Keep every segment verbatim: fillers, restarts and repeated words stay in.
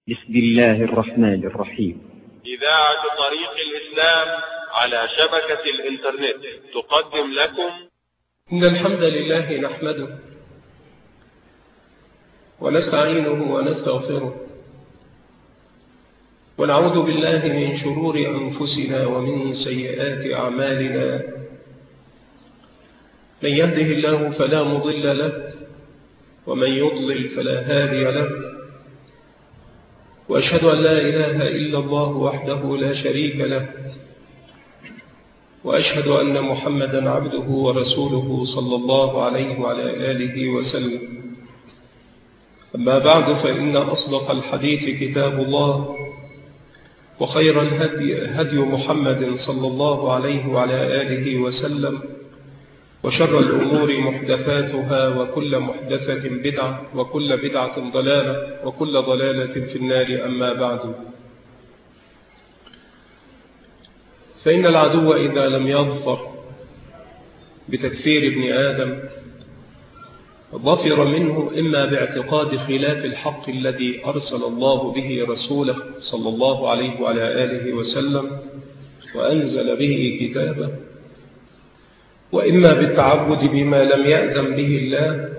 بسم الله الرحمن الرحيم. إذاعة طريق الإسلام على شبكة الإنترنت تقدم لكم إن الحمد لله نحمده ونستعينه ونستغفره ونعوذ بالله من شرور أنفسنا ومن سيئات أعمالنا. من يهده الله فلا مضل له ومن يضلل فلا هادي له، وأشهد أن لا إله إلا الله وحده لا شريك له، وأشهد أن محمدا عبده ورسوله صلى الله عليه وعلى آله وسلم. أما بعد، فإن أصدق الحديث كتاب الله، وخير الهدي هدي محمد صلى الله عليه وعلى آله وسلم، وشر الأمور محدثاتها، وكل محدثة بدعة، وكل بدعة ضلالة، وكل ضلالة في النار. أما بعد، فإن العدو إذا لم يظفر بتكفير ابن آدم ظفر منه إما باعتقاد خلاف الحق الذي أرسل الله به رسوله صلى الله عليه وعلى آله وسلم وأنزل به كتابه، وإما بالتعبد بما لم يأذن به الله،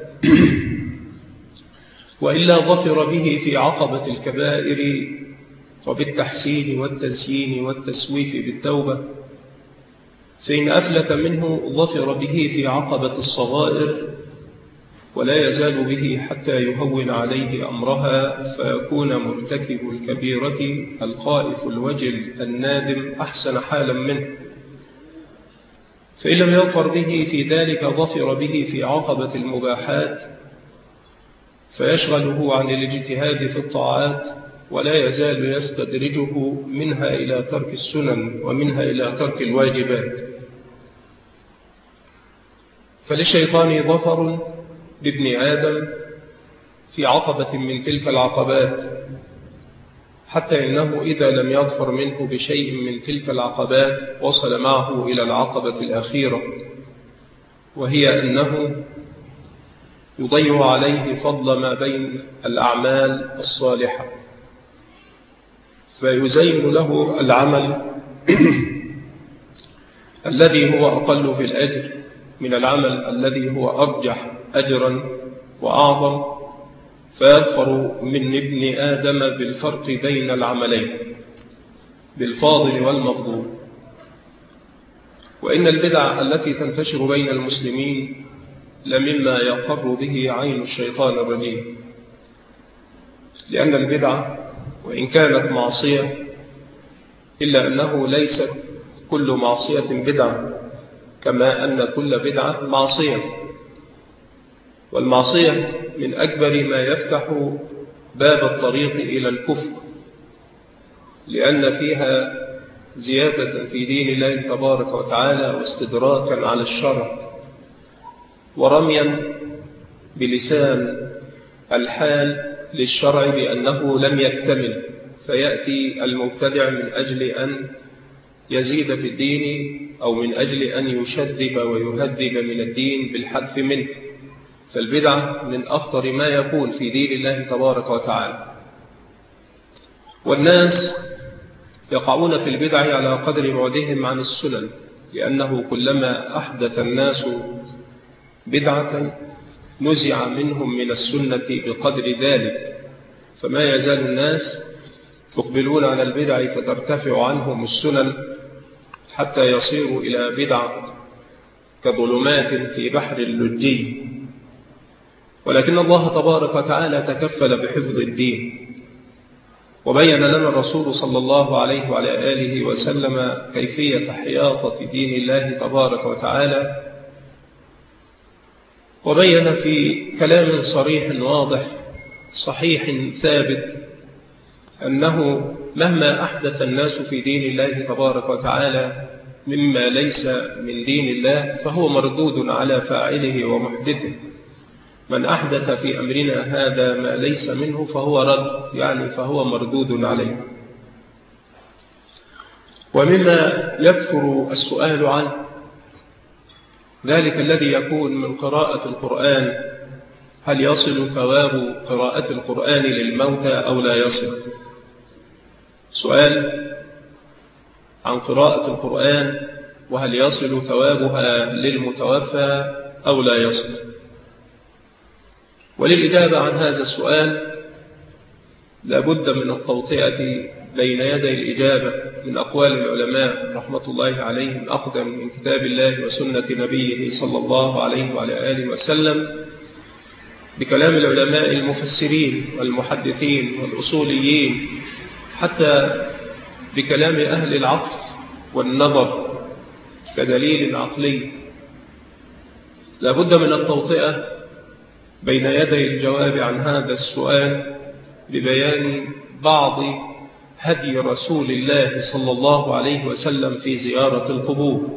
وإلا ظفر به في عقبة الكبائر وبالتحسين والتزيين والتسويف بالتوبة. فإن أفلت منه ظفر به في عقبة الصغائر، ولا يزال به حتى يهون عليه أمرها، فيكون مرتكب الكبيرة الخائف الوجل النادم أحسن حالا منه. فإن لم يظفر به في ذلك ظفر به في عقبة المباحات، فيشغله عن الاجتهاد في الطاعات، ولا يزال يستدرجه منها إلى ترك السنن ومنها إلى ترك الواجبات. فللشيطان ظفر بابن آدم في عقبة من تلك العقبات، حتى إنه إذا لم يظفر منه بشيء من تلك العقبات وصل معه إلى العقبة الأخيرة، وهي أنه يضيع عليه فضل ما بين الأعمال الصالحة، فيزين له العمل الذي هو أقل في الأجر من العمل الذي هو أرجح أجرا وأعظم، فيظفر من ابن آدم بالفرق بين العملين، بالفاضل والمفضول. وإن البدع التي تنتشر بين المسلمين لمما يقر به عين الشيطان الرجيم، لأن البدع وإن كانت معصية إلا أنه ليست كل معصية بدعة، كما أن كل بدعة معصية. والمعصية من أكبر ما يفتح باب الطريق إلى الكفر، لأن فيها زيادة في دين الله تبارك وتعالى، واستدراكا على الشرع، ورميا بلسان الحال للشرع بأنه لم يكتمل، فيأتي المبتدع من أجل أن يزيد في الدين، أو من أجل أن يشذب ويهذب من الدين بالحذف منه. فالبدعة من أخطر ما يكون في دين الله تبارك وتعالى. والناس يقعون في البدع على قدر بعدهم عن السنن، لأنه كلما أحدث الناس بدعة نزع منهم من السنة بقدر ذلك، فما يزال الناس يقبلون على البدع فترتفع عنهم السنن حتى يصيروا إلى بدع كظلمات في بحر اللجي. ولكن الله تبارك وتعالى تكفل بحفظ الدين، وبين لنا الرسول صلى الله عليه وعلى آله وسلم كيفية حياطة دين الله تبارك وتعالى، وبين في كلام صريح واضح صحيح ثابت أنه مهما أحدث الناس في دين الله تبارك وتعالى مما ليس من دين الله فهو مردود على فاعله ومحدثه. من أحدث في أمرنا هذا ما ليس منه فهو رد، يعني فهو مردود عليه. ومما يكثر السؤال عنه ذلك الذي يكون من قراءة القرآن هل يصل ثواب قراءة القرآن للموتى أو لا يصل؟ سؤال عن قراءة القرآن، وهل يصل ثوابها للمتوفى أو لا يصل؟ وللإجابة عن هذا السؤال لابد من التوطئة بين يدي الإجابة من أقوال العلماء رحمة الله عليهم أخذا من كتاب الله وسنة نبيه صلى الله عليه وعلى آله وسلم، بكلام العلماء المفسرين والمحدثين والأصوليين، حتى بكلام أهل العقل والنظر كدليل عقلي. لابد من التوطئة بين يدي الجواب عن هذا السؤال ببيان بعض هدي رسول الله صلى الله عليه وسلم في زيارة القبور.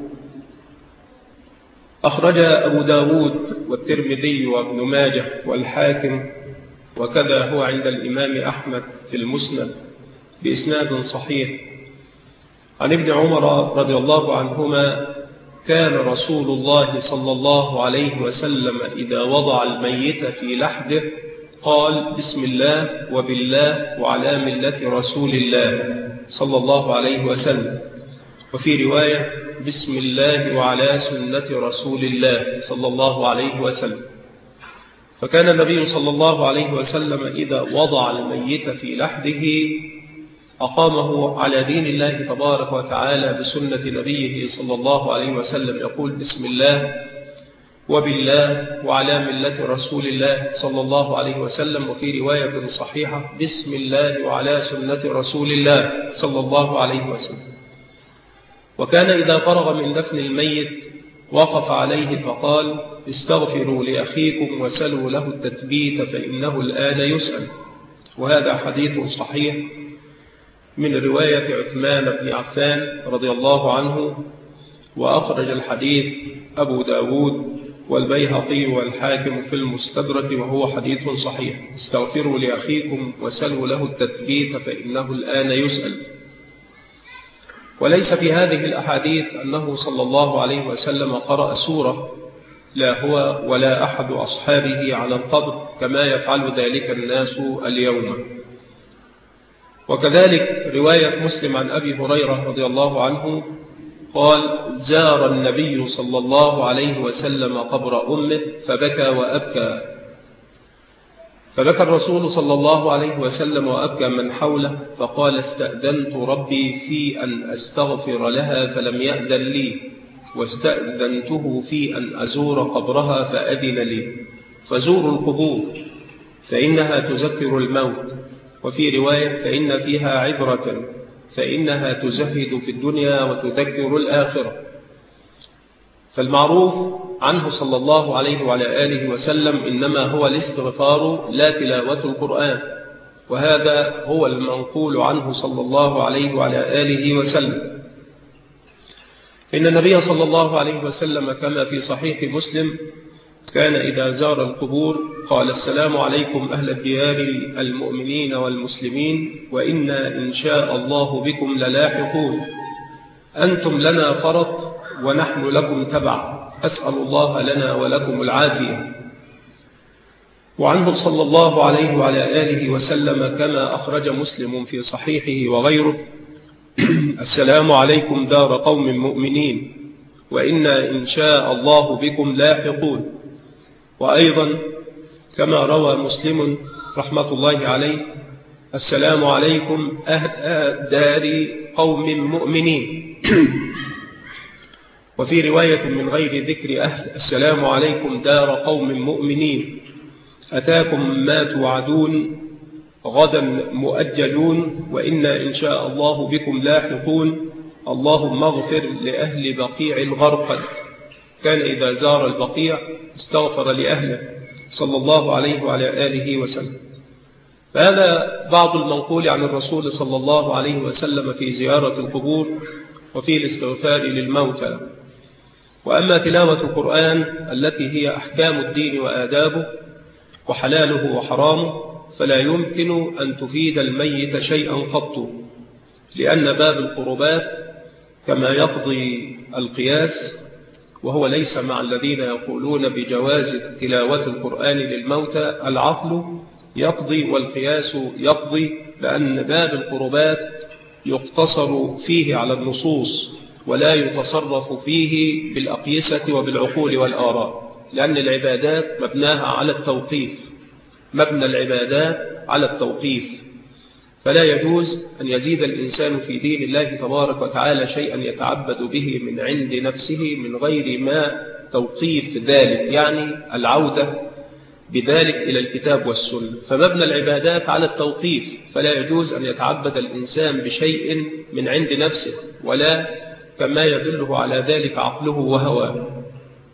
أخرج أبو داود والترمذي وابن ماجه والحاكم، وكذا هو عند الإمام أحمد في المسند بإسناد صحيح عن ابن عمر رضي الله عنهما: كان رسول الله صلى الله عليه وسلم إذا وضع الميت في لحده قال: بسم الله وبالله وعلى ملة رسول الله صلى الله عليه وسلم. وفي رواية: بسم الله وعلى سنة رسول الله صلى الله عليه وسلم. فكان النبي صلى الله عليه وسلم إذا وضع الميت في لحده أقامه على دين الله تبارك وتعالى بسنة نبيه صلى الله عليه وسلم، يقول: بسم الله وبالله وعلى ملة رسول الله صلى الله عليه وسلم. وفي رواية صحيحة: بسم الله وعلى سنة رسول الله صلى الله عليه وسلم. وكان إذا فرغ من دفن الميت وقف عليه فقال: استغفروا لأخيكم وسلوا له التثبيت فإنه الآن يسأل. وهذا حديث صحيح من رواية عثمان بن عفان رضي الله عنه، وأخرج الحديث أبو داود والبيهقي والحاكم في المستدرك، وهو حديث صحيح: استغفروا لأخيكم وسلوا له التثبيت فإنه الآن يسأل. وليس في هذه الأحاديث أنه صلى الله عليه وسلم قرأ سورة، لا هو ولا أحد أصحابه على القبر كما يفعل ذلك الناس اليوم. وكذلك رواية مسلم عن أبي هريرة رضي الله عنه قال: زار النبي صلى الله عليه وسلم قبر أمه فبكى وأبكى، فبكى الرسول صلى الله عليه وسلم وأبكى من حوله، فقال: استأذنت ربي في أن أستغفر لها فلم يأذن لي، واستأذنته في أن أزور قبرها فأذن لي. فزوروا القبور فإنها تذكر الموت. وفي رواية: فإن فيها عبرة، فإنها تزهد في الدنيا وتذكر الآخرة. فالمعروف عنه صلى الله عليه وعلى آله وسلم إنما هو الاستغفار لا تلاوة القرآن، وهذا هو المنقول عنه صلى الله عليه وعلى آله وسلم. إن النبي صلى الله عليه وسلم كما في صحيح مسلم كان إذا زار القبور قال: السلام عليكم أهل الديار المؤمنين والمسلمين، وإنا إن شاء الله بكم للاحقون، أنتم لنا فرط ونحن لكم تبع، أسأل الله لنا ولكم العافية. وعنه صلى الله عليه وعلى آله وسلم كما أخرج مسلم في صحيحه وغيره: السلام عليكم دار قوم مؤمنين، وإنا إن شاء الله بكم لاحقون. وأيضا كما روى مسلم رحمة الله عليه: السلام عليكم أهل دار قوم مؤمنين. وفي رواية من غير ذكر أهل: السلام عليكم دار قوم مؤمنين، أتاكم ما توعدون غدا مؤجلون، وإنا إن شاء الله بكم لاحقون، اللهم اغفر لأهل بقيع الغرقد. كان إذا زار البقيع استغفر لأهله صلى الله عليه وعلى آله وسلم. فهذا بعض المنقول عن الرسول صلى الله عليه وسلم في زيارة القبور وفي الاستغفار للموتى. وأما تلاوة القرآن التي هي أحكام الدين وآدابه وحلاله وحرامه فلا يمكن أن تفيد الميت شيئا قط، لأن باب القربات كما يقضي القياس وهو ليس مع الذين يقولون بجواز تلاوة القرآن للموتى. العقل يقضي والقياس يقضي، لأن باب القربات يقتصر فيه على النصوص ولا يتصرف فيه بالأقيسة وبالعقول والآراء، لأن العبادات مبناها على التوقيف، مبنى العبادات على التوقيف، فلا يجوز أن يزيد الإنسان في دين الله تبارك وتعالى شيئا يتعبد به من عند نفسه من غير ما توقيف ذلك، يعني العودة بذلك إلى الكتاب والسنة. فمبنى العبادات على التوقيف، فلا يجوز أن يتعبد الإنسان بشيء من عند نفسه ولا كما يدله على ذلك عقله وهواه.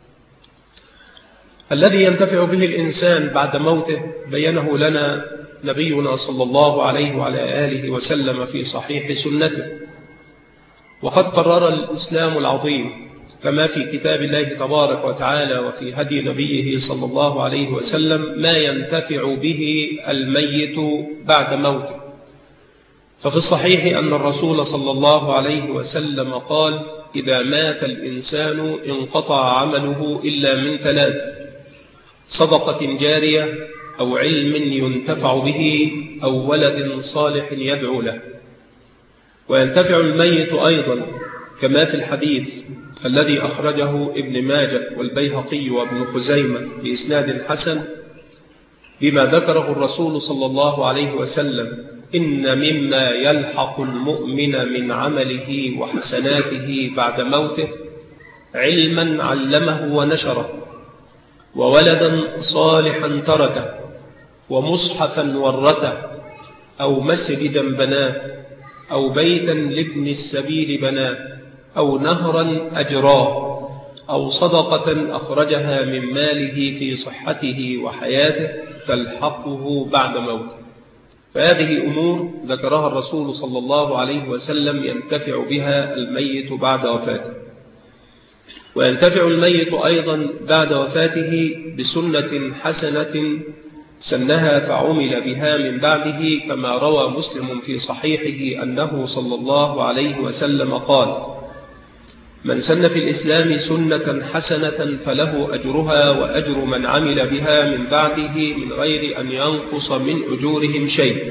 الذي ينتفع به الإنسان بعد موته بينه لنا نبينا صلى الله عليه وعلى آله وسلم في صحيح سنته، وقد قرر الإسلام العظيم كما في كتاب الله تبارك وتعالى وفي هدي نبيه صلى الله عليه وسلم ما ينتفع به الميت بعد موته. ففي الصحيح أن الرسول صلى الله عليه وسلم قال: إذا مات الإنسان انقطع عمله إلا من ثلاث: صدقة جارية، أو علم ينتفع به، أو ولد صالح يدعو له. وينتفع الميت أيضا كما في الحديث الذي أخرجه ابن ماجه والبيهقي وابن خزيمة بإسناد حسن بما ذكره الرسول صلى الله عليه وسلم: إن مما يلحق المؤمن من عمله وحسناته بعد موته علما علمه ونشره، وولدا صالحا تركه، ومصحفا ورثه، أو مسجدا بناه، أو بيتا لابن السبيل بناه، أو نهرا أجراه، أو صدقة أخرجها من ماله في صحته وحياته تلحقه بعد موته. فهذه أمور ذكرها الرسول صلى الله عليه وسلم ينتفع بها الميت بعد وفاته. وينتفع الميت أيضا بعد وفاته بسنة حسنة سنها فعمل بها من بعده، كما روى مسلم في صحيحه أنه صلى الله عليه وسلم قال: من سن في الإسلام سنة حسنة فله أجرها وأجر من عمل بها من بعده من غير أن ينقص من أجورهم شيء.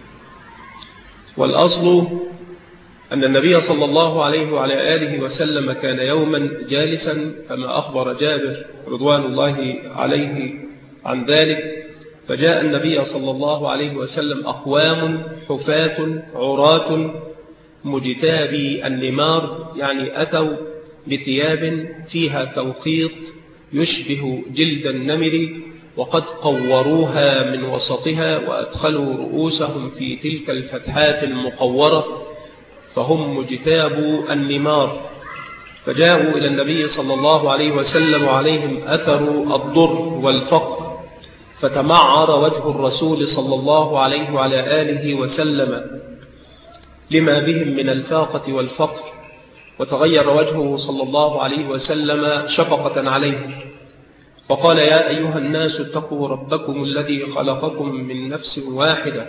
والأصل أن النبي صلى الله عليه وعلى آله وسلم كان يوما جالسا كما أخبر جابر رضوان الله عليه عن ذلك، فجاء النبي صلى الله عليه وسلم أقوام حفاة عراة مجتابي النمار، يعني أتوا بثياب فيها توخيط يشبه جلد النمر، وقد قوروها من وسطها وأدخلوا رؤوسهم في تلك الفتحات المقورة، فهم مجتابو النمار. فجاءوا إلى النبي صلى الله عليه وسلم وعليهم أثر الضر والفقر، فتمعر وجه الرسول صلى الله عليه وعلى آله وسلم لما بهم من الفاقة والفقر، وتغير وجهه صلى الله عليه وسلم شفقة عليهم، فقال: يا أيها الناس اتقوا ربكم الذي خلقكم من نفس واحدة.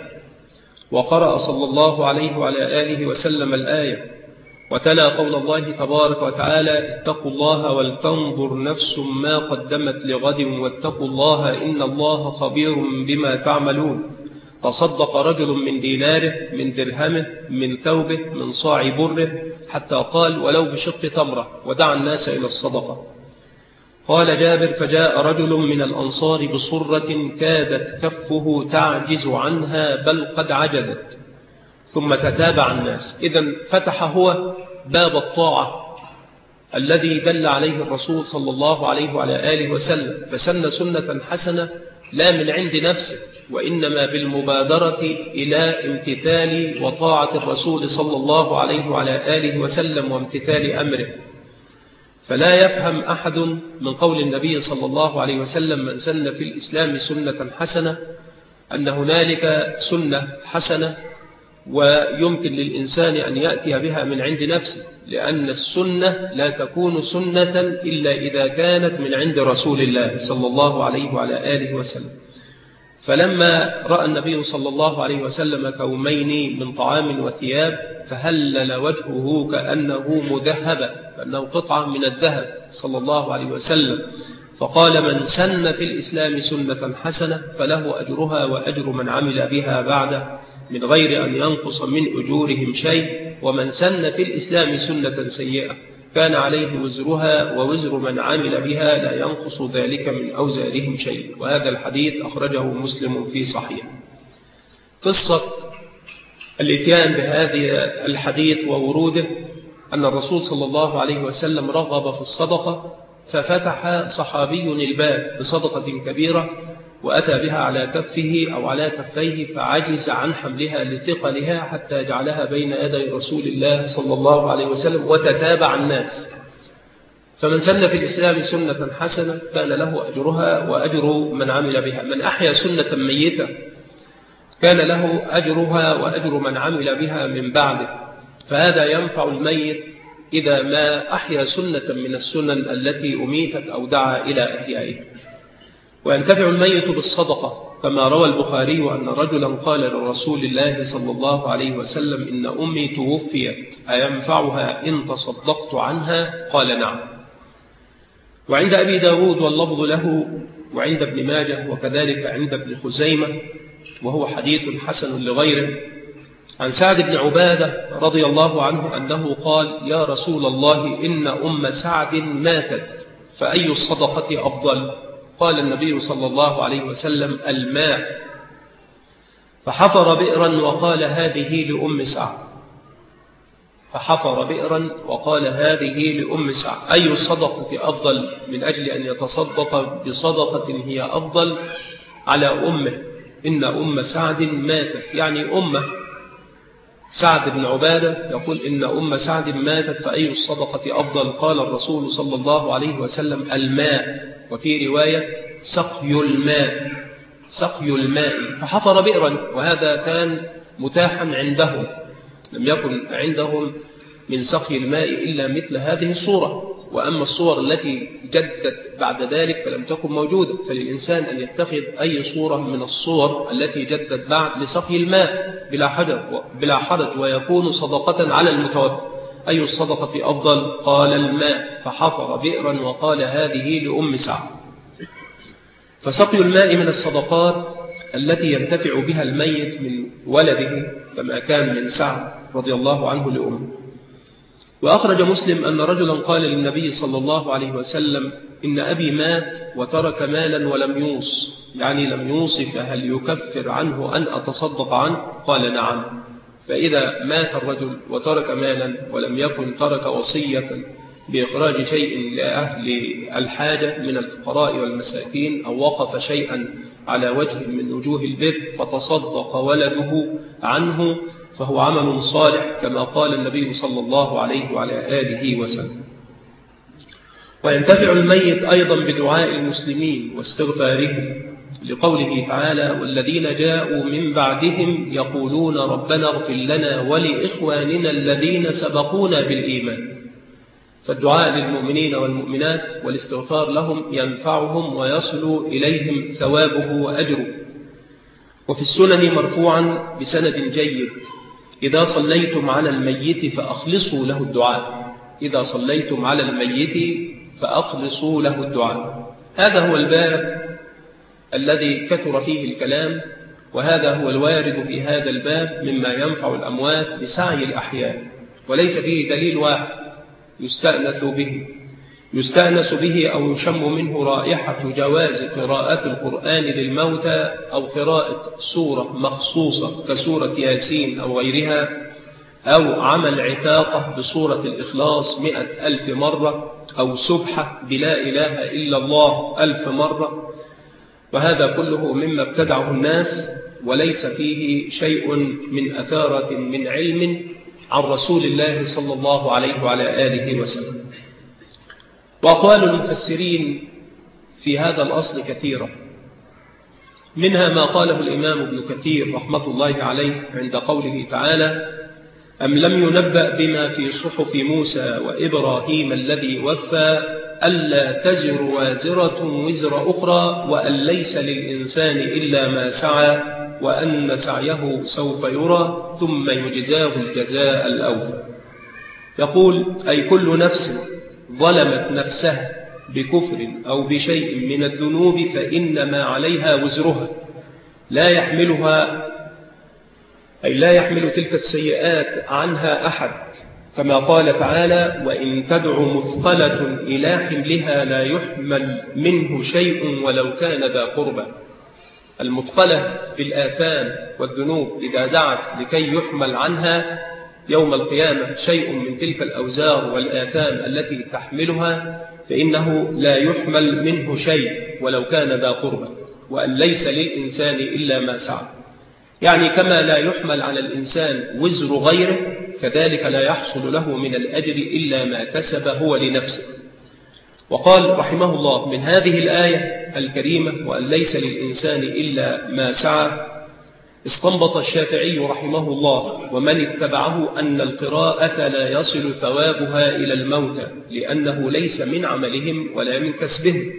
وقرأ صلى الله عليه وعلى آله وسلم الآية، وتلا قول الله تبارك وتعالى: اتقوا الله ولتنظر نفس ما قدمت لغد واتقوا الله إن الله خبير بما تعملون. تصدق رجل من ديناره، من درهمه، من ثوبه، من صاع بره، حتى قال: ولو بشق تمرة، ودعا الناس إلى الصدقة. قال جابر: فجاء رجل من الأنصار بصرة كادت كفه تعجز عنها بل قد عجزت، ثم تتابع الناس. إذن فتح هو باب الطاعة الذي دل عليه الرسول صلى الله عليه وعلى آله وسلم، فسن سنة حسنة لا من عند نفسه، وإنما بالمبادرة إلى امتثال وطاعة الرسول صلى الله عليه وعلى آله وسلم وامتثال أمره. فلا يفهم أحد من قول النبي صلى الله عليه وسلم: من سن في الإسلام سنة حسنة، أن هنالك سنة حسنة ويمكن للإنسان أن يأتي بها من عند نفسه، لأن السنة لا تكون سنة إلا إذا كانت من عند رسول الله صلى الله عليه وعلى آله وسلم. فلما رأى النبي صلى الله عليه وسلم كومين من طعام وثياب فهلل وجهه كأنه مذهب، كأنه قطعة من الذهب صلى الله عليه وسلم. فقال: من سن في الإسلام سنة حسنة فله أجرها وأجر من عمل بها بعده من غير أن ينقص من أجورهم شيء، ومن سن في الإسلام سنة سيئة كان عليه وزرها ووزر من عمل بها لا ينقص ذلك من أوزارهم شيء. وهذا الحديث أخرجه مسلم في صحيح. قصة الاتيان بهذه الحديث ووروده أن الرسول صلى الله عليه وسلم رغب في الصدقة، ففتح صحابي الباب بصدقة كبيرة وأتى بها على كفه أو على كفيه، فعجز عن حملها لثقلها حتى جعلها بين يدي رسول الله صلى الله عليه وسلم وتتابع الناس. فمن سن في الإسلام سنة حسنة كان له أجرها وأجر من عمل بها. من أحيا سنة ميتة كان له أجرها وأجر من عمل بها من بعده. فهذا ينفع الميت إذا ما أحيا سنة من السنن التي أميتت أو دعا إلى إحيائها. وينتفع الميت بالصدقة، كما روى البخاري أن رجلا قال لرسول الله صلى الله عليه وسلم: إن أمي توفيت أينفعها إن تصدقت عنها؟ قال: نعم. وعند أبي داود واللفظ له، وعند ابن ماجه، وكذلك عند ابن خزيمة، وهو حديث حسن لغيره، عن سعد بن عبادة رضي الله عنه أنه قال: يا رسول الله إن أم سعد ماتت فأي الصدقة أفضل؟ قال النبي صلى الله عليه وسلم: الماء. فحفر بئرا وقال: هذه لأم سعد. فحفر بئرا وقال: هذه لأم سعد. أي الصدقة أفضل؟ من أجل أن يتصدق بصدقة هي أفضل على أمه. إن أم سعد ماتت، يعني أمه سعد بن عبادة يقول: إن أم سعد ماتت فأي الصدقة أفضل؟ قال الرسول صلى الله عليه وسلم: الماء. وفي رواية: سقي الماء، سقي الماء. فحفر بئرا، وهذا كان متاحا عندهم، لم يكن عندهم من سقي الماء إلا مثل هذه الصورة. وأما الصور التي جدت بعد ذلك فلم تكن موجودة، فللإنسان أن يتخذ أي صورة من الصور التي جدت بعد لسقي الماء بلا حرج, بلا حرج ويكون صدقة على المتوفى. أي الصدقة أفضل؟ قال: الماء. فحفر بئرا وقال: هذه لأم سعد. فسقي الماء من الصدقات التي ينتفع بها الميت من ولده، كما كان من سعد رضي الله عنه لأمه. وأخرج مسلم أن رجلا قال للنبي صلى الله عليه وسلم: إن أبي مات وترك مالا ولم يوص، يعني لم يوص، فهل يكفر عنه أن أتصدق عنه؟ قال: نعم. فإذا مات الرجل وترك مالا ولم يكن ترك وصية بإخراج شيء لأهل الحاجة من الفقراء والمساكين، أو وقف شيئا على وجه من وجوه البر فتصدق ولده عنه، فهو عمل صالح، كما قال النبي صلى الله عليه وعلى آله وسلم. وينتفع الميت أيضا بدعاء المسلمين واستغفارهم، لقوله تعالى: والذين جاءوا من بعدهم يقولون ربنا اغفر لنا ولإخواننا الذين سبقونا بالإيمان. فالدعاء للمؤمنين والمؤمنات والاستغفار لهم ينفعهم ويصل إليهم ثوابه وأجره. وفي السنن مرفوعا بسند جيد: إذا صليتم على الميت فأخلصوا له الدعاء. إذا صليتم على الميت فأخلصوا له الدعاء. هذا هو الباب الذي كثر فيه الكلام، وهذا هو الوارد في هذا الباب مما ينفع الأموات بسعي الأحياء، وليس فيه دليل واحد يستأنس به يستأنس به أو يشم منه رائحة جواز قراءة القرآن للموتى، أو قراءة سورة مخصوصة كسورة ياسين أو غيرها، أو عمل عتاقة بسورة الإخلاص مئة ألف مرة، أو سبحة بلا إله إلا الله ألف مرة. وهذا كله مما ابتدعه الناس، وليس فيه شيء من أثارة من علم عن رسول الله صلى الله عليه وعلى آله وسلم. وأقوال المفسرين في هذا الأصل كثيرة، منها ما قاله الإمام ابن كثير رحمة الله عليه عند قوله تعالى: أم لم ينبأ بما في صحف موسى وإبراهيم الذي وفى ألا تزر وازرة وزر أخرى وأن ليس للإنسان إلا ما سعى وأن سعيه سوف يرى ثم يجزاه الجزاء الأوفى. يقول: أي كل نفس ظلمت نفسها بكفر أو بشيء من الذنوب فإنما عليها وزرها لا يحملها، أي لا يحمل تلك السيئات عنها أحد، كما قال تعالى: وإن تدع مثقلة إلى حملها لا يحمل منه شيء ولو كان ذا قربى. المثقلة بالآثام والذنوب إذا دعت لكي يحمل عنها يوم القيامة شيء من تلك الأوزار والآثام التي تحملها فإنه لا يحمل منه شيء ولو كان ذا قربى، وأن ليس للإنسان إلا ما سعى. يعني كما لا يحمل على الإنسان وزر غيره كذلك لا يحصل له من الأجر إلا ما كسب هو لنفسه. وقال رحمه الله: من هذه الآية الكريمة وأن ليس للإنسان إلا ما سعى استنبط الشافعي رحمه الله ومن اتبعه أن القراءة لا يصل ثوابها إلى الموتى لأنه ليس من عملهم ولا من كسبهم.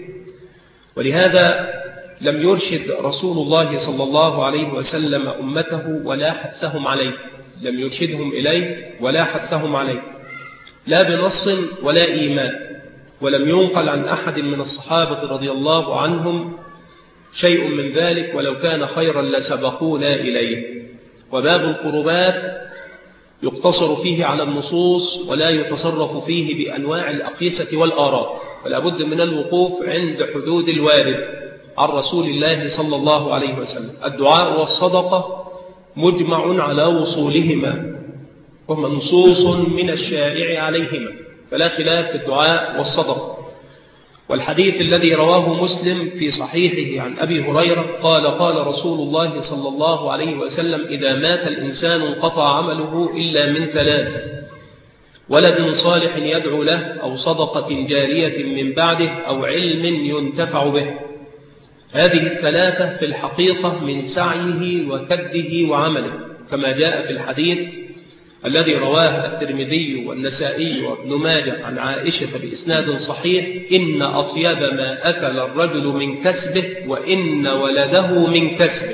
ولهذا لم يرشد رسول الله صلى الله عليه وسلم أمته ولا حثهم عليه، لم يرشدهم إليه ولا حثهم عليه، لا بنص ولا إيمان، ولم ينقل عن أحد من الصحابة رضي الله عنهم شيء من ذلك، ولو كان خيرا لسبقونا إليه. وباب القربات يقتصر فيه على النصوص ولا يتصرف فيه بأنواع الأقيسة والآراء، فلا بد من الوقوف عند حدود الوارد عن رسول الله صلى الله عليه وسلم. الدعاء والصدقة مجمع على وصولهما ومنصوص من الشارع عليهما، فلا خلاف في الدعاء والصدقة. والحديث الذي رواه مسلم في صحيحه عن أبي هريرة قال: قال رسول الله صلى الله عليه وسلم: إذا مات الإنسان انقطع عمله إلا من ثلاث: ولد صالح يدعو له، أو صدقة جارية من بعده، أو علم ينتفع به. هذه الثلاثة في الحقيقة من سعيه وكده وعمله، كما جاء في الحديث الذي رواه الترمذي والنسائي وابن ماجه عن عائشة بإسناد صحيح: إن أطيب ما أكل الرجل من كسبه وإن ولده من كسبه.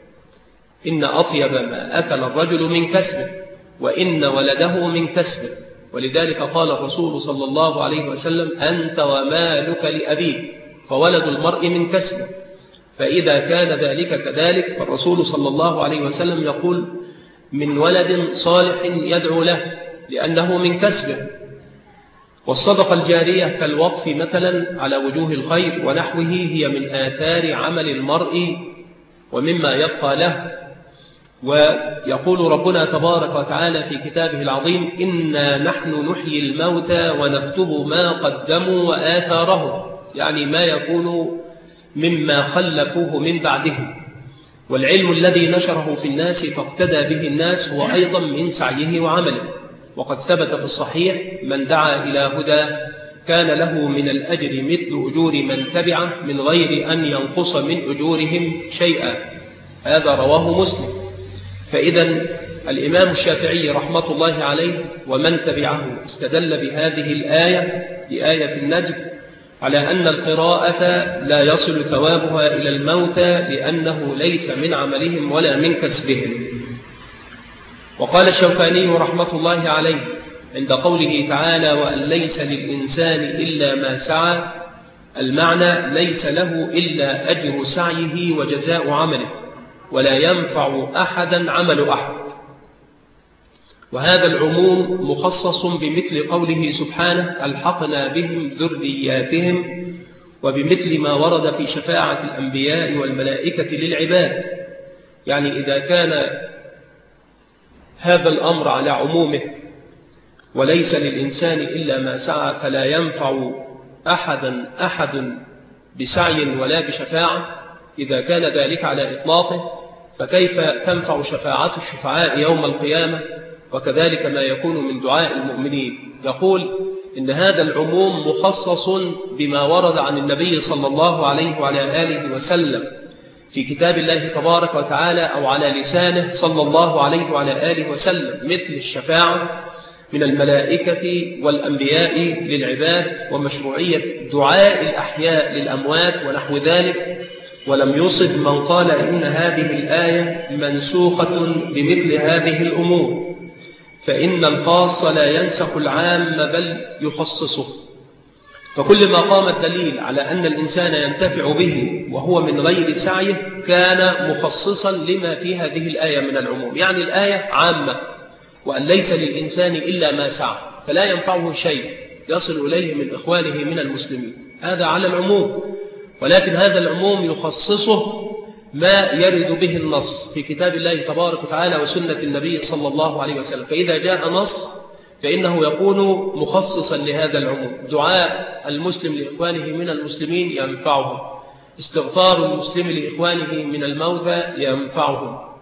إن أطيب ما أكل الرجل من كسبه وإن ولده من كسبه. ولذلك قال الرسول صلى الله عليه وسلم: أنت ومالك لأبيك، فولد المرء من كسبه. فإذا كان ذلك كذلك فالرسول صلى الله عليه وسلم يقول: من ولد صالح يدعو له، لأنه من كسبه. والصدقة الجارية كالوقف مثلا على وجوه الخير ونحوه هي من آثار عمل المرء ومما يبقى له. ويقول ربنا تبارك وتعالى في كتابه العظيم: إنا نحن نحيي الموتى ونكتب ما قدموا وآثارهم، يعني ما يكون مما خلفوه من بعدهم. والعلم الذي نشره في الناس فاقتدى به الناس هو أيضا من سعيه وعمله. وقد ثبت في الصحيح: من دعا إلى هدى كان له من الأجر مثل أجور من تبعه من غير أن ينقص من أجورهم شيئا. هذا رواه مسلم. فإذا الإمام الشافعي رحمة الله عليه ومن تبعه استدل بهذه الآية بآية النجم على أن القراءة لا يصل ثوابها إلى الموتى لأنه ليس من عملهم ولا من كسبهم. وقال الشوكاني رحمة الله عليه عند قوله تعالى: وأن ليس للإنسان إلا ما سعى، المعنى ليس له إلا أجر سعيه وجزاء عمله، ولا ينفع أحدا عمل أحد. وهذا العموم مخصص بمثل قوله سبحانه: ألحقنا بهم ذرياتهم، وبمثل ما ورد في شفاعة الأنبياء والملائكة للعباد. يعني إذا كان هذا الأمر على عمومه وليس للإنسان إلا ما سعى فلا ينفع أحدا أحد بسعي ولا بشفاعة، إذا كان ذلك على إطلاقه فكيف تنفع شفاعة الشفعاء يوم القيامة؟ وكذلك ما يكون من دعاء المؤمنين. يقول إن هذا العموم مخصص بما ورد عن النبي صلى الله عليه وعلى آله وسلم في كتاب الله تبارك وتعالى أو على لسانه صلى الله عليه وعلى آله وسلم، مثل الشفاعة من الملائكة والأنبياء للعباد، ومشروعية دعاء الأحياء للأموات ونحو ذلك، ولم يصب من قال إن هذه الآية منسوخة بمثل هذه الأمور، فإن الخاص لا ينسخ العام بل يخصصه. فكل ما قام الدليل على أن الإنسان ينتفع به وهو من غير سعيه كان مخصصا لما في هذه الآية من العموم. يعني الآية عامة، وأن ليس للإنسان إلا ما سعى، فلا ينفعه شيء يصل إليه من إخوانه من المسلمين، هذا على العموم. ولكن هذا العموم يخصصه ما يرد به النص في كتاب الله تبارك وتعالى وسنة النبي صلى الله عليه وسلم. فإذا جاء نص فإنه يكون مخصصا لهذا العموم. دعاء المسلم لإخوانه من المسلمين ينفعه، استغفار المسلم لإخوانه من الموتى ينفعه،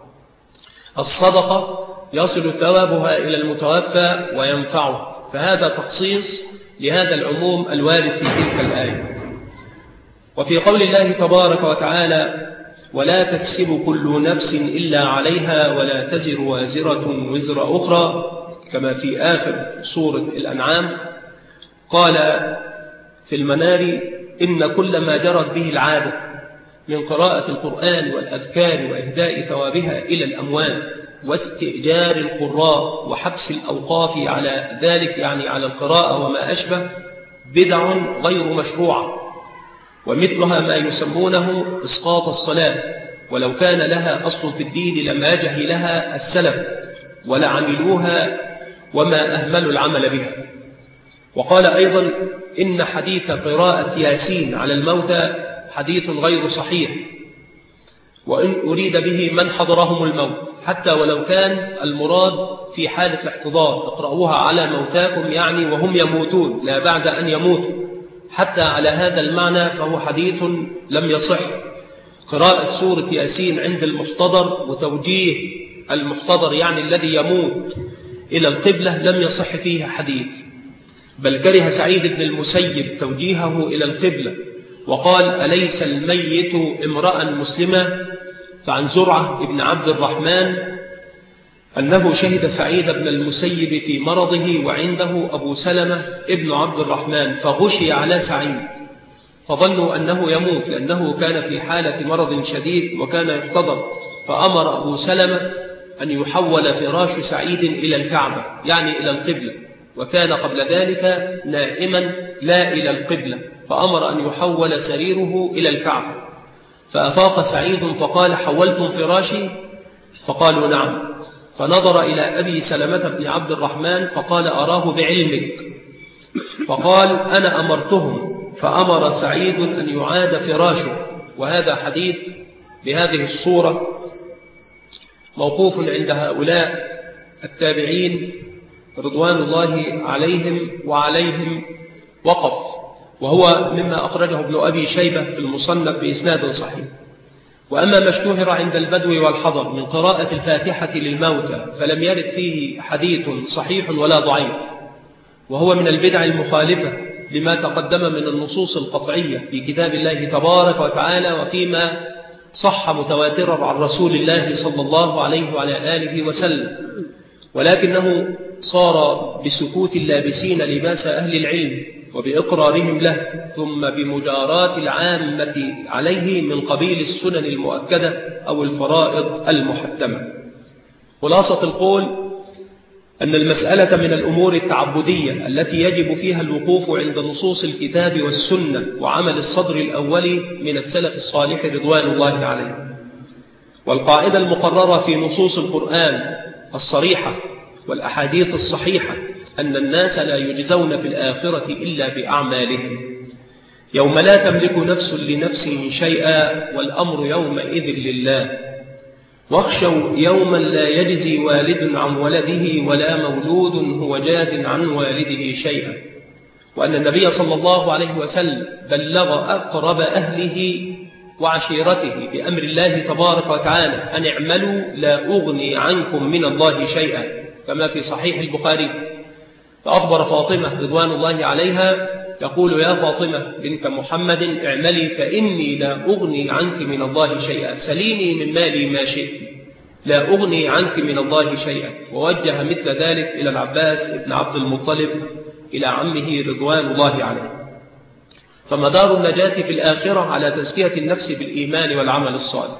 الصدقة يصل ثوابها إلى المتوفى وينفعه. فهذا تخصيص لهذا العموم الوارد في تلك الآية. وفي قول الله تبارك وتعالى: ولا تكسب كل نفس إلا عليها ولا تزر وازرة وزر أخرى، كما في آخر سورة الأنعام، قال في المنار: إن كل ما جرت به العادة من قراءة القرآن والأذكار وإهداء ثوابها إلى الأموات واستئجار القراء وحبس الأوقاف على ذلك، يعني على القراءة وما أشبه، بدع غير مشروعة، ومثلها ما يسمونه إسقاط الصلاة، ولو كان لها أصل في الدين لما جهلها السلف ولعملوها وما أهملوا العمل بها. وقال أيضا: إن حديث قراءة ياسين على الموتى حديث غير صحيح، وإن أريد به من حضرهم الموت، حتى ولو كان المراد في حالة الاحتضار، اقرأوها على موتاكم يعني وهم يموتون لا بعد أن يموتوا، حتى على هذا المعنى فهو حديث لم يصح. قراءة سورة ياسين عند المحتضر وتوجيه المحتضر يعني الذي يموت إلى القبلة لم يصح فيه حديث، بل كره سعيد بن المسيب توجيهه إلى القبلة وقال: أليس الميت امرأ مسلما؟ فعن زرعة بن عبد الرحمن أنه شهد سعيد بن المسيب في مرضه وعنده أبو سلمة ابن عبد الرحمن، فغشي على سعيد فظنوا أنه يموت لأنه كان في حالة مرض شديد وكان يحتضر، فأمر أبو سلمة أن يحول فراش سعيد إلى الكعبة يعني إلى القبلة، وكان قبل ذلك نائما لا إلى القبلة، فأمر أن يحول سريره إلى الكعبة. فأفاق سعيد فقال: حولتم فراشي؟ فقالوا: نعم. فنظر إلى أبي سلمة بن عبد الرحمن فقال: أراه بعلمك. فقال: أنا أمرتهم، فأمر سعيد أن يعاد فراشه. وهذا حديث بهذه الصورة موقوف عند هؤلاء التابعين رضوان الله عليهم وعليهم وقف، وهو مما أخرجه ابن أبي شيبة في المصنف بإسناد صحيح. وأما ما اشتهر عند البدو والحضر من قراءة الفاتحة للموتى فلم يرد فيه حديث صحيح ولا ضعيف، وهو من البدع المخالفة لما تقدم من النصوص القطعية في كتاب الله تبارك وتعالى وفيما صح متواترا عن رسول الله صلى الله عليه وعلى آله وسلم، ولكنه صار بسكوت اللابسين لباس أهل العلم وبإقرارهم له، ثم بمجاراة العامة عليه من قبيل السنن المؤكدة أو الفرائض المحتمة. خلاصة القول أن المسألة من الأمور التعبدية التي يجب فيها الوقوف عند نصوص الكتاب والسنة وعمل الصدر الأولي من السلف الصالح رضوان الله عليه. والقاعدة المقررة في نصوص القرآن الصريحة والأحاديث الصحيحة أن الناس لا يجزون في الآخرة إلا بأعمالهم، يوم لا تملك نفس لنفس شيئا والأمر يومئذ لله، واخشوا يوما لا يجزي والد عن ولده ولا مولود هو جاز عن والده شيئا. وأن النبي صلى الله عليه وسلم بلغ أقرب أهله وعشيرته بأمر الله تبارك وتعالى أن اعملوا لا أغني عنكم من الله شيئا، كما في صحيح البخاري. فأخبر فاطمة رضوان الله عليها تقول: يا فاطمة بنت محمد اعملي فإني لا أغني عنك من الله شيئا، سليني من مالي ما شئت لا أغني عنك من الله شيئا. ووجه مثل ذلك إلى العباس بن عبد المطلب إلى عمه رضوان الله عليه. فمدار النجاة في الآخرة على تزكية النفس بالإيمان والعمل الصالح.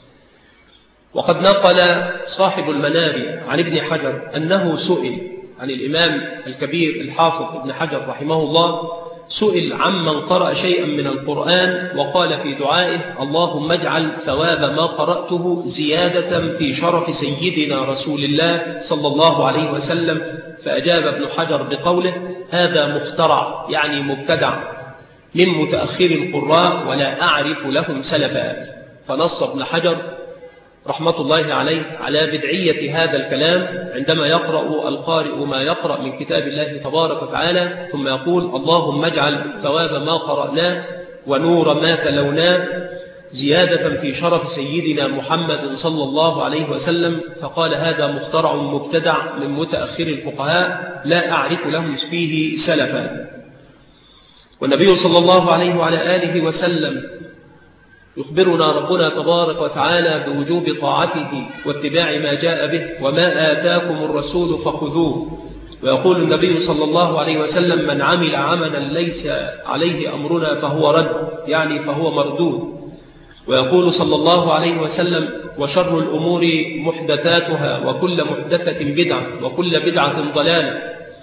وقد نقل صاحب المنار عن ابن حجر أنه سئل عن الإمام الكبير الحافظ ابن حجر رحمه الله، سئل عمن قرأ شيئا من القرآن وقال في دعائه: اللهم اجعل ثواب ما قرأته زيادة في شرف سيدنا رسول الله صلى الله عليه وسلم، فأجاب ابن حجر بقوله: هذا مخترع، يعني مبتدع من متأخر القراء ولا أعرف لهم سلفا. فنص ابن حجر رحمة الله عليه على بدعية هذا الكلام عندما يقرأ القارئ ما يقرأ من كتاب الله تبارك وتعالى ثم يقول: اللهم اجعل ثواب ما قرأناه ونور ما تلوناه زيادة في شرف سيدنا محمد صلى الله عليه وسلم. فقال: هذا مخترع مبتدع من متأخر الفقهاء لا أعرف لهم فيه سلفا. والنبي صلى الله عليه وعلى آله وسلم يخبرنا ربنا تبارك وتعالى بوجوب طاعته واتباع ما جاء به: وما آتاكم الرسول فخذوه. ويقول النبي صلى الله عليه وسلم: من عمل عملا ليس عليه أمرنا فهو رد، يعني فهو مردود. ويقول صلى الله عليه وسلم: وشر الأمور محدثاتها وكل محدثة بدعة وكل بدعة ضلالة.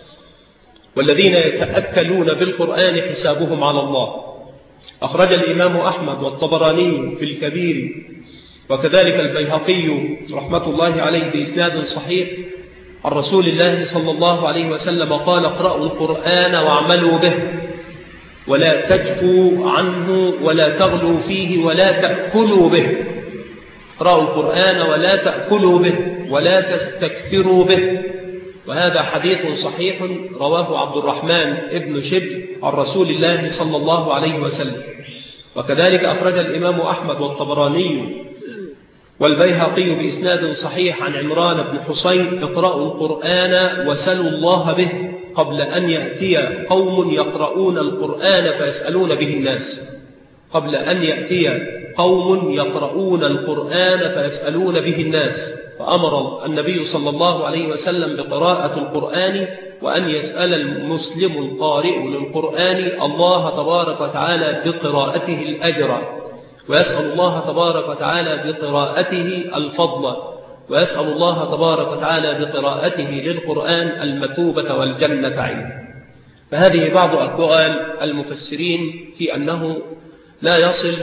والذين يتأكلون بالقرآن حسابهم على الله. أخرج الإمام أحمد والطبراني في الكبير وكذلك البيهقي رحمة الله عليه بإسناد صحيح عن رسول الله صلى الله عليه وسلم قال: اقرأوا القرآن واعملوا به ولا تجفوا عنه ولا تغلوا فيه ولا تأكلوا به. اقرأوا القرآن ولا تأكلوا به ولا تستكثروا به. وهذا حديث صحيح رواه عبد الرحمن ابن شبل عن رسول الله صلى الله عليه وسلم. وكذلك أخرج الإمام أحمد والطبراني والبيهقي بإسناد صحيح عن عمران بن حسين: اقرأوا القرآن وسلوا الله به قبل أن يأتي قوم يقرؤون القرآن فيسألون به الناس. قبل أن يأتي قوم يقرؤون القرآن فيسألون به الناس. فأمر النبي صلى الله عليه وسلم بقراءة القرآن وأن يسأل المسلم القارئ للقرآن الله تبارك وتعالى بقراءته الأجر، ويسأل الله تبارك وتعالى بقراءته الفضل، ويسأل الله تبارك وتعالى بقراءته للقرآن المثوبة والجنة عنده. فهذه بعض أقوال المفسرين في أنه لا يصل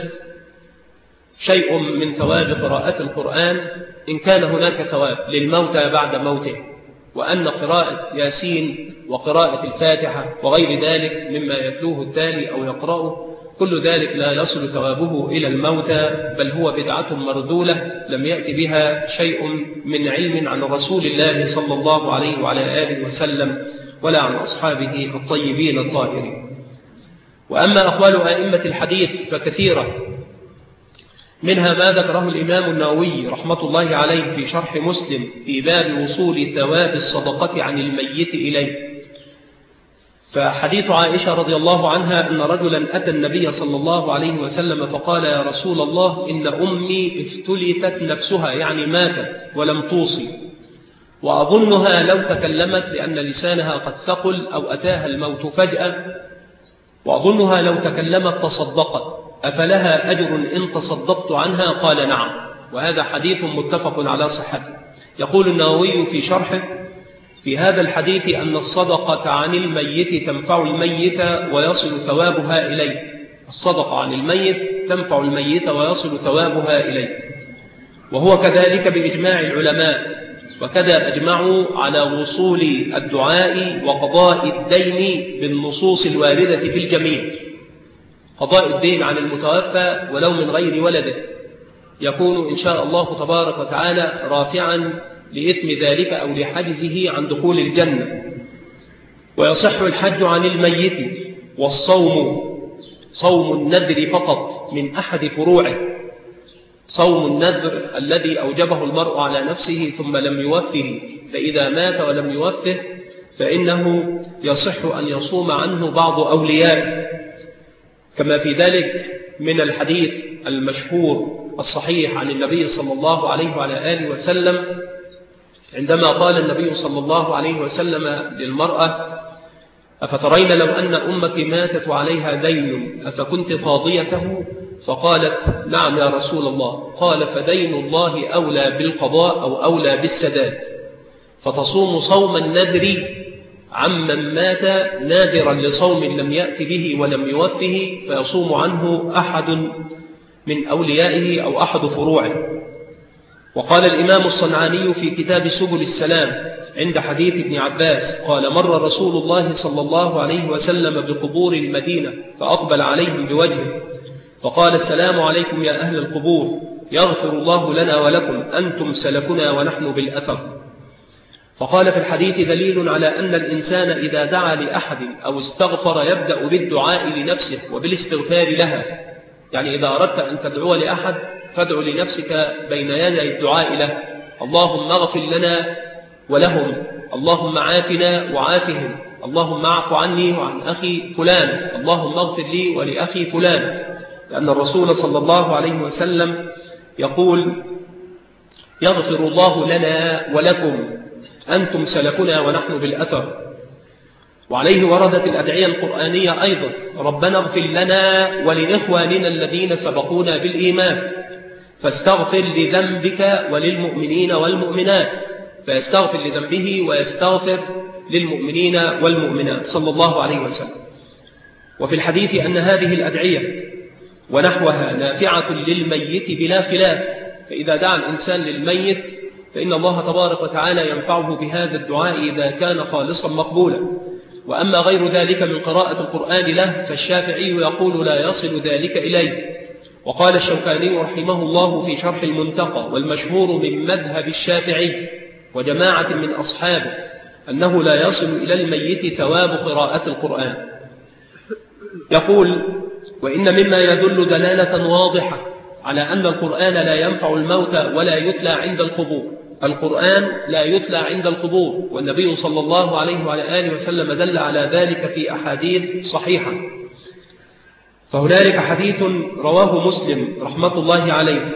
شيء من ثواب قراءة القرآن إن كان هناك ثواب للموتى بعد موته، وأن قراءة ياسين وقراءة الفاتحة وغير ذلك مما يتلوه التالي أو يقرأه كل ذلك لا يصل ثوابه إلى الموتى، بل هو بدعة مرذولة لم يأتي بها شيء من علم عن رسول الله صلى الله عليه وعلى آله وسلم ولا عن أصحابه الطيبين الطاهرين. وأما أقوال أئمة الحديث فكثيرة، منها ما ذكره الإمام النووي رحمة الله عليه في شرح مسلم في باب وصول ثواب الصدقة عن الميت إليه. فحديث عائشة رضي الله عنها أن رجلا أتى النبي صلى الله عليه وسلم فقال: يا رسول الله، إن أمي افتلتت نفسها، يعني ماتت ولم توصي، وأظنها لو تكلمت لأن لسانها قد ثقل أو أتاها الموت فجأة، وأظنها لو تكلمت تصدقت، أفلها أجر إن تصدقت عنها؟ قال: نعم. وهذا حديث متفق على صحته. يقول النووي في شرحه: في هذا الحديث أن الصدقة عن الميت تنفع الميت ويصل ثوابها إليه. الصدقة عن الميت تنفع الميت ويصل ثوابها إليه، وهو كذلك بإجماع العلماء. وكذا أجمعوا على وصول الدعاء وقضاء الدين بالنصوص الواردة في الجميع. قضاء الدين عن المتوفى ولو من غير ولده يكون إن شاء الله تبارك وتعالى رافعا لإثم ذلك أو لحجزه عن دخول الجنة. ويصح الحج عن الميت، والصوم صوم النذر فقط من أحد فروعه. صوم النذر الذي أوجبه المرء على نفسه ثم لم يوفه، فإذا مات ولم يوفه فإنه يصح أن يصوم عنه بعض أوليائه، كما في ذلك من الحديث المشهور الصحيح عن النبي صلى الله عليه وعلى آله وسلم عندما قال النبي صلى الله عليه وسلم للمرأة أفترين لو أن أمك ماتت وعليها دين أفكنت قاضيته؟ فقالت نعم يا رسول الله. قال فدين الله أولى بالقضاء أو أولى بالسداد، فتصوم صوم النذر عمن مات نادرا لصوم لم يأت به ولم يوفه، فيصوم عنه أحد من أوليائه أو أحد فروعه. وقال الإمام الصنعاني في كتاب سبل السلام عند حديث ابن عباس قال مر رسول الله صلى الله عليه وسلم بقبور المدينة فأقبل عليهم بوجهه فقال السلام عليكم يا أهل القبور، يغفر الله لنا ولكم، أنتم سلفنا ونحن بالأثر. فقال في الحديث دليل على أن الإنسان إذا دعا لأحد أو استغفر يبدأ بالدعاء لنفسه وبالاستغفار لها. يعني إذا أردت أن تدعو لأحد فادعو لنفسك بين يدي الدعاء له، اللهم اغفر لنا ولهم، اللهم عافنا وعافهم، اللهم اعف عني وعن أخي فلان، اللهم اغفر لي ولأخي فلان. لأن الرسول صلى الله عليه وسلم يقول يغفر الله لنا ولكم، أنتم سلفنا ونحن بالأثر. وعليه وردت الأدعية القرآنية أيضا، ربنا اغفر لنا ولإخواننا الذين سبقونا بالإيمان، فاستغفر لذنبك وللمؤمنين والمؤمنات، فيستغفر لذنبه ويستغفر للمؤمنين والمؤمنات صلى الله عليه وسلم. وفي الحديث أن هذه الأدعية ونحوها نافعة للميت بلا خلاف، فإذا دعا الإنسان للميت فإن الله تبارك وتعالى ينفعه بهذا الدعاء إذا كان خالصا مقبولا. وأما غير ذلك من قراءة القرآن له فالشافعي يقول لا يصل ذلك إليه. وقال الشوكاني رحمه الله في شرح المنتقى والمشهور من مذهب الشافعي وجماعة من أصحابه أنه لا يصل إلى الميت ثواب قراءة القرآن. يقول وإن مما يدل دلالة واضحة على أن القرآن لا ينفع الموتى ولا يتلى عند القبور، القرآن لا يتلى عند القبور، والنبي صلى الله عليه وعلى آله وسلم دل على ذلك في أحاديث صحيحة. فهنالك حديث رواه مسلم رحمة الله عليه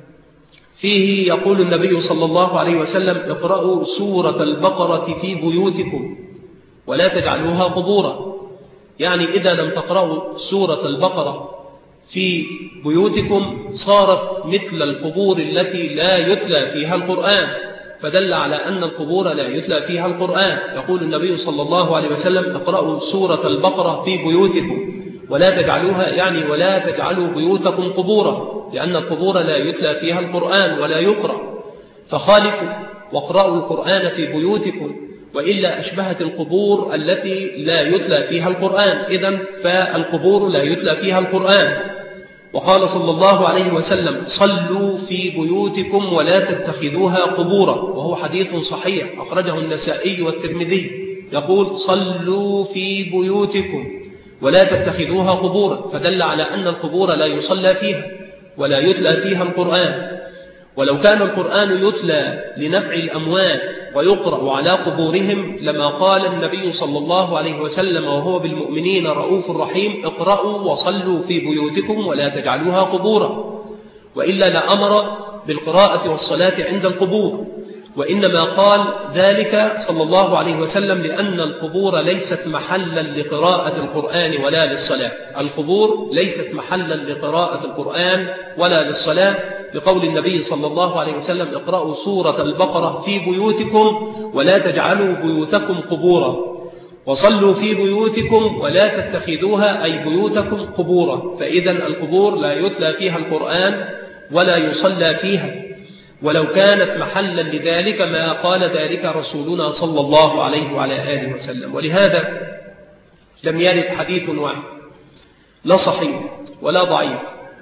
فيه يقول النبي صلى الله عليه وسلم اقرأوا سورة البقرة في بيوتكم ولا تجعلوها قبورا. يعني إذا لم تقرأوا سورة البقرة في بيوتكم صارت مثل القبور التي لا يتلى فيها القرآن، فدل على أن القبور لا يتلى فيها القرآن. يقول النبي صلى الله عليه وسلم اقرأوا سورة البقرة في بيوتكم ولا تجعلوها، يعني ولا تجعلوا بيوتكم قبورا، لأن القبور لا يتلى فيها القرآن ولا يقرأ. فخالفوا واقرأوا القرآن في بيوتكم، وإلا أشبهت القبور التي لا يتلى فيها القرآن، إذن فالقبور لا يتلى فيها القرآن. وقال صلى الله عليه وسلم صلوا في بيوتكم ولا تتخذوها قبورا، وهو حديث صحيح أخرجه النسائي والترمذي، يقول صلوا في بيوتكم ولا تتخذوها قبورا، فدل على أن القبور لا يصلى فيها ولا يتلى فيها القرآن. ولو كان القرآن يتلى لنفع الأموات ويقرأ على قبورهم لما قال النبي صلى الله عليه وسلم وهو بالمؤمنين رؤوف رحيم اقرأوا وصلوا في بيوتكم ولا تجعلوها قبورا، وإلا لأمر بالقراءة والصلاة عند القبور. وإنما قال ذلك صلى الله عليه وسلم لأن القبور ليست محلا لقراءة القرآن ولا للصلاة، القبور ليست محلا لقراءة القرآن ولا للصلاة، لقول النبي صلى الله عليه وسلم اقرأوا سورة البقرة في بيوتكم ولا تجعلوا بيوتكم قبورا، وصلوا في بيوتكم ولا تتخذوها أي بيوتكم قبورا. فإذا القبور لا يتلى فيها القرآن ولا يصلى فيها، ولو كانت محلا لذلك ما قال ذلك رسولنا صلى الله عليه وعلى آله وسلم. ولهذا لم يرد حديث واحد لا صحيح ولا ضعيف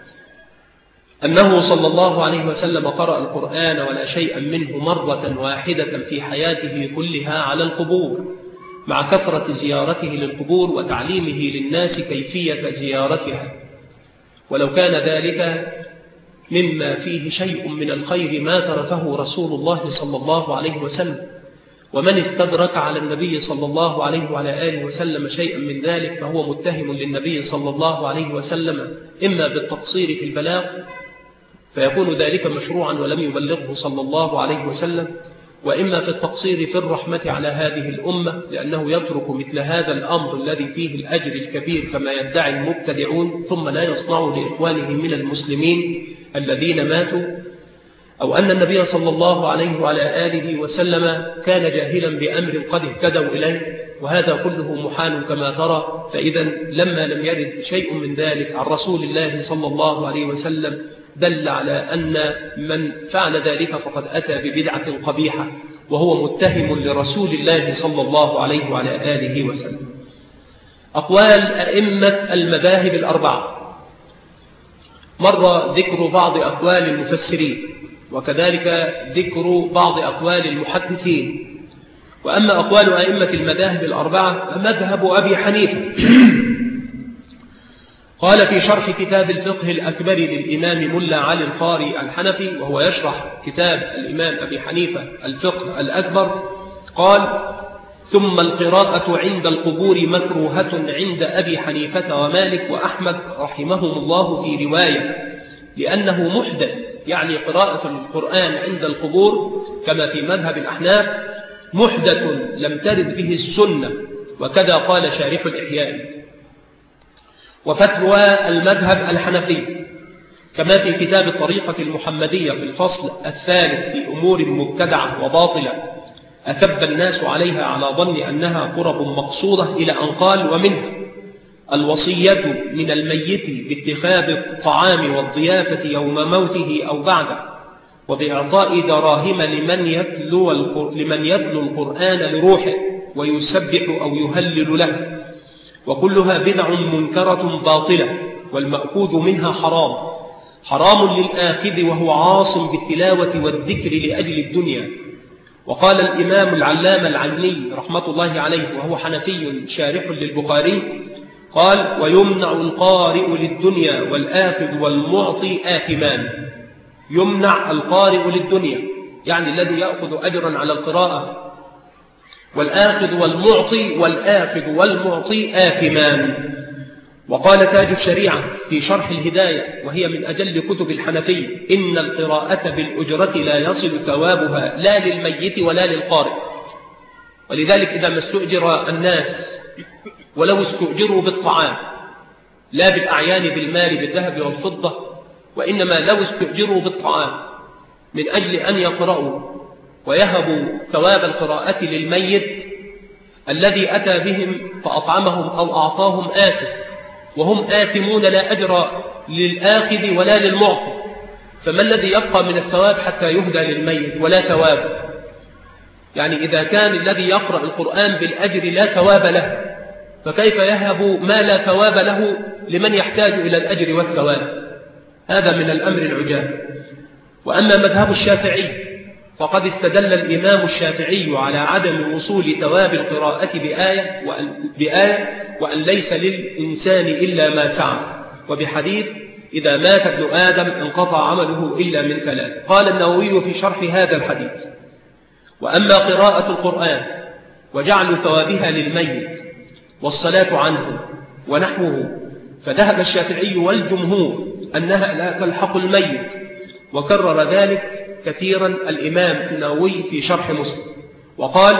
أنه صلى الله عليه وسلم قرأ القرآن ولا شيئا منه مرة واحدة في حياته كلها على القبور، مع كثرة زيارته للقبور وتعليمه للناس كيفية زيارتها. ولو كان ذلك مما فيه شيء من الخير ما تركه رسول الله صلى الله عليه وسلم، ومن استدرك على النبي صلى الله عليه وعلى آله وسلم شيئا من ذلك فهو متهم للنبي صلى الله عليه وسلم إما بالتقصير في البلاغ فيكون ذلك مشروعا ولم يبلغه صلى الله عليه وسلم، وإما في التقصير في الرحمة على هذه الأمة، لأنه يترك مثل هذا الأمر الذي فيه الأجر الكبير كما يدعي المبتدعون ثم لا يصنع لإخوانه من المسلمين الذين ماتوا، أو أن النبي صلى الله عليه وعلى آله وسلم كان جاهلا بأمر قد اهتدوا إليه، وهذا كله محال كما ترى. فإذا لما لم يرد شيء من ذلك عن رسول الله صلى الله عليه وسلم دل على أن من فعل ذلك فقد أتى ببدعة قبيحة، وهو متهم لرسول الله صلى الله عليه وعلى آله وسلم. أقوال أئمة المذاهب الأربعة. مر ذكر بعض أقوال المفسرين، وكذلك ذكر بعض أقوال المحدثين. وأما أقوال أئمة المذاهب الأربعة مذهب أبي حنيفة. قال في شرح كتاب الفقه الأكبر للإمام ملا علي القاري الحنفي، وهو يشرح كتاب الإمام أبي حنيفة الفقه الأكبر، قال: ثم القراءة عند القبور مكروهة عند أبي حنيفة ومالك وأحمد رحمهم الله في رواية، لأنه محدث، يعني قراءة القرآن عند القبور كما في مذهب الأحناف محدث لم ترد به السنة، وكذا قال شارح الإحياء. وفتوى المذهب الحنفي كما في كتاب الطريقة المحمدية في الفصل الثالث في أمور مبتدعة وباطلة أكب الناس عليها على ظن أنها قرب مقصودة، إلى أن قال: ومنها الوصية من الميت باتخاذ الطعام والضيافة يوم موته أو بعده، وبإعطاء دراهم لمن يتلو لمن يتلو القرآن لروحه ويسبح أو يهلل له، وكلها بدع منكرة باطلة، والمأخوذ منها حرام حرام للآخذ وهو عاصم بالتلاوة والذكر لأجل الدنيا. وقال الإمام العلامة العلمي رحمة الله عليه، وهو حنفي شارح للبخاري، قال: ويمنع القارئ للدنيا والآخذ والمعطي آثمان. يمنع القارئ للدنيا يعني الذي يأخذ أجرا على القراءة، والآخذ والمعطي والآخذ والمعطي آثمان. وقال تاج الشريعة في شرح الهداية، وهي من أجل كتب الحنفي: إن القراءة بالأجرة لا يصل ثوابها لا للميت ولا للقارئ. ولذلك إذا ما استؤجر الناس ولو استؤجروا بالطعام لا بالأعيان بالمال بالذهب والفضة، وإنما لو استؤجروا بالطعام من أجل أن يقرأوا ويهبوا ثواب القراءة للميت الذي أتى بهم فأطعمهم أو أعطاهم آثم، وهم آثمون لا أجر للآخذ ولا للمعطي، فما الذي يبقى من الثواب حتى يهدى للميت ولا ثواب؟ يعني إذا كان الذي يقرأ القرآن بالأجر لا ثواب له، فكيف يهب ما لا ثواب له لمن يحتاج إلى الأجر والثواب؟ هذا من الأمر العجاب. وأما مذهب الشافعي فقد استدل الإمام الشافعي على عدم وصول ثواب القراءة بآية وأن, بآية وأن ليس للإنسان إلا ما سعى، وبحديث: إذا مات ابن آدم انقطع عمله إلا من ثلاث. قال النووي في شرح هذا الحديث: وأما قراءة القرآن وجعل ثوابها للميت والصلاة عنه ونحوه، فذهب الشافعي والجمهور أنها لا تلحق الميت، وكرر ذلك كثيرا الإمام النووي في شرح مسلم. وقال: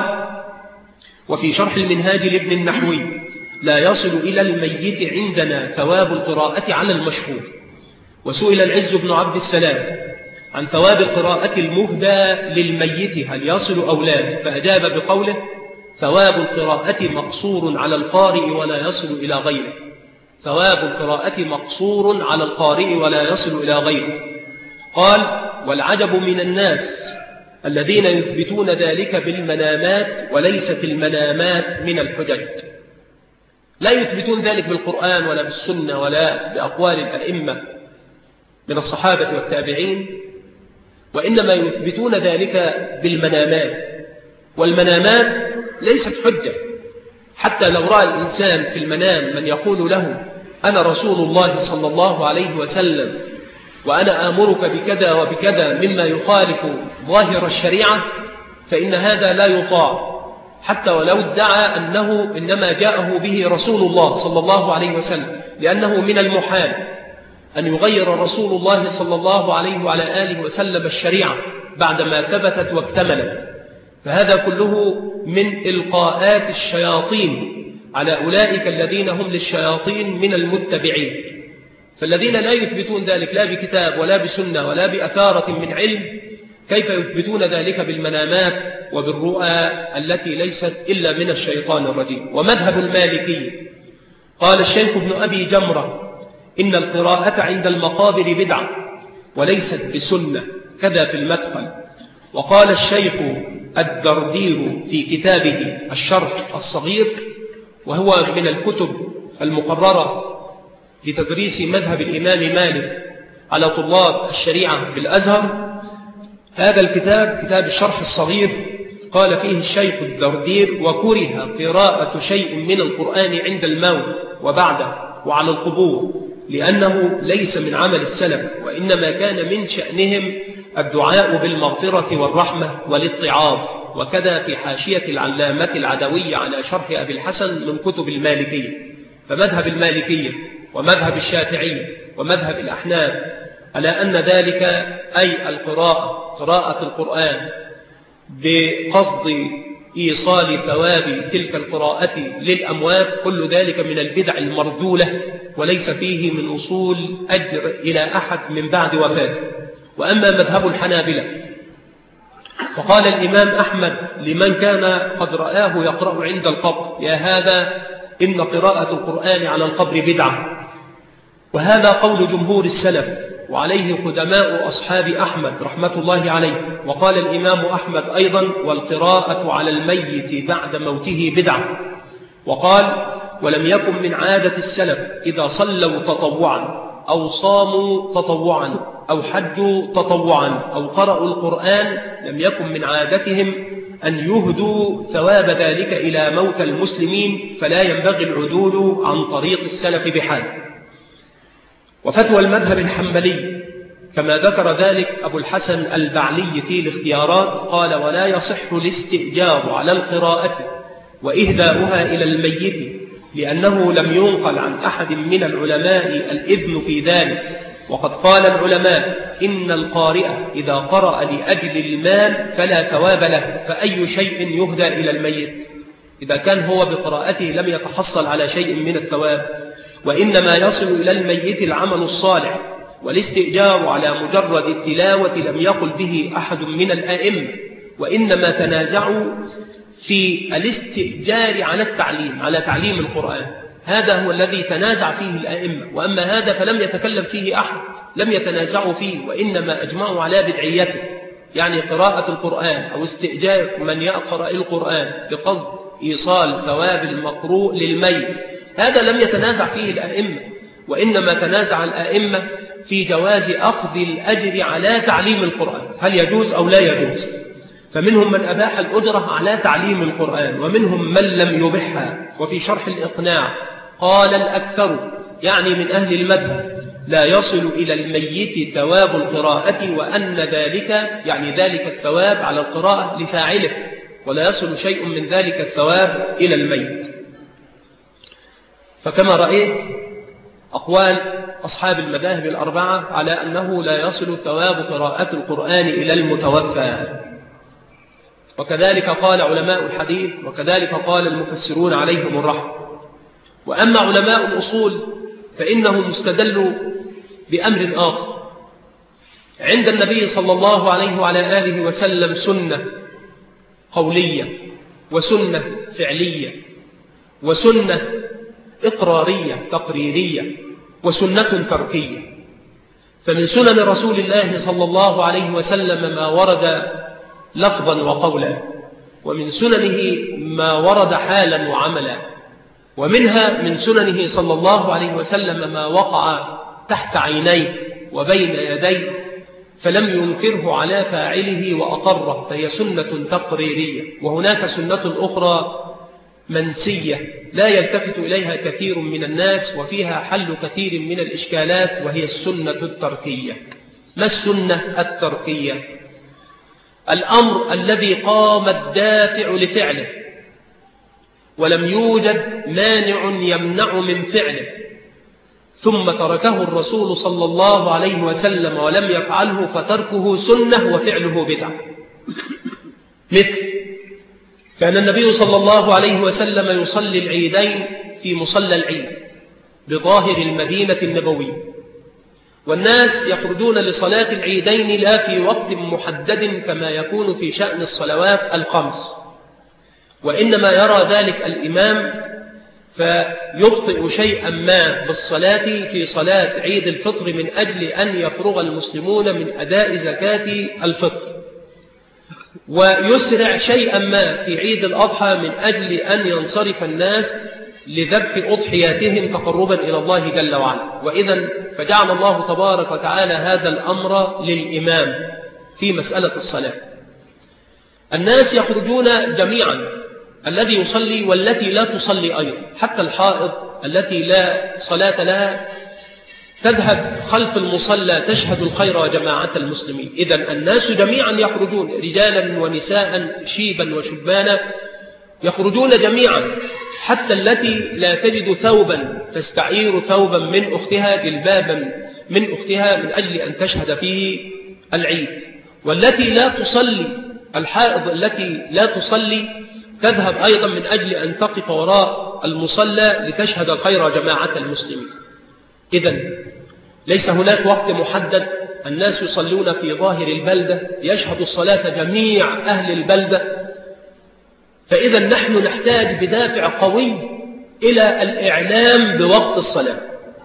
وفي شرح المنهاج لابن النحوي: لا يصل إلى الميت عندنا ثواب القراءة على المشهور. وسئل العز بن عبد السلام عن ثواب القراءة المهدى للميت هل يصل أو لا، فأجاب بقوله: ثواب القراءة مقصور على القارئ ولا يصل إلى غيره. ثواب القراءة مقصور على القارئ ولا يصل إلى غيره. قال: والعجب من الناس الذين يثبتون ذلك بالمنامات وليست المنامات من الحجج. لا يثبتون ذلك بالقرآن ولا بالسنة ولا بأقوال الأئمة من الصحابة والتابعين، وإنما يثبتون ذلك بالمنامات، والمنامات ليست حجة. حتى لو رأى الإنسان في المنام من يقول له: أنا رسول الله صلى الله عليه وسلم وأنا آمرك بكذا وبكذا مما يخالف ظاهر الشريعة، فإن هذا لا يطاع، حتى ولو ادعى أنه إنما جاءه به رسول الله صلى الله عليه وسلم، لأنه من المحال أن يغير رسول الله صلى الله عليه وعلى آله وسلم الشريعة بعدما ثبتت واكتملت. فهذا كله من إلقاءات الشياطين على أولئك الذين هم للشياطين من المتبعين. فالذين لا يثبتون ذلك لا بكتاب ولا بسنة ولا بأثارة من علم، كيف يثبتون ذلك بالمنامات وبالرؤى التي ليست إلا من الشيطان الرجيم؟ ومذهب المالكي قال الشيخ ابن أبي جمرة إن القراءة عند المقابر بدعة وليست بسنة، كذا في المدخل. وقال الشيخ الدردير في كتابه الشرح الصغير، وهو من الكتب المقررة لتدريس مذهب الإمام مالك على طلاب الشريعة بالأزهر، هذا الكتاب كتاب الشرح الصغير، قال فيه الشيخ الدردير: وكره قراءة شيء من القرآن عند الموت وبعده وعلى القبور، لأنه ليس من عمل السلف، وإنما كان من شأنهم الدعاء بالمغفرة والرحمة والاتعاظ. وكذا في حاشية العلامة العدوية على شرح أبي الحسن من كتب المالكية. فمذهب المالكية ومذهب الشافعية ومذهب الأحناف على أن ذلك أي القراءة قراءة القرآن بقصد إيصال ثواب تلك القراءة للأموات، كل ذلك من البدع المرذولة، وليس فيه من وصول أجر إلى أحد من بعد وفاته. وأما مذهب الحنابلة فقال الإمام أحمد لمن كان قد رآه يقرأ عند القبر: يا هذا إن قراءة القرآن على القبر بدعة. وهذا قول جمهور السلف، وعليه قدماء أصحاب أحمد رحمة الله عليه. وقال الإمام أحمد أيضا: والقراءة على الميت بعد موته بدعة. وقال: ولم يكن من عادة السلف إذا صلوا تطوعا أو صاموا تطوعا أو حجوا تطوعا أو قرأوا القرآن، لم يكن من عادتهم أن يهدوا ثواب ذلك إلى موتى المسلمين، فلا ينبغي العدول عن طريق السلف بحال. وفتوى المذهب الحنبلي كما ذكر ذلك أبو الحسن البعلي في الاختيارات، قال: ولا يصح الاستئجار على القراءة وإهداؤها إلى الميت، لأنه لم ينقل عن أحد من العلماء الإذن في ذلك. وقد قال العلماء إن القارئ إذا قرأ لأجل المال فلا ثواب له، فأي شيء يهدى إلى الميت إذا كان هو بقراءته لم يتحصل على شيء من الثواب؟ وإنما يصل إلى الميت العمل الصالح. والاستئجار على مجرد التلاوة لم يقل به أحد من الآئمة، وإنما تنازعوا في الاستئجار على التعليم على تعليم القرآن، هذا هو الذي تنازع فيه الآئمة. وأما هذا فلم يتكلم فيه أحد، لم يتنازعوا فيه، وإنما أجمعوا على بدعيته، يعني قراءة القرآن أو استئجار من يقرأ القرآن بقصد إيصال ثواب المقروء للميت، هذا لم يتنازع فيه الآئمة، وإنما تنازع الآئمة في جواز أخذ الأجر على تعليم القرآن، هل يجوز أو لا يجوز. فمنهم من أباح الأجرة على تعليم القرآن، ومنهم من لم يبحها. وفي شرح الإقناع قال الأكثر، يعني من أهل المذهب، لا يصل إلى الميت ثواب القراءة، وأن ذلك يعني ذلك الثواب على القراءة لفاعله، ولا يصل شيء من ذلك الثواب إلى الميت. فكما رأيت أقوال أصحاب المذاهب الأربعة على أنه لا يصل ثواب قراءة القرآن إلى المتوفى، وكذلك قال علماء الحديث، وكذلك قال المفسرون عليهم الرحمة. وأما علماء الأصول فإنهم استدلوا بأمر آخر. عند النبي صلى الله عليه وعلى آله وسلم سنة قولية، وسنة فعلية، وسنة إقرارية تقريرية، وسنة تركية. فمن سنن رسول الله صلى الله عليه وسلم ما ورد لفظا وقولا، ومن سننه ما ورد حالا وعملا، ومنها من سننه صلى الله عليه وسلم ما وقع تحت عينيه وبين يديه فلم ينكره على فاعله وأقره، فهي سنة تقريرية. وهناك سنة أخرى منسية لا يلتفت إليها كثير من الناس، وفيها حل كثير من الإشكالات، وهي السنة التركية. ما السنة التركية؟ الأمر الذي قام الدافع لفعله ولم يوجد مانع يمنع من فعله، ثم تركه الرسول صلى الله عليه وسلم ولم يفعله، فتركه سنة وفعله بدعة. مثل كان النبي صلى الله عليه وسلم يصلي العيدين في مصلى العيد بظاهر المدينة النبوية، والناس يخرجون لصلاة العيدين لا في وقت محدد كما يكون في شأن الصلوات الخمس، وإنما يرى ذلك الإمام فيبطئ شيئا ما بالصلاة في صلاة عيد الفطر من أجل أن يفرغ المسلمون من أداء زكاة الفطر، ويسرع شيئا ما في عيد الأضحى من أجل أن ينصرف الناس لذبح أضحياتهم تقربا إلى الله جل وعلا. وإذا فجعل الله تبارك وتعالى هذا الأمر للإمام في مسألة الصلاة. الناس يخرجون جميعا، الذي يصلي والتي لا تصلي أيضا، حتى الحائض التي لا صلاة لها تذهب خلف المصلى تشهد الخير وجماعة المسلمين. إذن الناس جميعا يخرجون، رجالا ونساء شيبا وشبانا، يخرجون جميعا، حتى التي لا تجد ثوبا تستعير ثوبا من أختها، جلبابا من أختها من أجل أن تشهد فيه العيد. والتي لا تصلي، الحائض التي لا تصلي تذهب أيضا من أجل أن تقف وراء المصلى لتشهد الخير جماعة المسلمين. إذن ليس هناك وقت محدد، الناس يصلون في ظاهر البلدة، يشهد الصلاة جميع أهل البلدة. فإذا نحن نحتاج بدافع قوي إلى الإعلام بوقت الصلاة،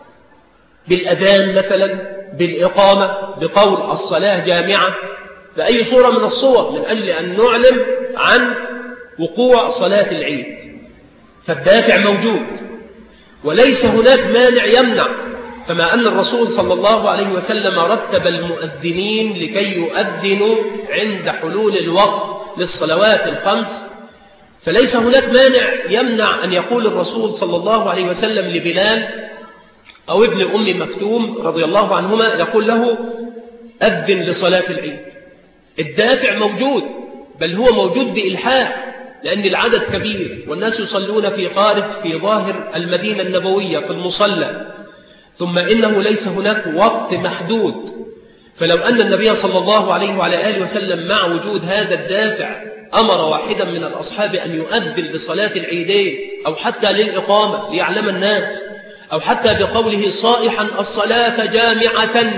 بالأذان مثلا، بالإقامة، بقول الصلاة جامعة، بأي صورة من الصور، من أجل أن نعلم عن وقوع صلاة العيد. فالدافع موجود، وليس هناك مانع يمنع، كما أن الرسول صلى الله عليه وسلم رتب المؤذنين لكي يؤذنوا عند حلول الوقت للصلوات الخمس، فليس هناك مانع يمنع أن يقول الرسول صلى الله عليه وسلم لبلال أو ابن أم مكتوم رضي الله عنهما، يقول له أذن لصلاة العيد. الدافع موجود، بل هو موجود بإلحاح، لأن العدد كبير والناس يصلون في خارج في ظاهر المدينة النبوية في المصلى، ثم إنه ليس هناك وقت محدود. فلو أن النبي صلى الله عليه وعلى آله وسلم مع وجود هذا الدافع أمر واحدا من الأصحاب أن يؤذن لصلاة العيدين أو حتى للإقامة ليعلم الناس، أو حتى بقوله صائحا الصلاة جامعة،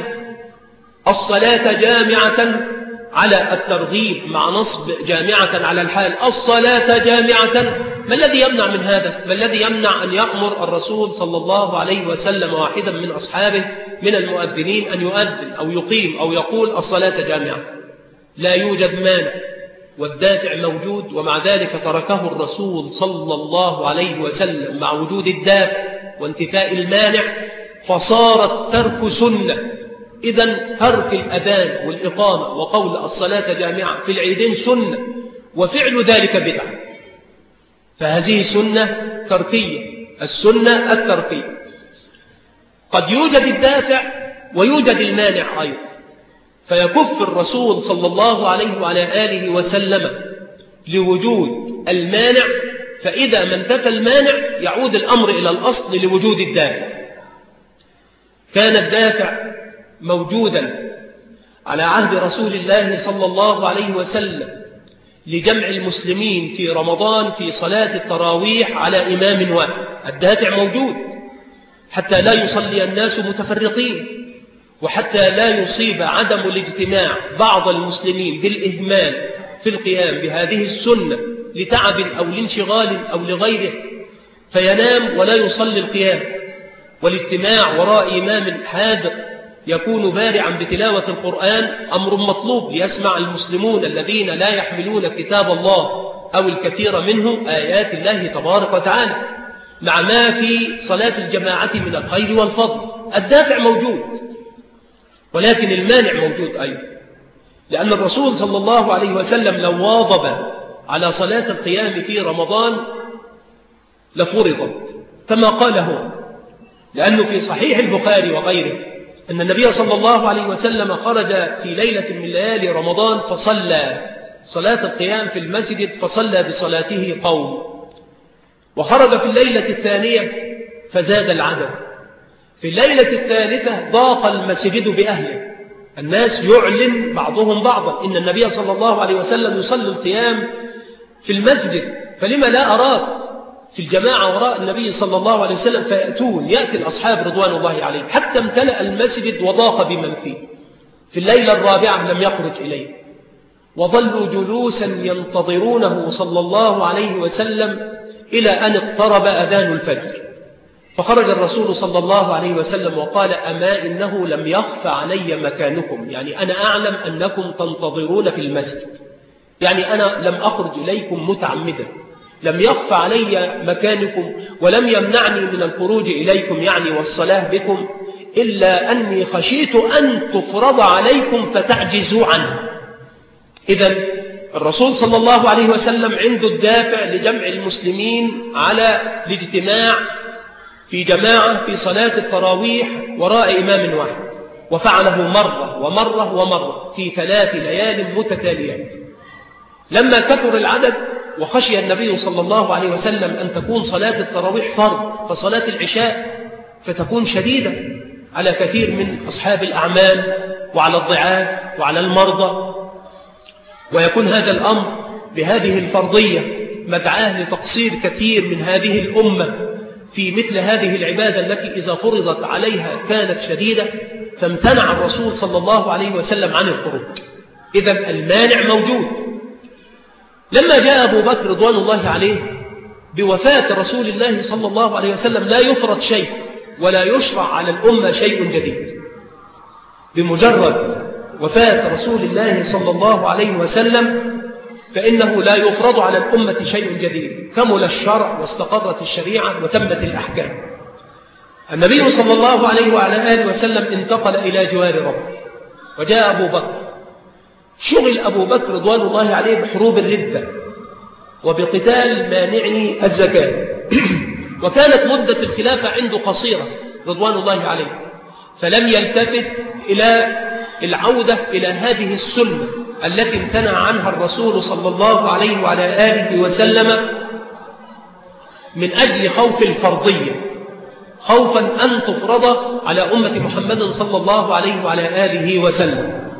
الصلاة جامعة على الترغيب مع نصب جامعة على الحال، الصلاة جامعة، ما الذي يمنع من هذا؟ ما الذي يمنع أن يأمر الرسول صلى الله عليه وسلم واحدا من أصحابه من المؤذنين أن يؤذن أو يقيم أو يقول الصلاة جامعة؟ لا يوجد مانع، والدافع موجود، ومع ذلك تركه الرسول صلى الله عليه وسلم مع وجود الدافع وانتفاء المانع، فصار الترك سنة. إذن ترك الأذان والإقامة وقول الصلاة جامعة في العيدين سنة، وفعل ذلك بدعة. فهذه سنة تركية، السنة التركية. قد يوجد الدافع ويوجد المانع أيضا، فيكف الرسول صلى الله عليه وعلى آله وسلم لوجود المانع، فإذا ما انتفى المانع يعود الأمر إلى الأصل لوجود الدافع. كان الدافع موجودا على عهد رسول الله صلى الله عليه وسلم لجمع المسلمين في رمضان في صلاة التراويح على إمام واحد. الدافع موجود حتى لا يصلي الناس متفرقين، وحتى لا يصيب عدم الاجتماع بعض المسلمين بالإهمال في القيام بهذه السنة لتعب أو لانشغال أو لغيره، فينام ولا يصلي القيام. والاجتماع وراء إمام حاذق يكون بارعا بتلاوة القرآن أمر مطلوب، ليسمع المسلمون الذين لا يحملون كتاب الله أو الكثير منه آيات الله تبارك وتعالى، مع ما في صلاة الجماعة من الخير والفضل. الدافع موجود، ولكن المانع موجود أيضا، لأن الرسول صلى الله عليه وسلم لو واظب على صلاة القيام في رمضان لفرضت كما قال هو، لأنه في صحيح البخاري وغيره أن النبي صلى الله عليه وسلم خرج في ليلة من ليالي رمضان فصلى صلاة القيام في المسجد، فصلى بصلاته قوم، وخرج في الليلة الثانية فزاد العدد، في الليلة الثالثة ضاق المسجد بأهله، الناس يعلن بعضهم بعضا إن النبي صلى الله عليه وسلم يصلي القيام في المسجد، فلما لا أراك في الجماعة وراء النبي صلى الله عليه وسلم؟ فيأتون، يأتي الأصحاب رضوان الله عليهم حتى امتلأ المسجد وضاق بمن فيه. في الليلة الرابعة لم يخرج إليه، وظلوا جلوسا ينتظرونه صلى الله عليه وسلم إلى أن اقترب أذان الفجر، فخرج الرسول صلى الله عليه وسلم وقال: أما إنه لم يخف علي مكانكم، يعني أنا أعلم أنكم تنتظرون في المسجد، يعني أنا لم أخرج إليكم متعمدا، لم يخف علي مكانكم ولم يمنعني من الخروج إليكم يعني والصلاة بكم، إلا أني خشيت أن تفرض عليكم فتعجزوا عنه. إذن الرسول صلى الله عليه وسلم عنده الدافع لجمع المسلمين على الاجتماع في جماعة في صلاة التراويح وراء إمام واحد، وفعله مرة ومرة ومرة في ثلاث ليال متتاليات. لما كثر العدد وخشي النبي صلى الله عليه وسلم أن تكون صلاة التراويح فرض، فصلاة العشاء فتكون شديدة على كثير من أصحاب الأعمال وعلى الضعاف وعلى المرضى، ويكون هذا الأمر بهذه الفرضية مدعاه لتقصير كثير من هذه الأمة في مثل هذه العبادة التي إذا فرضت عليها كانت شديدة، فامتنع الرسول صلى الله عليه وسلم عن الخروج. إذن المانع موجود. لما جاء أبو بكر رضوان الله عليه بوفاة رسول الله صلى الله عليه وسلم لا يفرض شيء ولا يشرع على الأمة شيء جديد. بمجرد وفاة رسول الله صلى الله عليه وسلم فإنه لا يفرض على الأمة شيء جديد، كمل الشرع واستقرت الشريعة وتمت الأحكام. النبي صلى الله عليه وعلى آله وسلم انتقل إلى جوار ربه، وجاء أبو بكر. شغل أبو بكر رضوان الله عليه بحروب الردة وبقتال مانعي الزكاة وكانت مدة الخلافة عنده قصيرة رضوان الله عليه، فلم يلتفت إلى العودة إلى هذه السنة التي امتنع عنها الرسول صلى الله عليه وعلى آله وسلم من أجل خوف الفرضية، خوفا أن تفرض على أمة محمد صلى الله عليه وعلى آله وسلم.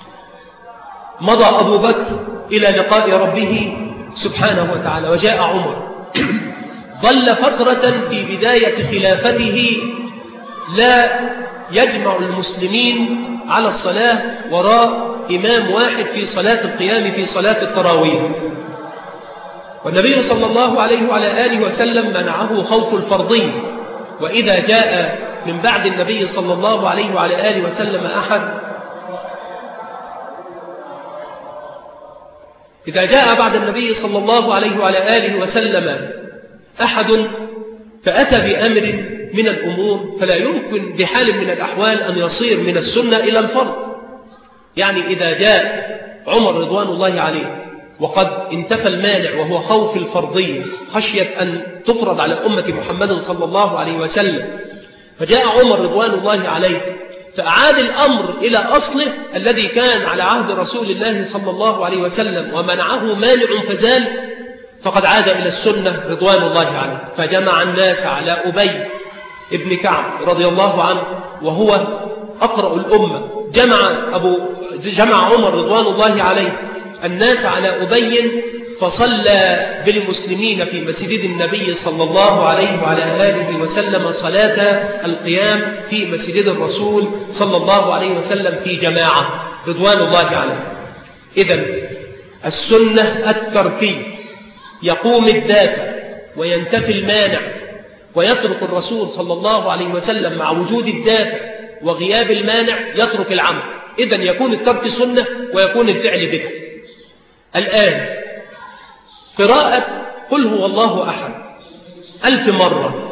مضى أبو بكر إلى لقاء ربه سبحانه وتعالى، وجاء عمر. ظل فترة في بداية خلافته لا يجمع المسلمين على الصلاة وراء إمام واحد في صلاة القيام في صلاة التراويح، والنبي صلى الله عليه وعلى آله وسلم منعه خوف الفرضية. وإذا جاء من بعد النبي صلى الله عليه وعلى آله وسلم أحد إذا جاء بعد النبي صلى الله عليه وعلى آله وسلم أحد فأتى بأمر من الأمور فلا يمكن بحال من الأحوال أن يصير من السنة إلى الفرض. يعني إذا جاء عمر رضوان الله عليه وقد انتفى المانع وهو خوف الفرضية خشية أن تفرض على أمة محمد صلى الله عليه وسلم، فجاء عمر رضوان الله عليه فأعاد الأمر إلى أصله الذي كان على عهد رسول الله صلى الله عليه وسلم ومنعه مانع فزال، فقد عاد إلى السنة رضوان الله عليه. فجمع الناس على أبي ابن كعب رضي الله عنه وهو أقرأ الأمة، جمع, أبو جمع عمر رضوان الله عليه الناس على أبي فصلى بالمسلمين في مسجد النبي صلى الله عليه وعلى آله وسلم صلاة القيام في مسجد الرسول صلى الله عليه وسلم في جماعة رضوان الله عليه. إذن السنة التركي، يقوم الدافع وينتفي المانع ويترك الرسول صلى الله عليه وسلم مع وجود الدافع وغياب المانع يترك العمل. إذن يكون الترك سنة ويكون الفعل بدعة. الآن قراءة قل هو الله أحد ألف مرة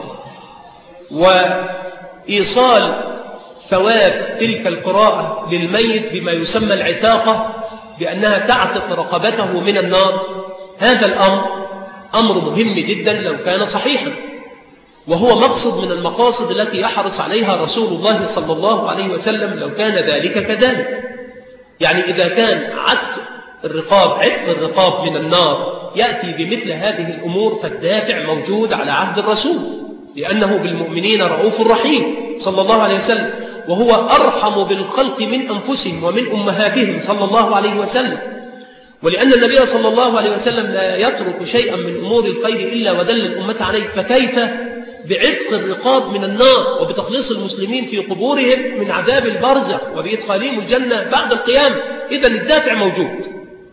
وإيصال ثواب تلك القراءة للميت بما يسمى العتاقة بأنها تعتق رقبته من النار، هذا الأمر أمر مهم جدا لو كان صحيحا، وهو مقصد من المقاصد التي يحرص عليها رسول الله صلى الله عليه وسلم لو كان ذلك كذلك. يعني إذا كان عتق الرقاب عتق الرقاب من النار يأتي بمثل هذه الأمور فالدافع موجود على عهد الرسول، لأنه بالمؤمنين رؤوف رحيم صلى الله عليه وسلم، وهو أرحم بالخلق من أنفسهم ومن أمهاتهم صلى الله عليه وسلم. ولأن النبي صلى الله عليه وسلم لا يترك شيئا من أمور الخير إلا ودل الأمة عليه، فكيف بعتق الرقاب من النار وبتخليص المسلمين في قبورهم من عذاب البرزخ وبإدخالهم الجنة بعد القيامة؟ إذن الدافع موجود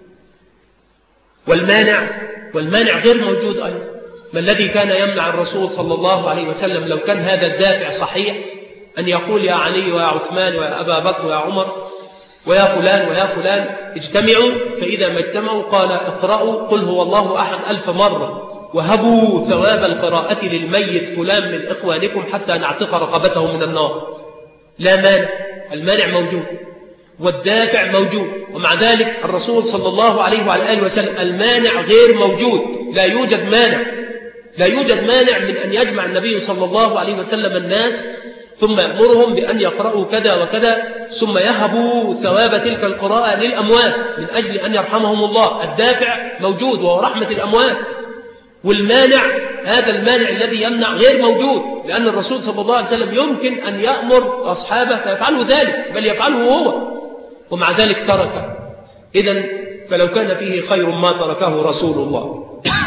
والمانع والمانع غير موجود أيضا. ما الذي كان يمنع الرسول صلى الله عليه وسلم لو كان هذا الدافع صحيح أن يقول يا علي ويا عثمان ويا أبا بكر ويا عمر ويا فلان ويا فلان اجتمعوا، فإذا ما اجتمعوا قال اقرأوا قل هو الله أحد ألف مرة وهبوا ثواب القراءة للميت فلان من إخوانكم حتى نعتق رقبته من النار. لا مانع، المانع موجود والدافع موجود، ومع ذلك الرسول صلى الله عليه وعلى آله وسلم المانع غير موجود. لا يوجد مانع لا يوجد مانع من أن يجمع النبي صلى الله عليه وسلم الناس ثم يأمرهم بأن يقرأوا كذا وكذا ثم يهبوا ثواب تلك القراءة للأموات من أجل أن يرحمهم الله. الدافع موجود وهو رحمة الأموات، والمانع هذا المانع الذي يمنع غير موجود، لأن الرسول صلى الله عليه وسلم يمكن أن يأمر أصحابه فيفعلوا ذلك، بل يفعله هو، ومع ذلك تركه. إذن فلو كان فيه خير ما تركه رسول الله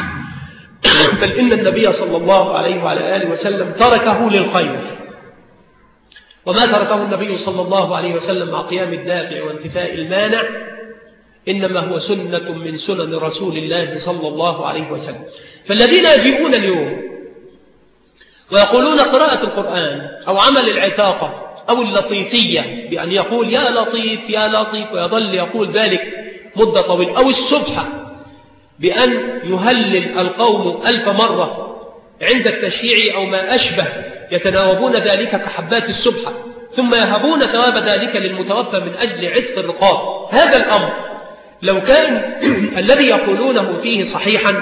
بل إن النبي صلى الله عليه وعلى آله وسلم تركه للخير، وما تركه النبي صلى الله عليه وسلم مع قيام الدافع وانتفاء المانع إنما هو سنة من سنن رسول الله صلى الله عليه وسلم. فالذين يجيئون اليوم ويقولون قراءة القرآن أو عمل العتاقة أو اللطيفية بأن يقول يا لطيف يا لطيف ويظل يقول ذلك مدة طويلة، أو السبحة بأن يهلل القوم ألف مرة عند التشييع أو ما أشبه، يتناوبون ذلك كحبات السبحة ثم يهبون ثواب ذلك للمتوفى من أجل عتق الرقاب. هذا الأمر لو كان الذي يقولونه فيه صحيحا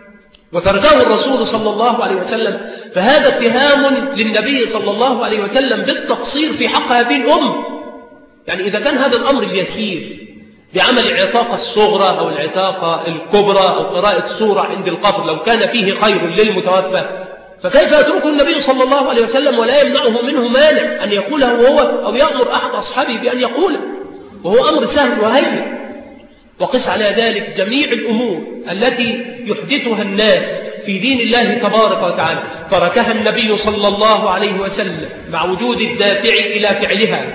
وتركه الرسول صلى الله عليه وسلم فهذا اتهام للنبي صلى الله عليه وسلم بالتقصير في حق هذه الأمة. يعني إذا كان هذا الأمر اليسير بعمل العتاقة الصغرى أو العتاقة الكبرى أو قراءة سورة عند القبر لو كان فيه خير للمتوفى، فكيف يتركه النبي صلى الله عليه وسلم ولا يمنعه منه مانع أن يقوله هو أو يأمر أحد أصحابه بأن يقوله، وهو أمر سهل وهين. وقس على ذلك جميع الأمور التي يحدثها الناس في دين الله تبارك وتعالى تركها النبي صلى الله عليه وسلم مع وجود الدافع إلى فعلها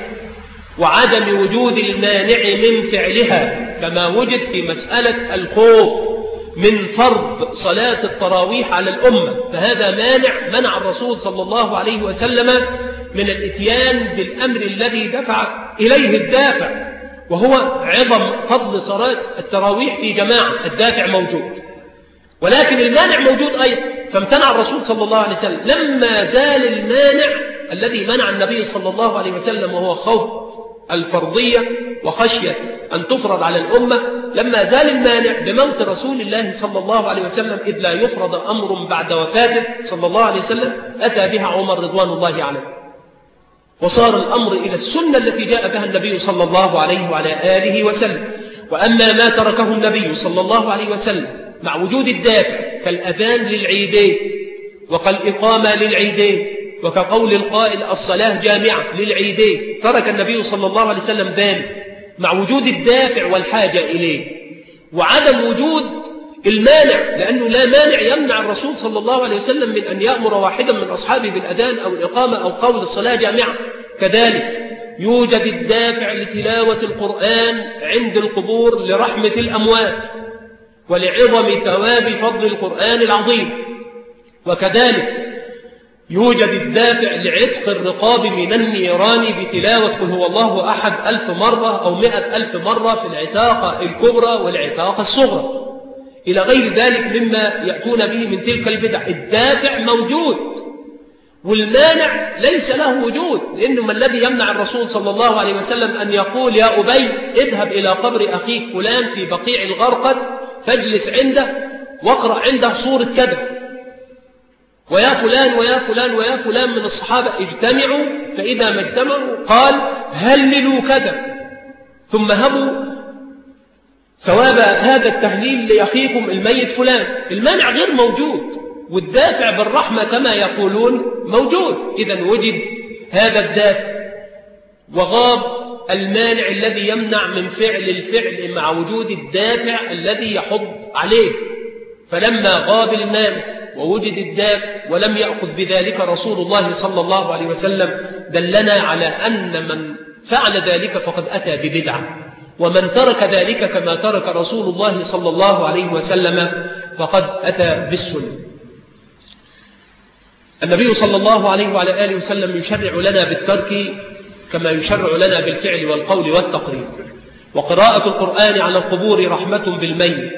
وعدم وجود المانع من فعلها، كما وجد في مسألة الخوف من فرض صلاة التراويح على الأمة، فهذا مانع منع الرسول صلى الله عليه وسلم من الاتيان بالأمر الذي دفع إليه الدافع، وهو عظم فضل صلاة التراويح في جماعة. الدافع موجود ولكن المانع موجود أيضا، فامتنع الرسول صلى الله عليه وسلم. لما زال المانع الذي منع النبي صلى الله عليه وسلم وهو خوف الفرضية وخشية أن تفرض على الأمة، لما زال المانع بموت رسول الله صلى الله عليه وسلم إذ لا يفرض أمر بعد وفاته صلى الله عليه وسلم، أتى بها عمر رضوان الله عليه، وصار الأمر إلى السنة التي جاء بها النبي صلى الله عليه وعلى آله وسلم. وأما ما تركه النبي صلى الله عليه وسلم مع وجود الدافع كالأذان للعيدين وكالإقامة للعيدين وكقول القائل الصلاة جامعة للعيدين، ترك النبي صلى الله عليه وسلم ذلك مع وجود الدافع والحاجة إليه وعدم وجود المانع، لأنه لا مانع يمنع الرسول صلى الله عليه وسلم من أن يأمر واحدا من أصحابه بالأذان أو الإقامة أو قول الصلاة جامعة. كذلك يوجد الدافع لتلاوة القرآن عند القبور لرحمة الأموات ولعظم ثواب فضل القرآن العظيم، وكذلك يوجد الدافع لعتق الرقاب من النيران بتلاوة قل هو الله أحد ألف مرة أو مئة ألف مرة في العتاقة الكبرى والعتاقة الصغرى إلى غير ذلك مما يأتون به من تلك البدع. الدافع موجود والمانع ليس له وجود، لأنه ما الذي يمنع الرسول صلى الله عليه وسلم أن يقول يا أبي اذهب إلى قبر أخيك فلان في بقيع الغرقد فاجلس عنده واقرأ عنده سورة كذا، ويا فلان ويا فلان ويا فلان من الصحابة اجتمعوا، فإذا ما اجتمعوا قال هللوا كذا ثم هبوا ثواب هذا التهليل لأخيكم الميت فلان. المانع غير موجود والدافع بالرحمة كما يقولون موجود. إذن وجد هذا الدافع وغاب المانع الذي يمنع من فعل الفعل مع وجود الدافع الذي يحض عليه. فلما غاب المانع ووجد الدافع ولم يأخذ بذلك رسول الله صلى الله عليه وسلم دلنا على أن من فعل ذلك فقد أتى ببدعة، ومن ترك ذلك كما ترك رسول الله صلى الله عليه وسلم فقد أتى بالسنة. النبي صلى الله عليه وعلى آله وسلم يشرع لنا بالترك كما يشرع لنا بالفعل والقول والتقرير. وقراءة القرآن على القبور رحمة بالميت،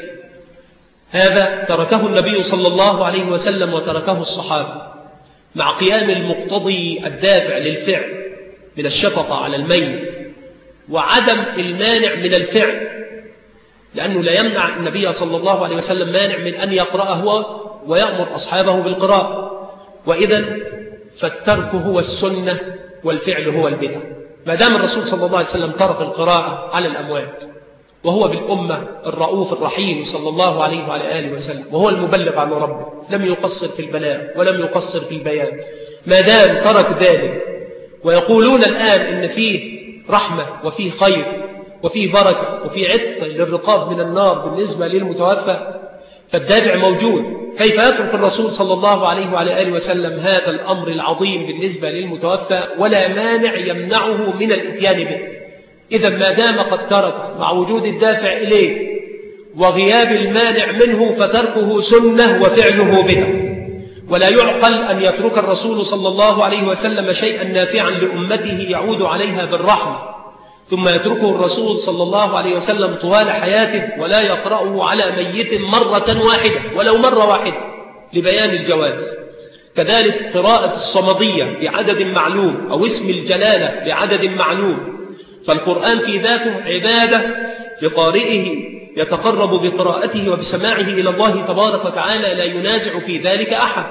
هذا تركه النبي صلى الله عليه وسلم وتركه الصحابة مع قيام المقتضي الدافع للفعل من الشفقة على الميت وعدم المانع من الفعل، لأنه لا يمنع النبي صلى الله عليه وسلم مانع من أن يقرأ هو ويأمر أصحابه بالقراءة. وإذا فالترك هو السنة والفعل هو البدعة. ما دام الرسول صلى الله عليه وسلم ترك القراءة على الأموات وهو بالأمة الرؤوف الرحيم صلى الله عليه وعلى آله وسلم، وهو المبلغ عن ربه، لم يقصر في البلاغ ولم يقصر في البيان. ما دام ترك ذلك ويقولون الآن إن فيه رحمة وفيه خير وفيه بركة وفيه عتق للرقاب من النار بالنسبة للمتوفى، فالدافع موجود. كيف يترك الرسول صلى الله عليه وعلى آله وسلم هذا الأمر العظيم بالنسبة للمتوفى ولا مانع يمنعه من الاتيان به؟ إذا ما دام قد ترك مع وجود الدافع إليه وغياب المانع منه فتركه سنة وفعله بدعة. ولا يعقل أن يترك الرسول صلى الله عليه وسلم شيئا نافعا لأمته يعود عليها بالرحمة ثم يتركه الرسول صلى الله عليه وسلم طوال حياته ولا يقرأه على ميت مرة واحدة ولو مرة واحدة لبيان الجواز. كذلك قراءة الصمدية بعدد معلوم أو اسم الجلالة بعدد معلوم، فالقرآن في ذاته عبادة لقارئه يتقرب بقراءته وبسماعه إلى الله تبارك وتعالى، لا ينازع في ذلك أحد.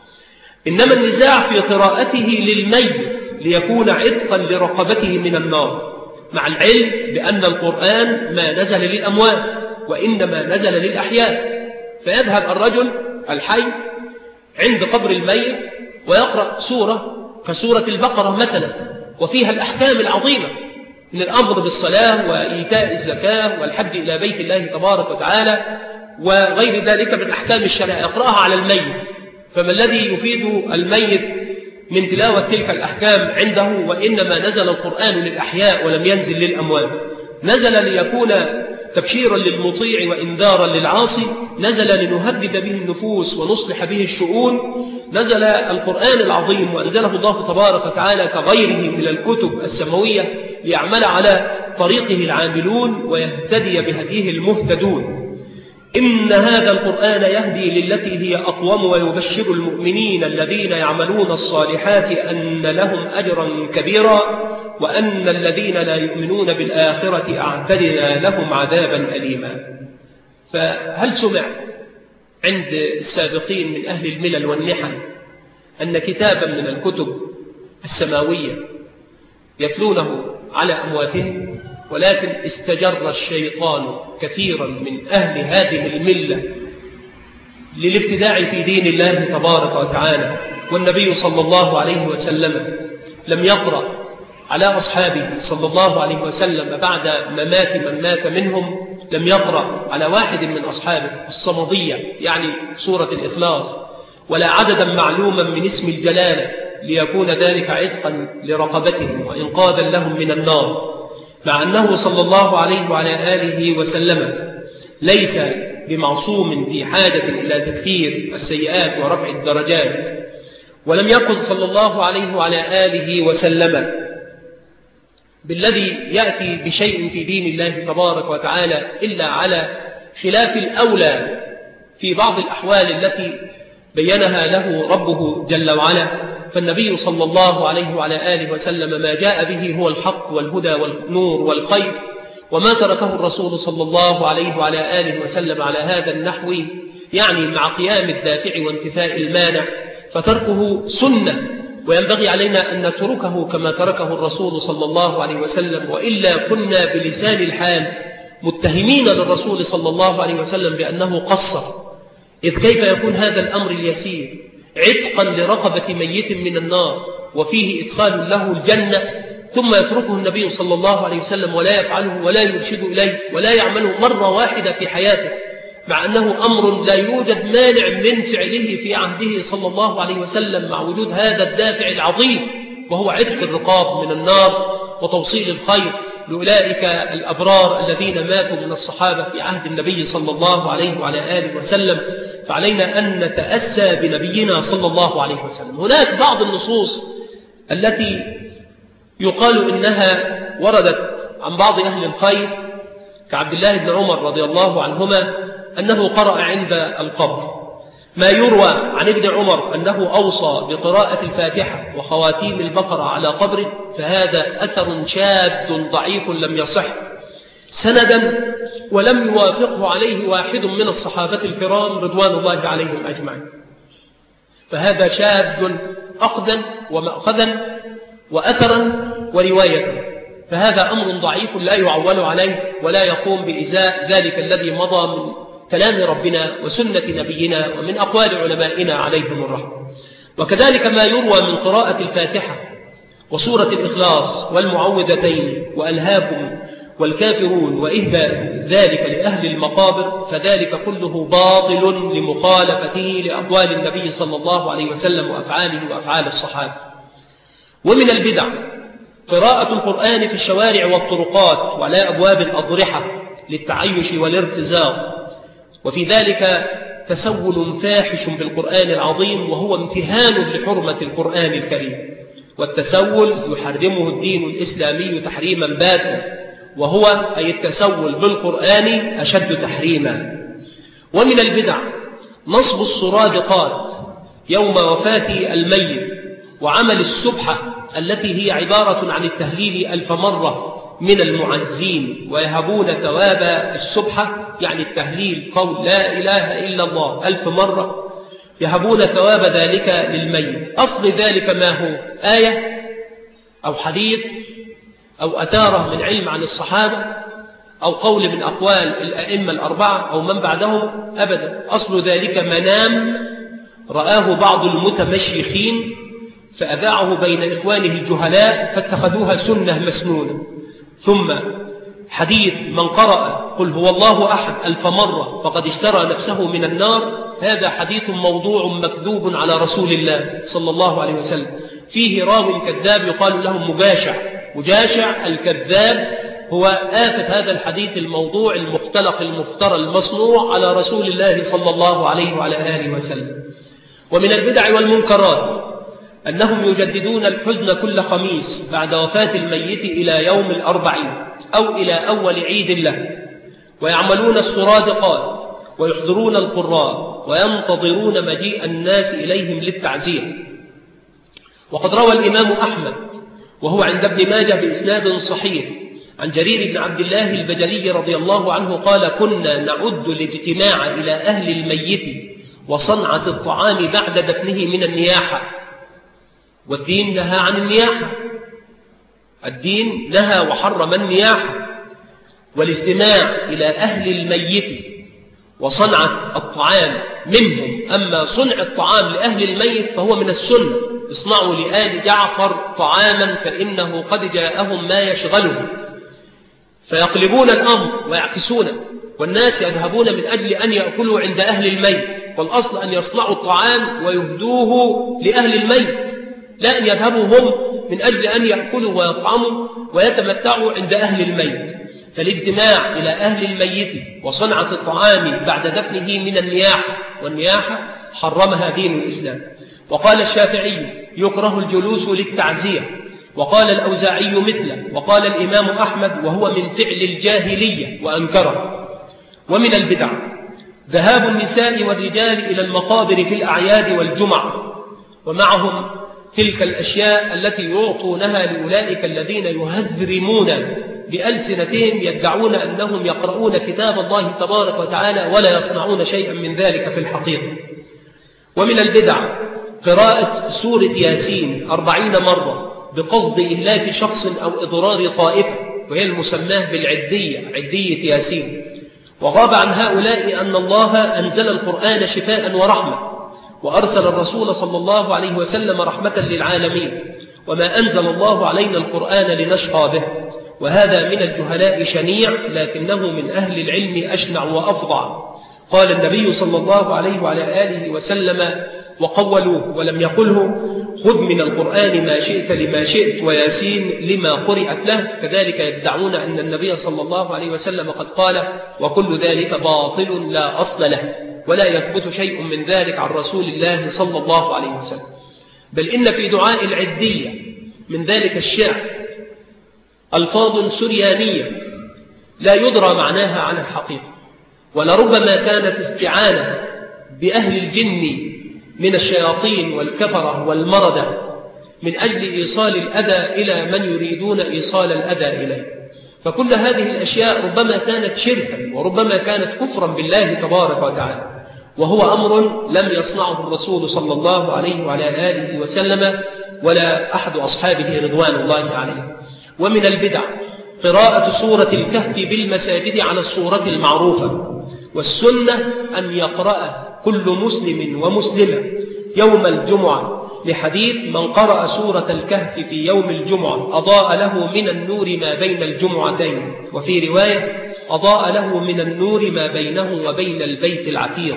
إنما النزاع في قراءته للميت ليكون عتقا لرقبته من النار، مع العلم بأن القرآن ما نزل للأموات وإنما نزل للأحياء. فيذهب الرجل الحي عند قبر الميت ويقرأ سورة كسورة البقرة مثلا وفيها الأحكام العظيمة من الأمر بالصلاة وإيتاء الزكاة والحج إلى بيت الله تبارك وتعالى وغير ذلك من أحكام الشرع، يقرأها على الميت. فما الذي يفيد الميت من تلاوة تلك الأحكام عنده؟ وإنما نزل القرآن للأحياء ولم ينزل للأموات. نزل ليكون تبشيرا للمطيع وإنذارا للعاصي، نزل لنهدد به النفوس ونصلح به الشؤون. نزل القرآن العظيم وأنزله الله تبارك وتعالى كغيره من الكتب السماوية ليعمل على طريقه العاملون ويهتدي بهديه المهتدون. إن هذا القرآن يهدي للتي هي أقوم ويبشر المؤمنين الذين يعملون الصالحات أن لهم أجرا كبيرا وأن الذين لا يؤمنون بالآخرة أعتدنا لهم عذابا أليما. فهل سمع عند السابقين من أهل الملل والنحل أن كتابا من الكتب السماوية يتلونه على أمواتهم؟ ولكن استجر الشيطان كثيرا من أهل هذه الملة للابتداع في دين الله تبارك وتعالى. والنبي صلى الله عليه وسلم لم يقرأ على أصحابه صلى الله عليه وسلم بعد ممات من مات منهم، لم يقرأ على واحد من أصحابه الصمدية يعني سورة الإخلاص ولا عددا معلوما من اسم الجلالة ليكون ذلك عتقا لرقبتهم وإنقاذا لهم من النار، مع أنه صلى الله عليه وعلى آله وسلم ليس بمعصوم في حاجة إلى تكثير السيئات ورفع الدرجات. ولم يكن صلى الله عليه وعلى آله وسلم بالذي يأتي بشيء في دين الله تبارك وتعالى إلا على خلاف الأولى في بعض الأحوال التي بينها له ربه جل وعلا. فالنبي صلى الله عليه وعلى آله وسلم ما جاء به هو الحق والهدى والنور والخير، وما تركه الرسول صلى الله عليه وعلى آله وسلم على هذا النحو يعني مع قيام الدافع وانتفاء المانع، فتركه سنة وينبغي علينا أن نتركه كما تركه الرسول صلى الله عليه وسلم، وإلا كنا بلسان الحال متهمين للرسول صلى الله عليه وسلم بأنه قصر. إذ كيف يكون هذا الأمر اليسير عتقا لرقبة ميت من النار وفيه إدخال له الجنة ثم يتركه النبي صلى الله عليه وسلم ولا يفعله ولا يرشد إليه ولا يعمله مرة واحدة في حياته، مع أنه أمر لا يوجد مانع من فعله في عهده صلى الله عليه وسلم، مع وجود هذا الدافع العظيم وهو عتق الرقاب من النار وتوصيل الخير لأولئك الأبرار الذين ماتوا من الصحابة في عهد النبي صلى الله عليه وعلى آله وسلم. فعلينا أن نتأسى بنبينا صلى الله عليه وسلم. هناك بعض النصوص التي يقال إنها وردت عن بعض أهل الخير كعبد الله بن عمر رضي الله عنهما أنه قرأ عند القبر. ما يروى عن ابن عمر أنه أوصى بقراءة الفاتحة وخواتيم البقرة على قبره، فهذا أثر شاذ ضعيف لم يصح سندا، ولم يوافقه عليه واحد من الصحابة الكرام رضوان الله عليهم أجمعين. فهذا شاذ أخذا ومأخذا وأثرا ورواية، فهذا أمر ضعيف لا يعول عليه ولا يقوم بإزاء ذلك الذي مضى من كلام ربنا وسنة نبينا ومن أقوال علمائنا عليهم الرحمة. وكذلك ما يروى من قراءة الفاتحة وسورة الإخلاص والمعوذتين وألهاكم والكافرون وإهداء ذلك لأهل المقابر، فذلك كله باطل لمخالفته لأقوال النبي صلى الله عليه وسلم وأفعاله وأفعال الصحابة. ومن البدع قراءة القرآن في الشوارع والطرقات وعلى أبواب الأضرحة للتعيش والارتزاق، وفي ذلك تسول فاحش بالقرآن العظيم وهو امتهان لحرمة القرآن الكريم. والتسول يحرمه الدين الإسلامي تحريما باتا، وهو أي التسول بالقرآن أشد تحريما. ومن البدع نصب السرادقات يوم وفاة الميت وعمل السبحة التي هي عبارة عن التهليل ألف مرة من المعزين، ويهبون ثواب السبحة يعني التهليل قول لا إله إلا الله ألف مرة، يهبون ثواب ذلك للميت. أصل ذلك ما هو؟ آية أو حديث أو أثارة من علم عن الصحابة أو قول من أقوال الأئمة الأربعة أو من بعدهم؟ أبدا. أصل ذلك منام رآه بعض المتمشيخين فأذاعه بين إخوانه الجهلاء فاتخذوها سنة مسنونة. ثم حديث من قرأ قل هو الله أحد ألف مرة فقد اشترى نفسه من النار، هذا حديث موضوع مكذوب على رسول الله صلى الله عليه وسلم، فيه راو كذاب يقال له مجاشع. مجاشع الكذاب هو آفة هذا الحديث الموضوع المختلق المفترى المصنوع على رسول الله صلى الله عليه وعلى آله وسلم. ومن البدع والمنكرات أنهم يجددون الحزن كل خميس بعد وفاة الميت إلى يوم الأربعين أو إلى أول عيد له، ويعملون السرادقات ويحضرون القراء وينتظرون مجيء الناس إليهم للتعزية. وقد روى الإمام أحمد وهو عند ابن ماجه بإسناد صحيح عن جرير بن عبد الله البجلي رضي الله عنه قال كنا نعد الاجتماع إلى أهل الميت وصنعة الطعام بعد دفنه من النياحة. والدين نهى عن النياحة، الدين نهى وحرم النياحة، والاجتماع إلى أهل الميت وصنعة الطعام منهم. أما صنع الطعام لأهل الميت فهو من السنة، اصنعوا لآل جعفر طعاما فإنه قد جاءهم ما يشغلهم، فيقلبون الأمر ويعكسونه، والناس يذهبون من أجل أن يأكلوا عند أهل الميت، والأصل أن يصنعوا الطعام ويهدوه لأهل الميت، لا أن يذهبوا هم من أجل أن يأكلوا ويطعموا ويتمتعوا عند أهل الميت. فالاجتماع إلى أهل الميت وصنعة الطعام بعد دفنه من النياحة، والنياحة حرمها دين الإسلام. وقال الشافعي يكره الجلوس للتعزية، وقال الأوزاعي مثله، وقال الإمام أحمد وهو من فعل الجاهلية وأنكره. ومن البدع ذهاب النساء والرجال إلى المقابر في الأعياد والجمع، ومعهم تلك الأشياء التي يعطونها لأولئك الذين يهذرمون بألسنتهم يدعون أنهم يقرؤون كتاب الله تبارك وتعالى ولا يصنعون شيئا من ذلك في الحقيقة. ومن البدع قراءة سورة ياسين أربعين مرة بقصد إهلاك شخص أو إضرار طائفة، وهي المسماه بالعدية، عدية ياسين. وغاب عن هؤلاء أن الله أنزل القرآن شفاء ورحمة، وأرسل الرسول صلى الله عليه وسلم رحمة للعالمين، وما أنزل الله علينا القرآن لنشقى به، وهذا من الجهلاء شنيع لكنه من أهل العلم أشنع وأفضع. قال النبي صلى الله عليه وعلى آله وسلم وقولوه ولم يقله: خذ من القرآن ما شئت لما شئت وياسين لما قرئت له. كذلك يدعون أن النبي صلى الله عليه وسلم قد قال، وكل ذلك باطل لا أصل له، ولا يثبت شيء من ذلك عن رسول الله صلى الله عليه وسلم. بل إن في دعاء العدية من ذلك الشعر ألفاظ سريانية لا يدرى معناها عن الحقيقة، ولربما كانت استعانة بأهل الجن من الشياطين والكفرة والمردة من أجل إيصال الأذى إلى من يريدون إيصال الأذى إليه. فكل هذه الأشياء ربما كانت شركا وربما كانت كفرا بالله تبارك وتعالى، وهو أمر لم يصنعه الرسول صلى الله عليه وعلى آله وسلم ولا أحد أصحابه رضوان الله عليه. ومن البدع قراءة سورة الكهف بالمساجد على الصورة المعروفة، والسنة أن يقرأ كل مسلم ومسلمة يوم الجمعة، لحديث من قرأ سورة الكهف في يوم الجمعة أضاء له من النور ما بين الجمعتين، وفي رواية أضاء له من النور ما بينه وبين البيت العتيق.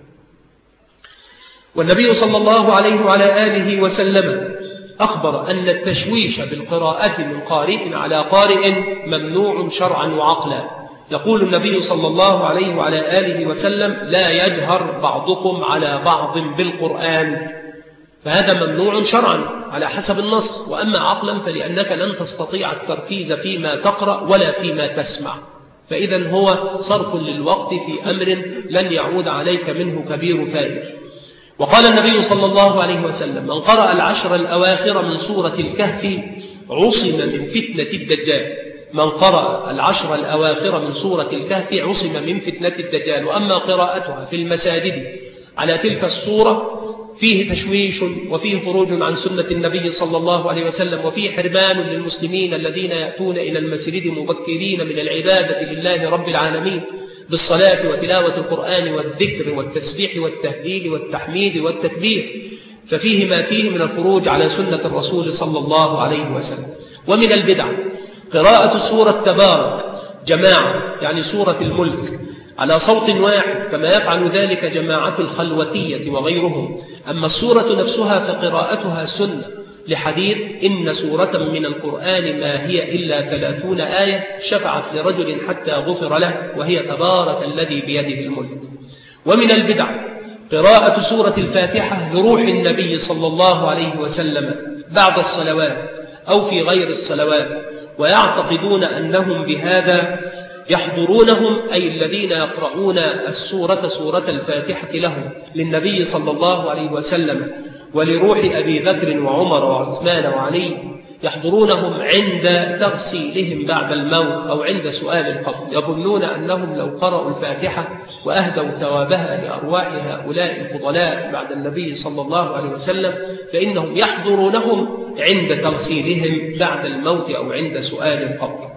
والنبي صلى الله عليه وعلى آله وسلم أخبر أن التشويش بالقراءة من قارئ على قارئ ممنوع شرعا وعقلا. يقول النبي صلى الله عليه وعلى آله وسلم: لا يجهر بعضكم على بعض بالقرآن، فهذا ممنوع شرعا على حسب النص، وأما عقلا فلأنك لن تستطيع التركيز فيما تقرأ ولا فيما تسمع، فإذا هو صرف للوقت في أمر لن يعود عليك منه كبير فائر. وقال النبي صلى الله عليه وسلم: من قرأ العشر الأواخر من سورة الكهف عصم من فتنة الدجال. من قرأ العشر الأواخر من سورة الكهف عصم من فتنة الدجال. وأما قراءتها في المساجد على تلك الصورة فيه تشويش وفيه خروج عن سنة النبي صلى الله عليه وسلم، وفيه حرمان للمسلمين الذين يأتون إلى المسجد مبكرين من العبادة لله رب العالمين بالصلاة وتلاوة القرآن والذكر والتسبيح والتهليل والتحميد والتكبير، ففيه ما فيه من الخروج على سنة الرسول صلى الله عليه وسلم. ومن البدع قراءة سورة تبارك جماعة، يعني سورة الملك، على صوت واحد كما يفعل ذلك جماعة الخلوتية وغيرهم. أما السورة نفسها فقراءتها سنة، لحديث: إن سورة من القرآن ما هي إلا ثلاثون آية شفعت لرجل حتى غفر له، وهي تبارك الذي بيده الملك. ومن البدع قراءة سورة الفاتحة لروح النبي صلى الله عليه وسلم بعد الصلوات أو في غير الصلوات، ويعتقدون أنهم بهذا يحضرونهم، أي الذين يقرؤون السورة سورة الفاتحة لهم للنبي صلى الله عليه وسلم ولروح أبي بكر وعمر وعثمان وعلي، يحضرونهم عند تغسيلهم بعد الموت أو عند سؤال القبر، يظنون أنهم لو قرأوا الفاتحة وأهدوا ثوابها لأرواح هؤلاء الفضلاء بعد النبي صلى الله عليه وسلم فإنهم يحضرونهم عند تغسيلهم بعد الموت أو عند سؤال القبر.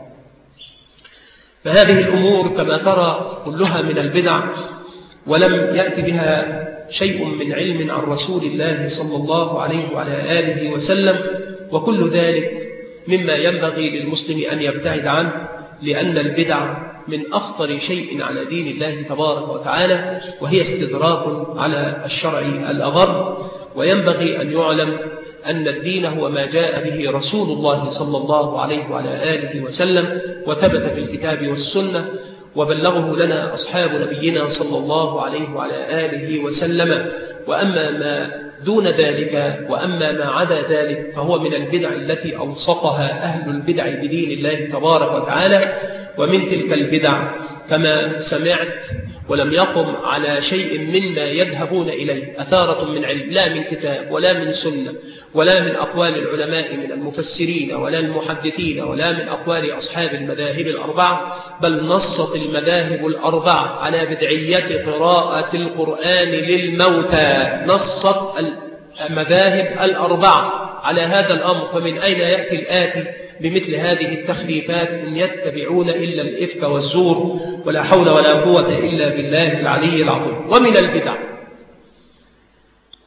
فهذه الأمور كما ترى كلها من البدع، ولم يأتي بها شيء من علم عن رسول الله صلى الله عليه وعلى آله وسلم، وكل ذلك مما ينبغي للمسلم أن يبتعد عنه، لأن البدع من أخطر شيء على دين الله تبارك وتعالى، وهي استدراك على الشرع الأغر. وينبغي أن يعلم أن الدين هو ما جاء به رسول الله صلى الله عليه وعلى آله وسلم، وثبت في الكتاب والسنة، وبلغه لنا أصحاب نبينا صلى الله عليه وعلى آله وسلم. وأما ما دون ذلك وأما ما عدا ذلك فهو من البدع التي ألصقها أهل البدع بدين الله تبارك وتعالى. ومن تلك البدع كما سمعت ولم يقم على شيء مما يذهبون إليه أثارة من علم، لا من كتاب ولا من سنة ولا من أقوال العلماء من المفسرين ولا المحدثين ولا من أقوال أصحاب المذاهب الأربعة، بل نصت المذاهب الأربعة على بدعية قراءة القرآن للموتى، نصت المذاهب الأربعة على هذا الأمر. فمن أين يأتي الآتي بمثل هذه التخريفات؟ إن يتبعون إلا الإفك والزور، ولا حول ولا قوة إلا بالله العلي العظيم. ومن البدع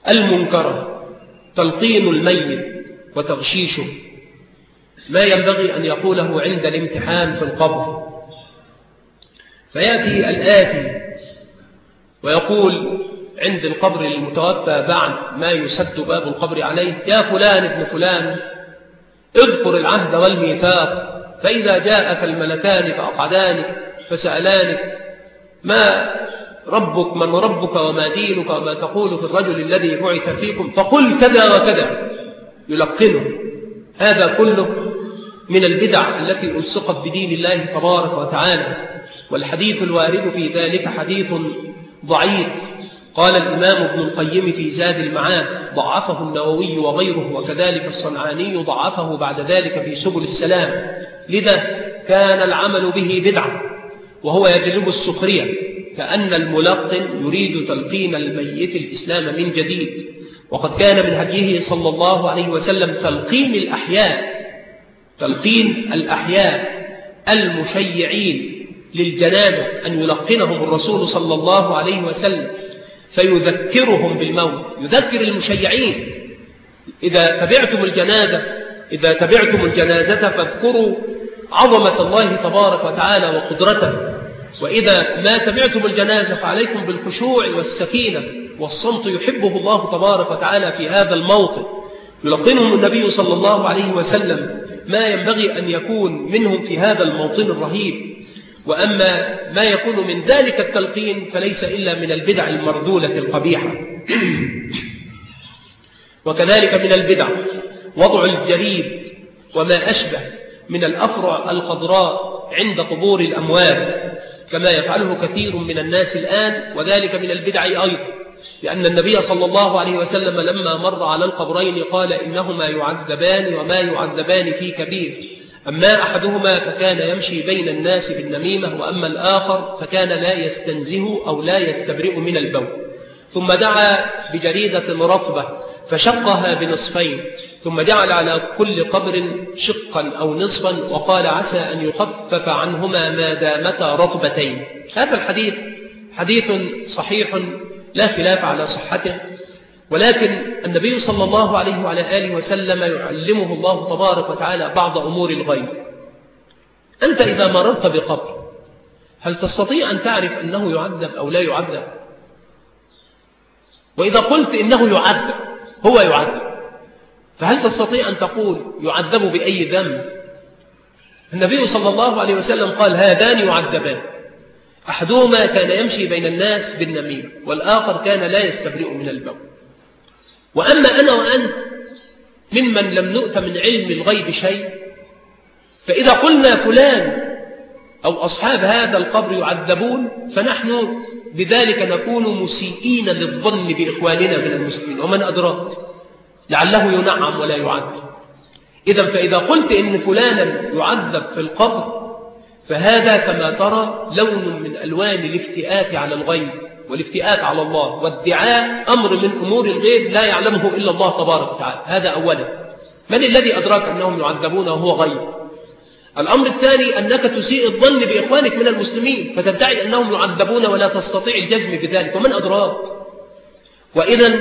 المنكرة تلقين الميت وتغشيشه ما ينبغي أن يقوله عند الامتحان في القبر، فيأتي الآتي ويقول عند القبر المتوفى بعد ما يسد باب القبر عليه: يا فلان ابن فلان، اذكر العهد والميثاق، فإذا جاءك الملكان فأقعدانك فسألانك ما ربك من ربك وما دينك وما تقول في الرجل الذي بعث فيكم، فقل كذا وكذا، يلقنه. هذا كله من البدع التي ألصقت بدين الله تبارك وتعالى، والحديث الوارد في ذلك حديث ضعيف. قال الإمام ابن القيم في زاد المعاد: ضعفه النووي وغيره، وكذلك الصنعاني ضعفه بعد ذلك في سبل السلام. لذا كان العمل به بدعة، وهو يجلب السخرية، كأن الملقن يريد تلقين الميت الإسلام من جديد. وقد كان من هديه صلى الله عليه وسلم تلقين الأحياء تلقين الأحياء المشيعين للجنازة، أن يلقنهم الرسول صلى الله عليه وسلم فيذكرهم بالموت، يذكر المشيعين: إذا تبعتم الجنازة إذا تبعتم الجنازة فاذكروا عظمة الله تبارك وتعالى وقدرته، وإذا ما تبعتم الجنازة فعليكم بالخشوع والسكينة والصمت يحبه الله تبارك وتعالى في هذا الموطن. يلقنهم النبي صلى الله عليه وسلم ما ينبغي أن يكون منهم في هذا الموطن الرهيب. وأما ما يكون من ذلك التلقين فليس إلا من البدع المرذولة القبيحة. وكذلك من البدع وضع الجريد وما أشبه من الأفرع الخضراء عند قبور الأموات، كما يفعله كثير من الناس الآن، وذلك من البدع أيضا، لأن النبي صلى الله عليه وسلم لما مر على القبرين قال: إنهما يعذبان وما يعذبان في كبير، أما أحدهما فكان يمشي بين الناس بالنميمة، وأما الآخر فكان لا يستنزه أو لا يستبرئ من البول. ثم دعا بجريدة رطبة فشقها بنصفين، ثم جعل على كل قبر شقا أو نصفا، وقال: عسى أن يخفف عنهما ما دامتا رطبتين. هذا الحديث حديث صحيح لا خلاف على صحته، ولكن النبي صلى الله عليه وعلى آله وسلم يعلمه الله تبارك وتعالى بعض أمور الغيب. أنت إذا مررت بقبر هل تستطيع أن تعرف أنه يعذب أو لا يعذب؟ وإذا قلت إنه يعذب، هو يعذب، فهل تستطيع أن تقول يعذب بأي ذنب؟ النبي صلى الله عليه وسلم قال: هذان يعذبان، أحدهما كان يمشي بين الناس بالنميمة، والآخر كان لا يستبرئ من البول. وأما أنا وأنت ممن لم نؤت من علم الغيب شيء، فإذا قلنا فلان أو أصحاب هذا القبر يعذبون، فنحن بذلك نكون مسيئين للظن بإخواننا من المسلمين، ومن أدراك لعله ينعم ولا يعذب. إذا فإذا قلت إن فلانا يعذب في القبر، فهذا كما ترى لون من ألوان الافتئات على الغيب والافتئات على الله، وادعاء أمر من أمور الغيب لا يعلمه إلا الله تبارك وتعالى. هذا أولا. من الذي أدراك أنهم يعذبون وهو غيب؟ الأمر الثاني أنك تسيء الظن بإخوانك من المسلمين فتدعي أنهم يعذبون ولا تستطيع الجزم بذلك، ومن أدراك؟ وإذا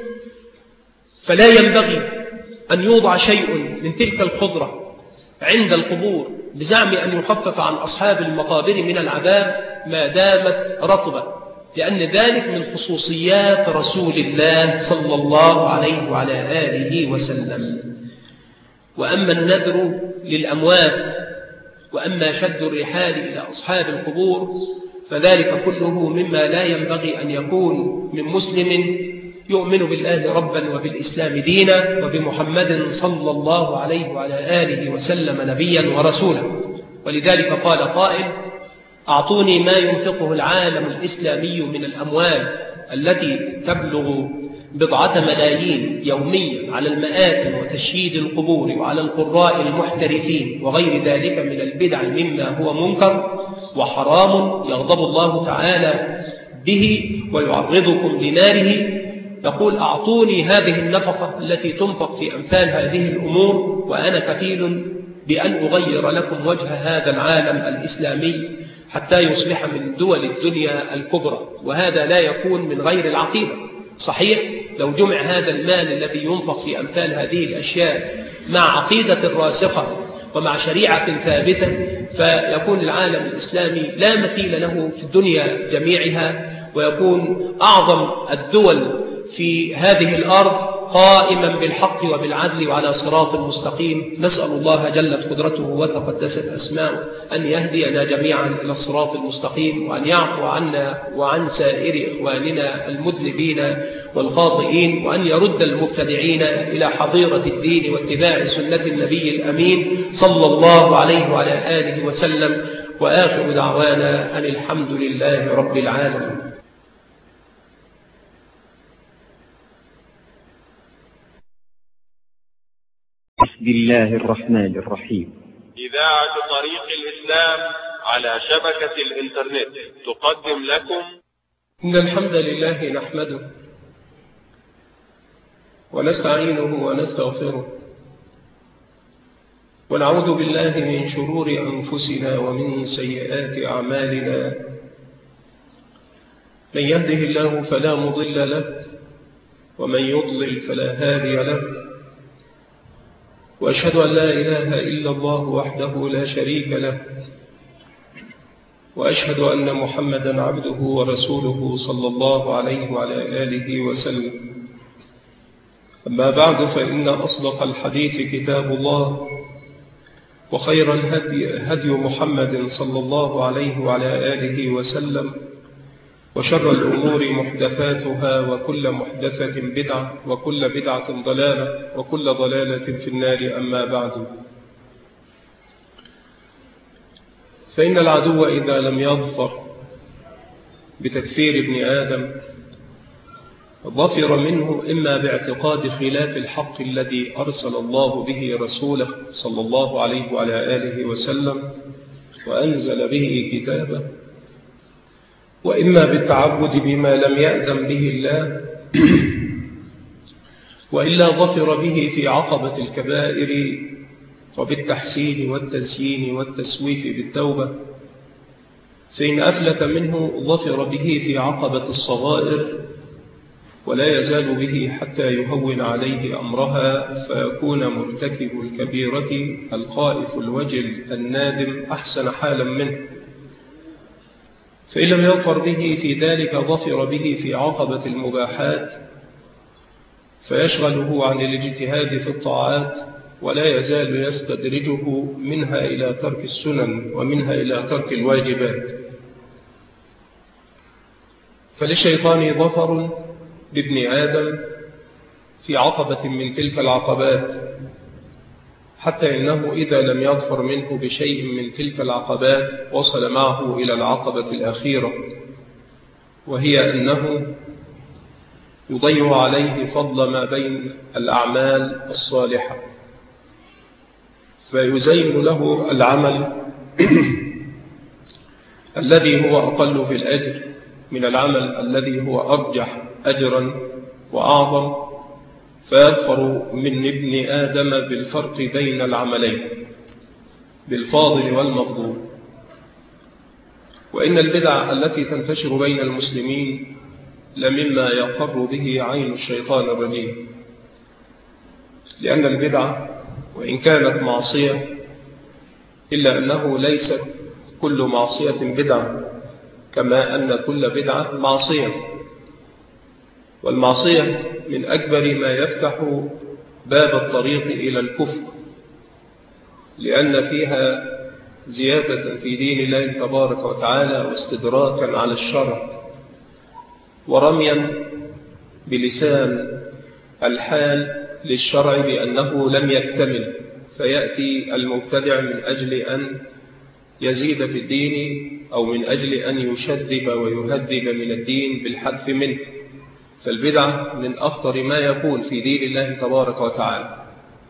فلا ينبغي أن يوضع شيء من تلك الخضرة عند القبور بزعم أن يخفف عن أصحاب المقابر من العذاب ما دامت رطبة، لأن ذلك من خصوصيات رسول الله صلى الله عليه وعلى آله وسلم. وأما النذر للأموات وأما شد الرحال إلى أصحاب القبور فذلك كله مما لا ينبغي أن يكون من مسلم يؤمن بالله ربا وبالإسلام دينا وبمحمد صلى الله عليه وعلى آله وسلم نبيا ورسولا. ولذلك قال قائل: أعطوني ما ينفقه العالم الإسلامي من الأموال التي تبلغ بضعة ملايين يوميا على المآتم وتشييد القبور وعلى القراء المحترفين وغير ذلك من البدع مما هو منكر وحرام يغضب الله تعالى به ويعرضكم لناره. يقول: أعطوني هذه النفقة التي تنفق في أمثال هذه الأمور وأنا كفيل بأن أغير لكم وجه هذا العالم الإسلامي حتى يصبح من دول الدنيا الكبرى. وهذا لا يكون من غير العقيدة. صحيح لو جمع هذا المال الذي ينفق في أمثال هذه الأشياء مع عقيدة راسخة ومع شريعة ثابتة، فيكون العالم الإسلامي لا مثيل له في الدنيا جميعها، ويكون أعظم الدول في هذه الأرض قائما بالحق وبالعدل وعلى صراط مستقيم. نسأل الله جلت قدرته وتقدست أسماؤه أن يهدينا جميعا إلى الصراط المستقيم، وأن يعفو عنا وعن سائر إخواننا المذنبين والخاطئين، وأن يرد المبتدعين إلى حظيرة الدين واتباع سنة النبي الأمين صلى الله عليه وعلى آله وسلم. وآخر دعوانا أن الحمد لله رب العالمين. بسم الله الرحمن الرحيم. إذاعة طريق الإسلام على شبكة الإنترنت تقدم لكم إن الحمد لله نحمده ونستعينه ونستغفره، ونعوذ بالله من شرور أنفسنا ومن سيئات أعمالنا. من يهده الله فلا مضل له، ومن يضلل فلا هادي له، وأشهد أن لا إله إلا الله وحده لا شريك له، وأشهد أن محمدا عبده ورسوله صلى الله عليه وعلى آله وسلم. أما بعد، فإن أصدق الحديث كتاب الله، وخير الهدي هدي محمد صلى الله عليه وعلى آله وسلم، وشر الأمور محدثاتها، وكل محدثة بدعة، وكل بدعة ضلالة، وكل ضلالة في النار. أما بعد، فإن العدو إذا لم يظفر بتكفير ابن آدم ظفر منه إما باعتقاد خلاف الحق الذي أرسل الله به رسوله صلى الله عليه وعلى آله وسلم وأنزل به كتابه، وإما بالتعبد بما لم يأذن به الله، وإلا ظفر به في عقبة الكبائر وبالتحسين والتزيين والتسويف بالتوبة. فإن أفلت منه ظفر به في عقبة الصغائر، ولا يزال به حتى يهون عليه أمرها، فيكون مرتكب الكبيرة الخائف الوجل النادم أحسن حالا منه. فإن لم يظفر به في ذلك ظفر به في عقبة المباحات، فيشغله عن الاجتهاد في الطاعات، ولا يزال يستدرجه منها إلى ترك السنن ومنها إلى ترك الواجبات. فللشيطان ظفر بابن آدم في عقبة من تلك العقبات، حتى إنه إذا لم يظفر منه بشيء من تلك العقبات وصل معه إلى العقبة الأخيرة، وهي أنه يضيع عليه فضل ما بين الأعمال الصالحة، فيزين له العمل الذي هو أقل في الأجر من العمل الذي هو أرجح أجرا وأعظم، فيظفر من ابن آدم بالفرق بين العملين، بالفاضل والمفضول. وإن البدع التي تنتشر بين المسلمين لمما يقر به عين الشيطان الرجيم، لأن البدع وإن كانت معصية إلا أنه ليست كل معصية بدعة، كما أن كل بدعة معصية. والمعصية من أكبر ما يفتح باب الطريق إلى الكفر، لأن فيها زيادة في دين الله تبارك وتعالى، واستدراكا على الشرع، ورميا بلسان الحال للشرع بأنه لم يكتمل، فيأتي المبتدع من أجل أن يزيد في الدين أو من أجل أن يشذب ويهذب من الدين بالحذف منه. فالبدعة من أخطر ما يكون في دين الله تبارك وتعالى.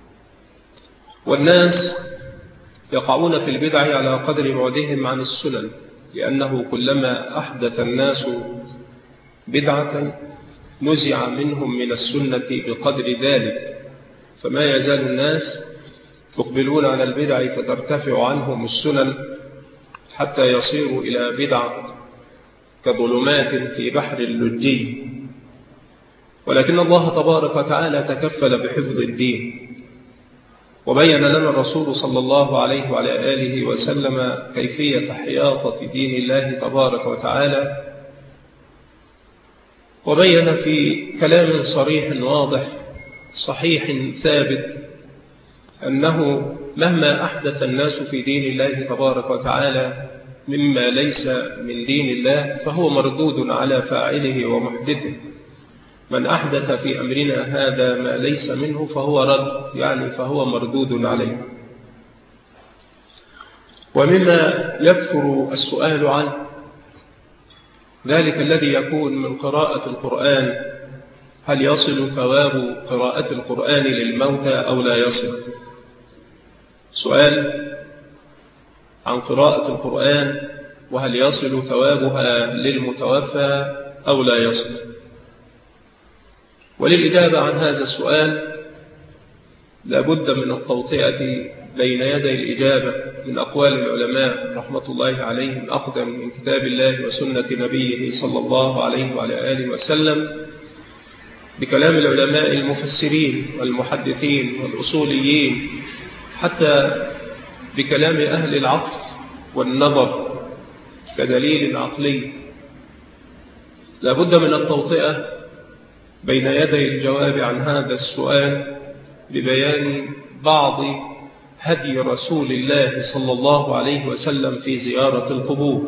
والناس يقعون في البدع على قدر بعدهم عن السنن، لأنه كلما أحدث الناس بدعة نزع منهم من السنة بقدر ذلك، فما يزال الناس يقبلون على البدع فترتفع عنهم السنن حتى يصيروا إلى بدع كظلمات في بحر اللجي. ولكن الله تبارك وتعالى تكفل بحفظ الدين، وبين لنا الرسول صلى الله عليه وعلى آله وسلم كيفية حياطة دين الله تبارك وتعالى، وبين في كلام صريح واضح صحيح ثابت أنه مهما أحدث الناس في دين الله تبارك وتعالى مما ليس من دين الله فهو مردود على فاعله ومحدثه. من أحدث في أمرنا هذا ما ليس منه فهو رد، يعني فهو مردود عليه. ومما يكثر السؤال عنه ذلك الذي يكون من قراءة القرآن، هل يصل ثواب قراءة القرآن للموتى أو لا يصل؟ سؤال عن قراءة القرآن وهل يصل ثوابها للمتوفى أو لا يصل. وللإجابة عن هذا السؤال لابد من التوطئة بين يدي الإجابة من أقوال العلماء رحمة الله عليهم أخذا من كتاب الله وسنة نبيه صلى الله عليه وعلى آله وسلم، بكلام العلماء المفسرين والمحدثين والأصوليين، حتى بكلام أهل العقل والنظر كدليل عقلي. لابد من التوطئة بين يدي الجواب عن هذا السؤال ببيان بعض هدي رسول الله صلى الله عليه وسلم في زيارة القبور.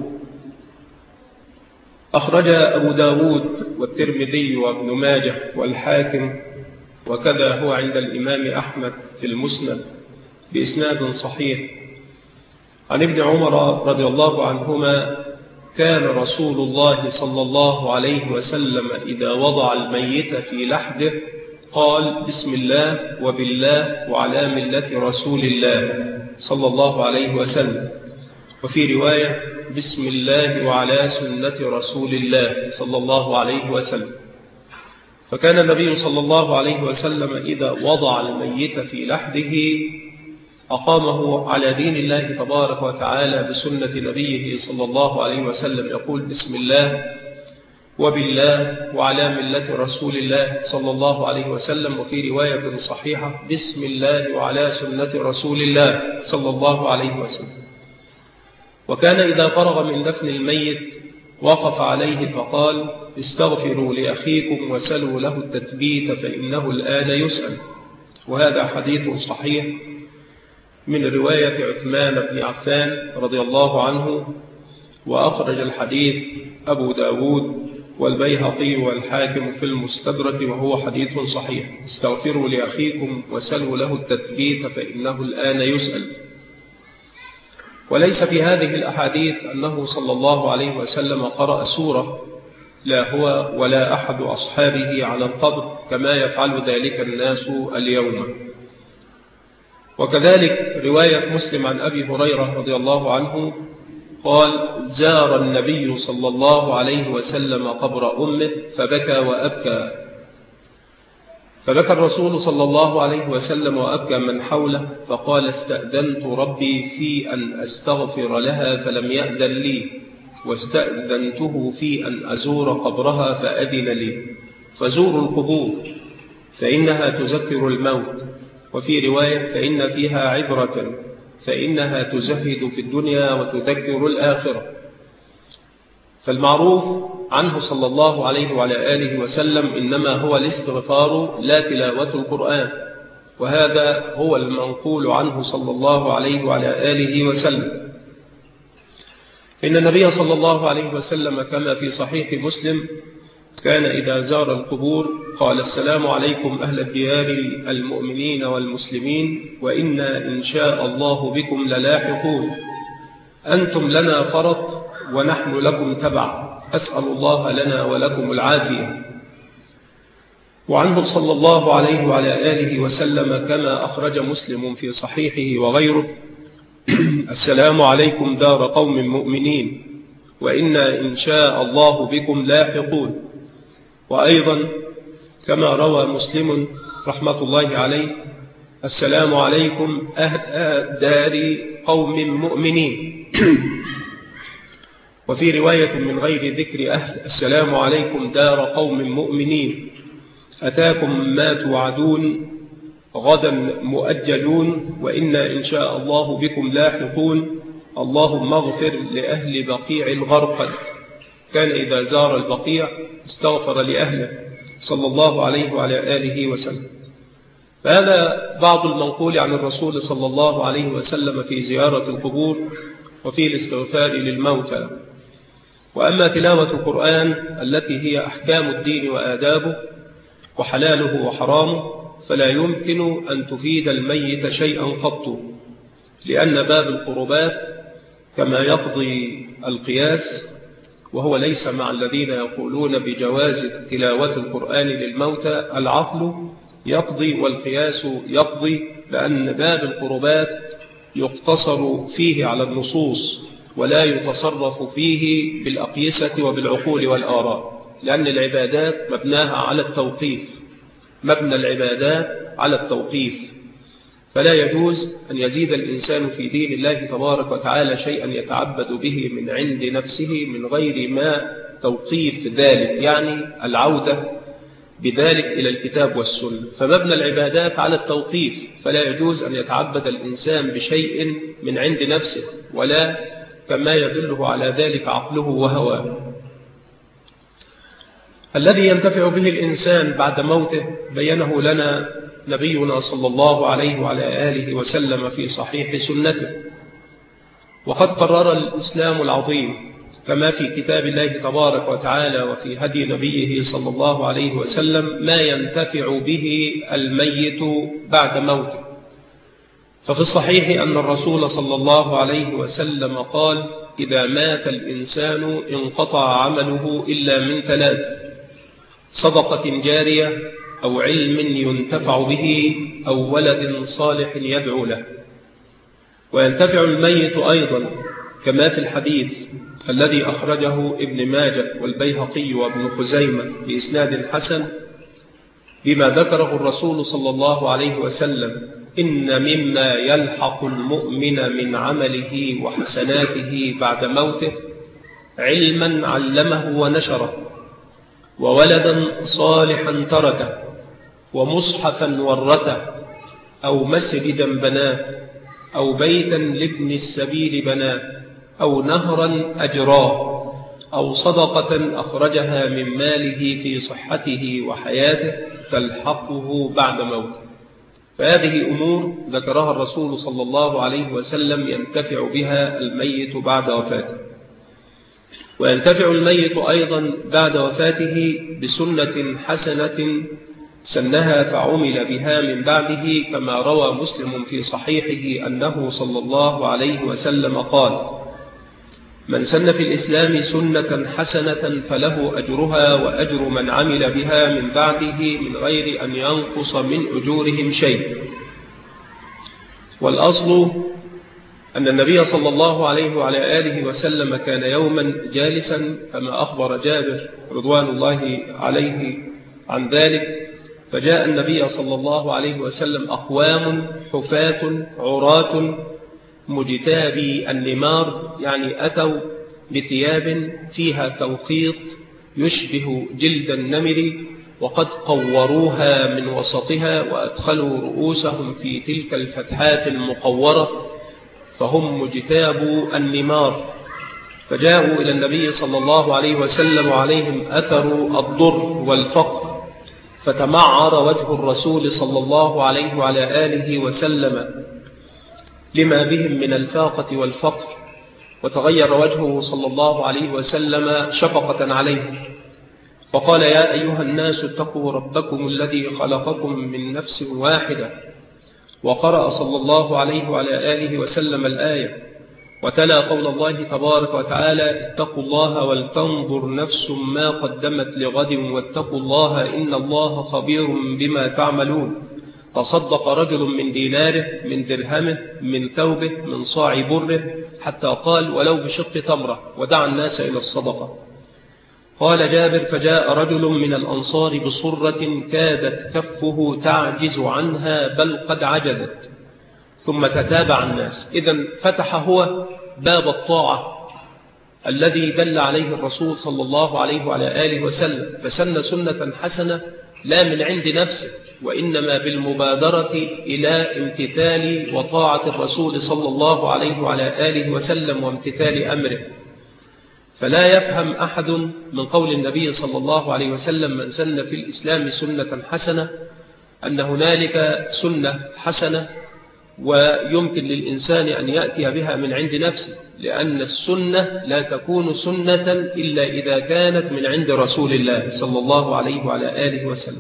أخرج أبو داود والترمذي وابن ماجه والحاكم، وكذا هو عند الإمام أحمد في المسند بإسناد صحيح عن ابن عمر رضي الله عنهما: كان رسول الله صلى الله عليه وسلم إذا وضع الميت في لحده قال: بسم الله وبالله وعلى ملة رسول الله صلى الله عليه وسلم. وفي رواية: بسم الله وعلى سنة رسول الله صلى الله عليه وسلم. فكان النبي صلى الله عليه وسلم إذا وضع الميت في لحده أقامه على دين الله تبارك وتعالى بسنة نبيه صلى الله عليه وسلم، يقول: بسم الله وبالله وعلى ملة رسول الله صلى الله عليه وسلم. وفي رواية صحيحة: بسم الله وعلى سنة رسول الله صلى الله عليه وسلم. وكان إذا فرغ من دفن الميت وقف عليه فقال: استغفروا لأخيكم وسلوا له التثبيت فإنه الآن يسأل. وهذا حديث صحيح من رواية عثمان بن عفان رضي الله عنه، وأخرج الحديث أبو داود والبيهقي والحاكم في المستدرك، وهو حديث صحيح: استغفروا لأخيكم وسلوا له التثبيت فإنه الآن يسأل. وليس في هذه الأحاديث أنه صلى الله عليه وسلم قرأ سورة، لا هو ولا أحد أصحابه على القبر كما يفعل ذلك الناس اليوم. وكذلك رواية مسلم عن أبي هريرة رضي الله عنه قال: زار النبي صلى الله عليه وسلم قبر أمه فبكى وأبكى، فبكى الرسول صلى الله عليه وسلم وأبكى من حوله، فقال: استأذنت ربي في أن أستغفر لها فلم يأذن لي، واستأذنته في أن أزور قبرها فأذن لي. فزوروا القبور فإنها تذكر الموت. وفي رواية: فإن فيها عبرة، فإنها تزهد في الدنيا وتذكر الآخرة. فالمعروف عنه صلى الله عليه وعلى آله وسلم إنما هو الاستغفار لا تلاوة القرآن، وهذا هو المنقول عنه صلى الله عليه وعلى آله وسلم. إن النبي صلى الله عليه وسلم كما في صحيح مسلم كان إذا زار القبور قال: السلام عليكم أهل الديار المؤمنين والمسلمين، وإنا إن شاء الله بكم للاحقون، أنتم لنا فرط ونحن لكم تبع، أسأل الله لنا ولكم العافية. وعنه صلى الله عليه وعلى آله وسلم كما أخرج مسلم في صحيحه وغيره: السلام عليكم دار قوم مؤمنين، وإنا إن شاء الله بكم لاحقون. وأيضا كما روى مسلم رحمة الله عليه: السلام عليكم أهل دار قوم مؤمنين. وفي رواية من غير ذكر أهل: السلام عليكم دار قوم مؤمنين، أتاكم ما توعدون غدا مؤجلون وإنا إن شاء الله بكم لاحقون اللهم اغفر لأهل بقيع الغرقد. كان إذا زار البقيع استغفر لأهله صلى الله عليه وعلى آله وسلم. فهذا بعض المنقول عن الرسول صلى الله عليه وسلم في زيارة القبور وفي الاستغفار للموتى. وأما تلاوة القرآن التي هي أحكام الدين وآدابه وحلاله وحرامه فلا يمكن أن تفيد الميت شيئا قط، لأن باب القربات كما يقضي القياس، وهو ليس مع الذين يقولون بجواز تلاوة القرآن للموتى، العقل يقضي والقياس يقضي، لأن باب القربات يقتصر فيه على النصوص ولا يتصرف فيه بالأقيسة وبالعقول والآراء، لأن العبادات مبناها على التوقيف، مبنى العبادات على التوقيف، فلا يجوز أن يزيد الإنسان في دين الله تبارك وتعالى شيئا يتعبد به من عند نفسه من غير ما توقيف ذلك، يعني العودة بذلك إلى الكتاب والسنة. فمبنى العبادات على التوقيف، فلا يجوز أن يتعبد الإنسان بشيء من عند نفسه ولا كما يدله على ذلك عقله وهواه. الذي ينتفع به الإنسان بعد موته بينه لنا نبينا صلى الله عليه وعلى آله وسلم في صحيح سنته. وقد قرر الإسلام العظيم كما في كتاب الله تبارك وتعالى وفي هدي نبيه صلى الله عليه وسلم ما ينتفع به الميت بعد موته. ففي الصحيح أن الرسول صلى الله عليه وسلم قال: إذا مات الإنسان انقطع عمله إلا من ثلاث: صدقة جارية أو علم ينتفع به أو ولد صالح يدعو له. وينتفع الميت أيضا كما في الحديث الذي أخرجه ابن ماجه والبيهقي وابن خزيمة بإسناد حسن بما ذكره الرسول صلى الله عليه وسلم: إن مما يلحق المؤمن من عمله وحسناته بعد موته علما علمه ونشره، وولدا صالحا تركه، ومصحفا ورثه، أو مسجدا بناه، أو بيتا لابن السبيل بناه، أو نهرا أجراه، أو صدقة أخرجها من ماله في صحته وحياته تلحقه بعد موته. فهذه أمور ذكرها الرسول صلى الله عليه وسلم ينتفع بها الميت بعد وفاته. وينتفع الميت أيضا بعد وفاته بسنة حسنة سنها فعمل بها من بعده، كما روى مسلم في صحيحه أنه صلى الله عليه وسلم قال: من سن في الإسلام سنة حسنة فله أجرها وأجر من عمل بها من بعده من غير أن ينقص من أجورهم شيء. والأصل أن النبي صلى الله عليه وعلى آله وسلم كان يوما جالسا كما أخبر جابر رضوان الله عليه عن ذلك، فجاء النبي صلى الله عليه وسلم أقوام حفاة عراة مجتابي النمار، يعني أتوا بثياب فيها توخيط يشبه جلد النمر، وقد قوروها من وسطها وأدخلوا رؤوسهم في تلك الفتحات المقورة، فهم مجتابو النمار. فجاءوا إلى النبي صلى الله عليه وسلم وعليهم أثر الضر والفقر، فتمعر وجه الرسول صلى الله عليه وعلى آله وسلم لما بهم من الفاقة والفقر، وتغير وجهه صلى الله عليه وسلم شفقة عليهم، فقال: يا أيها الناس اتقوا ربكم الذي خلقكم من نفس واحدة. وقرأ صلى الله عليه وعلى آله وسلم الآية، وتلا قول الله تبارك وتعالى: اتقوا الله ولتنظر نفس ما قدمت لغد واتقوا الله إن الله خبير بما تعملون. تصدق رجل من ديناره، من درهمه، من ثوبه، من صاع بره، حتى قال: ولو بشق تمرة، ودعا الناس إلى الصدقة. قال جابر: فجاء رجل من الأنصار بصرة كادت كفه تعجز عنها بل قد عجزت، ثم تتابع الناس. إذن فتح هو باب الطاعة الذي دل عليه الرسول صلى الله عليه وعلى آله وسلم، فسن سنة حسنة لا من عند نفسه، وإنما بالمبادرة إلى امتثال وطاعة الرسول صلى الله عليه وعلى آله وسلم وامتثال أمره. فلا يفهم أحد من قول النبي صلى الله عليه وسلم من سن في الإسلام سنة حسنة أن هنالك سنة حسنة ويمكن للإنسان أن يأتي بها من عند نفسه، لأن السنة لا تكون سنة إلا إذا كانت من عند رسول الله صلى الله عليه وعلى آله وسلم.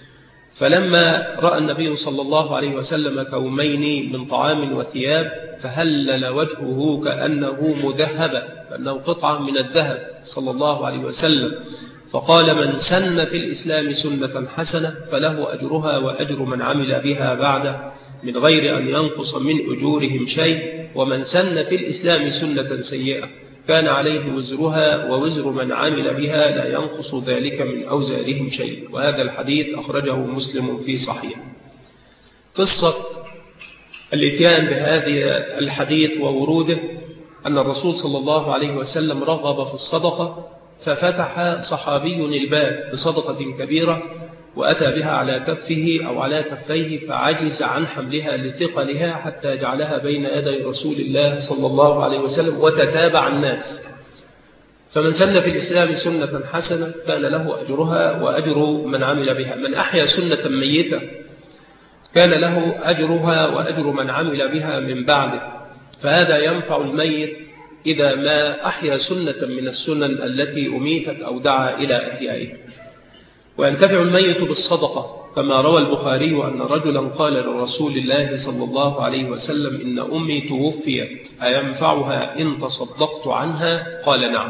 فلما رأى النبي صلى الله عليه وسلم كومين من طعام وثياب فهلل وجهه كأنه مذهب، كأنه قطعة من الذهب صلى الله عليه وسلم، فقال من سن في الإسلام سنة حسنة فله أجرها وأجر من عمل بها بعده من غير أن ينقص من أجورهم شيء، ومن سن في الإسلام سنة سيئة كان عليه وزرها ووزر من عمل بها لا ينقص ذلك من أوزارهم شيء. وهذا الحديث أخرجه مسلم في صحيح. قصة الاتيان بهذه الحديث ووروده أن الرسول صلى الله عليه وسلم رغب في الصدقة، ففتح صحابي الباب بصدقة كبيرة وأتى بها على كفه أو على كفيه فعجز عن حملها لثقلها حتى جعلها بين يدي رسول الله صلى الله عليه وسلم وتتابع الناس. فمن سن في الإسلام سنة حسنة كان له أجرها وأجر من عمل بها. من أحيا سنة ميتة كان له أجرها وأجر من عمل بها من بعده. فهذا ينفع الميت إذا ما أحيا سنة من السنن التي أميتت أو دعا إلى إحيائها. وينتفع الميت بالصدقة كما روى البخاري أن رجلا قال لرسول الله صلى الله عليه وسلم إن أمي توفيت أينفعها إن تصدقت عنها؟ قال نعم.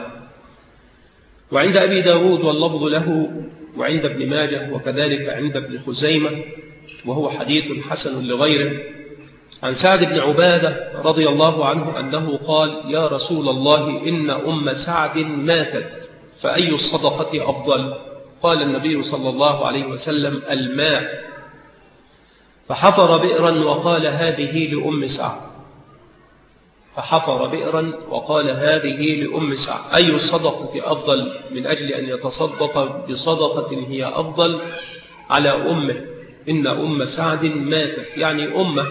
وعند أبي داود واللفظ له وعند ابن ماجه وكذلك عند ابن خزيمة وهو حديث حسن لغيره عن سعد بن عبادة رضي الله عنه أنه قال يا رسول الله إن أم سعد ماتت فأي الصدقة أفضل؟ قال النبي صلى الله عليه وسلم الماء. فحفر بئرا وقال هذه لأم سعد فحفر بئرا وقال هذه لأم سعد. أي الصدقة أفضل من أجل أن يتصدق بصدقة هي أفضل على أمه؟ إن أم سعد ماتت، يعني أمه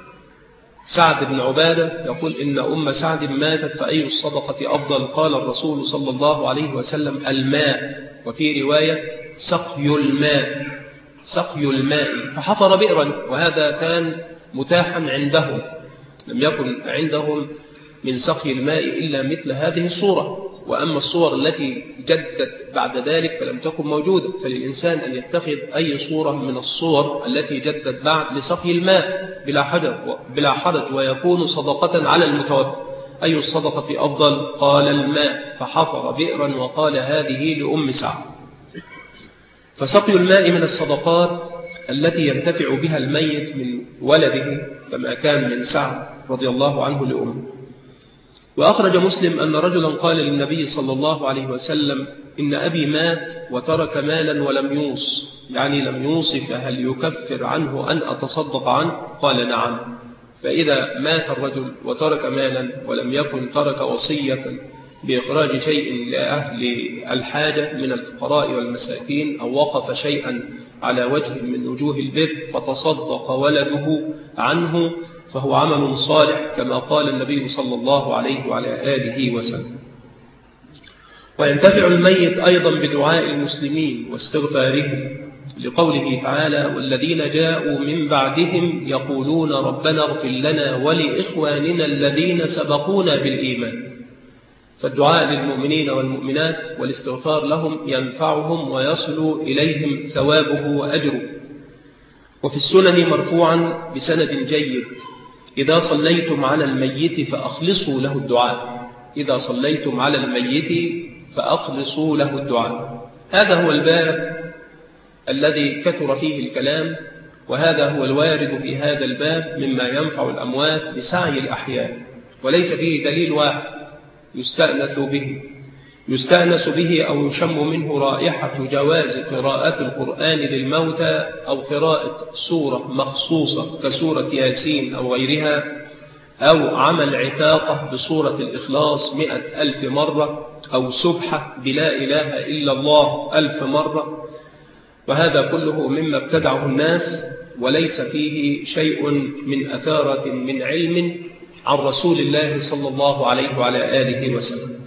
سعد بن عبادة يقول إن أم سعد ماتت فأي الصدقة أفضل؟ قال الرسول صلى الله عليه وسلم الماء، وفي رواية سقي الماء سقي الماء. فحفر بئرا، وهذا كان متاحا عندهم، لم يكن عندهم من سقي الماء إلا مثل هذه الصورة. وأما الصور التي جدت بعد ذلك فلم تكن موجودة، فللإنسان أن يتخذ أي صورة من الصور التي جدت بعد لسقي الماء بلا حرج بلا حرج ويكون صدقة على المتوفى. أي الصدقة أفضل؟ قال الماء. فحفر بئرا وقال هذه لأم سعد. فسقي الماء من الصدقات التي ينتفع بها الميت من ولده كما كان من سعد رضي الله عنه لأمه. وأخرج مسلم أن رجلا قال للنبي صلى الله عليه وسلم إن أبي مات وترك مالا ولم يوص، يعني لم يوص، فهل يكفر عنه أن أتصدق عنه؟ قال نعم. فإذا مات الرجل وترك مالا ولم يكن ترك وصية بإخراج شيء لأهل الحاجة من الفقراء والمساكين أو وقف شيئا على وجه من وجوه البر فتصدق ولده عنه فهو عمل صالح كما قال النبي صلى الله عليه وعلى آله وسلم. وينتفع الميت أيضا بدعاء المسلمين واستغفارهم لقوله تعالى والذين جاءوا من بعدهم يقولون ربنا اغفر لنا ولإخواننا الذين سبقونا بالإيمان. فالدعاء للمؤمنين والمؤمنات والاستغفار لهم ينفعهم ويصل إليهم ثوابه وأجره. وفي السنن مرفوعا بسند جيد إذا صليتم على الميت فأخلصوا له الدعاء إذا صليتم على الميت فأخلصوا له الدعاء. هذا هو الباب الذي كثر فيه الكلام، وهذا هو الوارد في هذا الباب مما ينفع الأموات بسعي الأحياء، وليس فيه دليل واحد يستأنس به يستأنس به أو يشم منه رائحة جواز قراءة القرآن للموتى أو قراءة سورة مخصوصة كسورة ياسين أو غيرها، أو عمل عتاقة بسورة الإخلاص مئة ألف مرة، أو سبحة بلا إله إلا الله ألف مرة، وهذا كله مما ابتدعه الناس وليس فيه شيء من أثارة من علم عن رسول الله صلى الله عليه وعلى آله وسلم.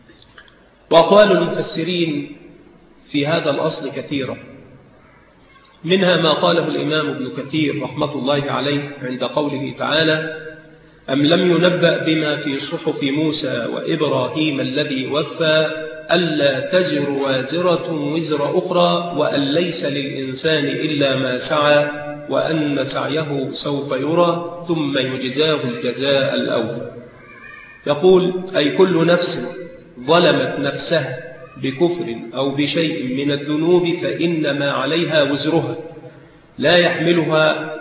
وأقوال المفسرين في هذا الأصل كثيرة، منها ما قاله الإمام ابن كثير رحمة الله عليه عند قوله تعالى: أم لم ينبأ بما في صحف موسى وإبراهيم الذي وفى ألا تزر وازرة وزر أخرى وأن ليس للإنسان إلا ما سعى وأن سعيه سوف يرى ثم يجزاه الجزاء الأوفى. يقول: أي كل نفس ظلمت نفسها بكفر أو بشيء من الذنوب فإنما عليها وزرها لا يحملها،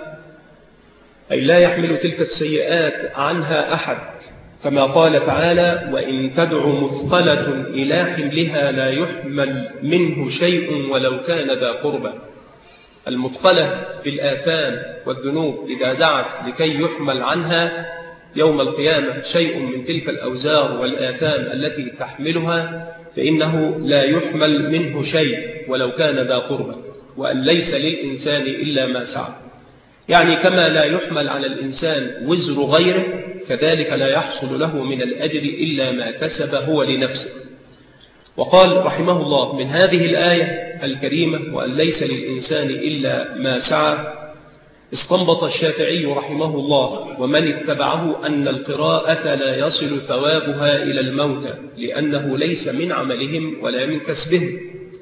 أي لا يحمل تلك السيئات عنها أحد، كما قال تعالى: وإن تدع مثقلة إلى حملها لا يحمل منه شيء ولو كان ذا قربى. المثقلة بالآثام والذنوب إذا دعت لكي يحمل عنها يوم القيامة شيء من تلك الأوزار والآثام التي تحملها فإنه لا يحمل منه شيء ولو كان ذا قربى، وأن ليس للإنسان إلا ما سعى. يعني كما لا يحمل على الإنسان وزر غيره كذلك لا يحصل له من الأجر إلا ما كسب هو لنفسه. وقال رحمه الله: من هذه الآية الكريمة وأن ليس للإنسان إلا ما سعى استنبط الشافعي رحمه الله ومن اتبعه أن القراءة لا يصل ثوابها إلى الموتى لأنه ليس من عملهم ولا من كسبهم.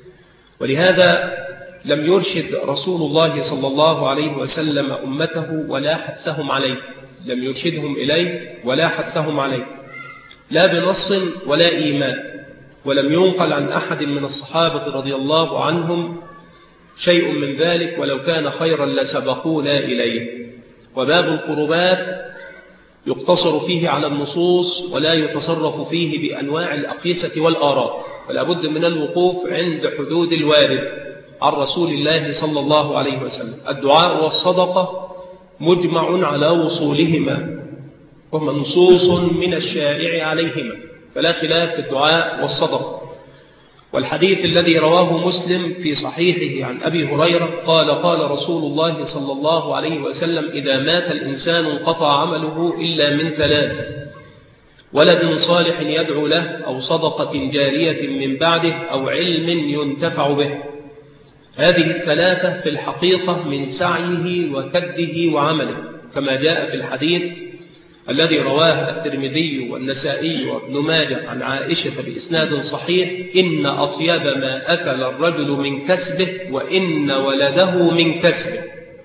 ولهذا لم يرشد رسول الله صلى الله عليه وسلم أمته ولا حثهم عليه، لم يرشدهم إليه ولا حثهم عليه، لا بنص ولا إيمان، ولم ينقل عن أحد من الصحابة رضي الله عنهم شيء من ذلك، ولو كان خيرا لسبقونا إليه. وباب القربات يقتصر فيه على النصوص ولا يتصرف فيه بأنواع الأقيسة والآراء، فلا بد من الوقوف عند حدود الوارد عن رسول الله صلى الله عليه وسلم. الدعاء والصدقة مجمع على وصولهما ومنصوص من الشارع عليهما، فلا خلاف في الدعاء والصدقة. والحديث الذي رواه مسلم في صحيحه عن أبي هريرة قال: قال رسول الله صلى الله عليه وسلم: إذا مات الإنسان انقطع عمله إلا من ثلاث: ولد صالح يدعو له، أو صدقة جارية من بعده، أو علم ينتفع به. هذه الثلاثة في الحقيقة من سعيه وكده وعمله، كما جاء في الحديث الذي رواه الترمذي والنسائي وابن ماجه عن عائشة بإسناد صحيح: إن أطيب ما أكل الرجل من كسبه وإن ولده من كسبه.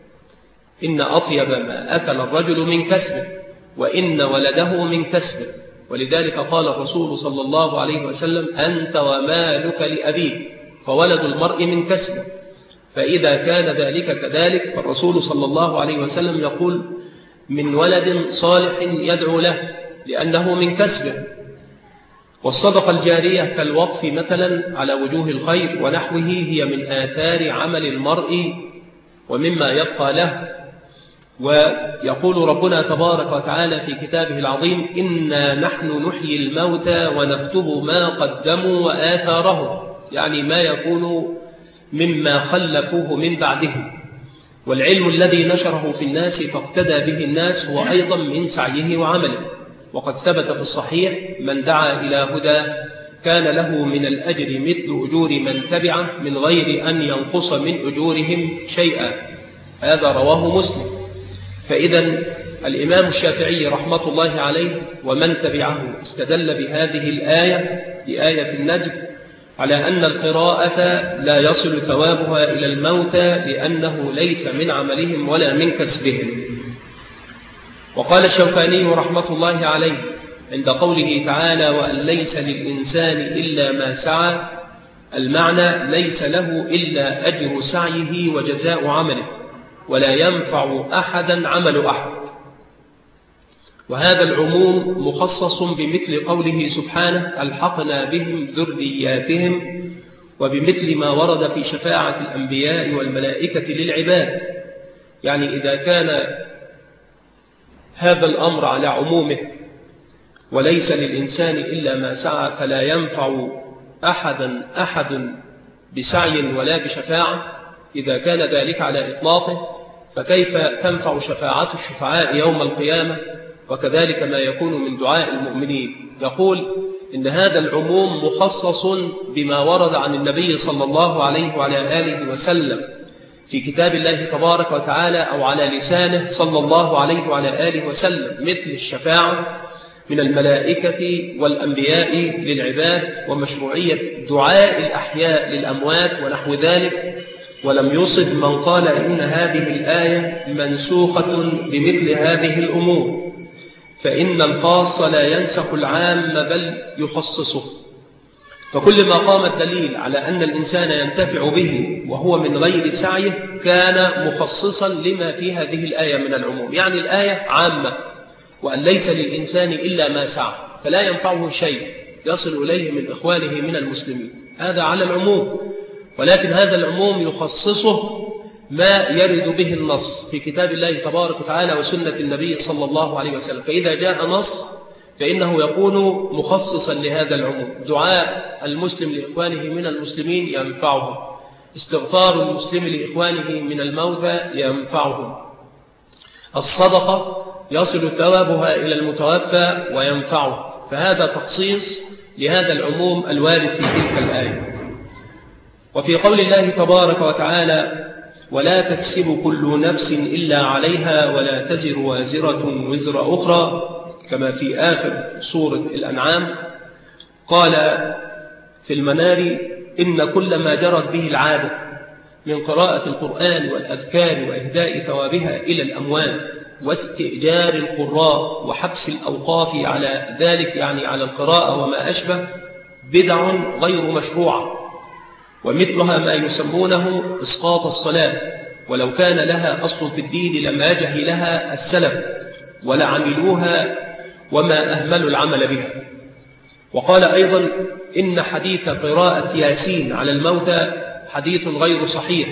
إن أطيب ما أكل الرجل من كسبه وإن ولده من كسبه. ولذلك قال الرسول صلى الله عليه وسلم: أنت ومالك لأبيك، فولد المرء من كسبه. فإذا كان ذلك كذلك فالرسول صلى الله عليه وسلم يقول: من ولد صالح يدعو له، لأنه من كسبه. والصدقة الجارية كالوقف مثلا على وجوه الخير ونحوه هي من آثار عمل المرء ومما يبقى له. ويقول ربنا تبارك وتعالى في كتابه العظيم: إنا نحن نحيي الموتى ونكتب ما قدموا وآثارهم، يعني ما يكون مما خلفوه من بعدهم. والعلم الذي نشره في الناس فاقتدى به الناس هو أيضا من سعيه وعمله. وقد ثبت في الصحيح: من دعا إلى هدى كان له من الأجر مثل أجور من تبعه من غير أن ينقص من أجورهم شيئا. هذا رواه مسلم. فإذا الإمام الشافعي رحمة الله عليه ومن تبعه استدل بهذه الآية بآية النجم على أن القراءة لا يصل ثوابها إلى الموتى لأنه ليس من عملهم ولا من كسبهم. وقال الشوكاني رحمة الله عليه عند قوله تعالى: وأن ليس للإنسان إلا ما سعى، المعنى ليس له إلا أجر سعيه وجزاء عمله، ولا ينفع أحدا عمل أحد. وهذا العموم مخصص بمثل قوله سبحانه: ألحقنا بهم ذرياتهم، وبمثل ما ورد في شفاعة الأنبياء والملائكة للعباد. يعني إذا كان هذا الأمر على عمومه وليس للإنسان إلا ما سعى فلا ينفع أحدا أحد بسعي ولا بشفاعة، إذا كان ذلك على إطلاقه فكيف تنفع شفاعة الشفعاء يوم القيامة؟ وكذلك ما يكون من دعاء المؤمنين. يقول إن هذا العموم مخصص بما ورد عن النبي صلى الله عليه وعلى آله وسلم في كتاب الله تبارك وتعالى أو على لسانه صلى الله عليه وعلى آله وسلم، مثل الشفاعة من الملائكة والأنبياء للعباد، ومشروعية دعاء الأحياء للأموات ونحو ذلك. ولم يصب من قال إن هذه الآية منسوخة بمثل هذه الأمور، فإن الخاص لا ينسخ العام بل يخصصه. فكل ما قام الدليل على أن الإنسان ينتفع به وهو من غير سعيه كان مخصصا لما في هذه الآية من العموم. يعني الآية عامة، وأن ليس للإنسان إلا ما سعى، فلا ينفعه شيء يصل إليه من إخوانه من المسلمين، هذا على العموم. ولكن هذا العموم يخصصه ما يرد به النص في كتاب الله تبارك وتعالى وسنة النبي صلى الله عليه وسلم. فإذا جاء نص فإنه يكون مخصصا لهذا العموم. دعاء المسلم لإخوانه من المسلمين ينفعه، استغفار المسلم لإخوانه من الموتى ينفعه، الصدقة يصل ثوابها إلى المتوفى وينفعه. فهذا تخصيص لهذا العموم الوارد في تلك الآية. وفي قول الله تبارك وتعالى ولا تكسب كل نفس إلا عليها ولا تزر وازرة وزر أخرى، كما في آخر سورة الأنعام، قال في المنار إن كل ما جرت به العادة من قراءة القرآن والأذكار وإهداء ثوابها إلى الأموات واستئجار القراء وحبس الأوقاف على ذلك، يعني على القراءة وما أشبه، بدع غير مشروعة، ومثلها ما يسمونه إسقاط الصلاة، ولو كان لها أصل في الدين لما جهلها السلف ولعملوها وما أهملوا العمل بها. وقال أيضا إن حديث قراءة ياسين على الموتى حديث غير صحيح،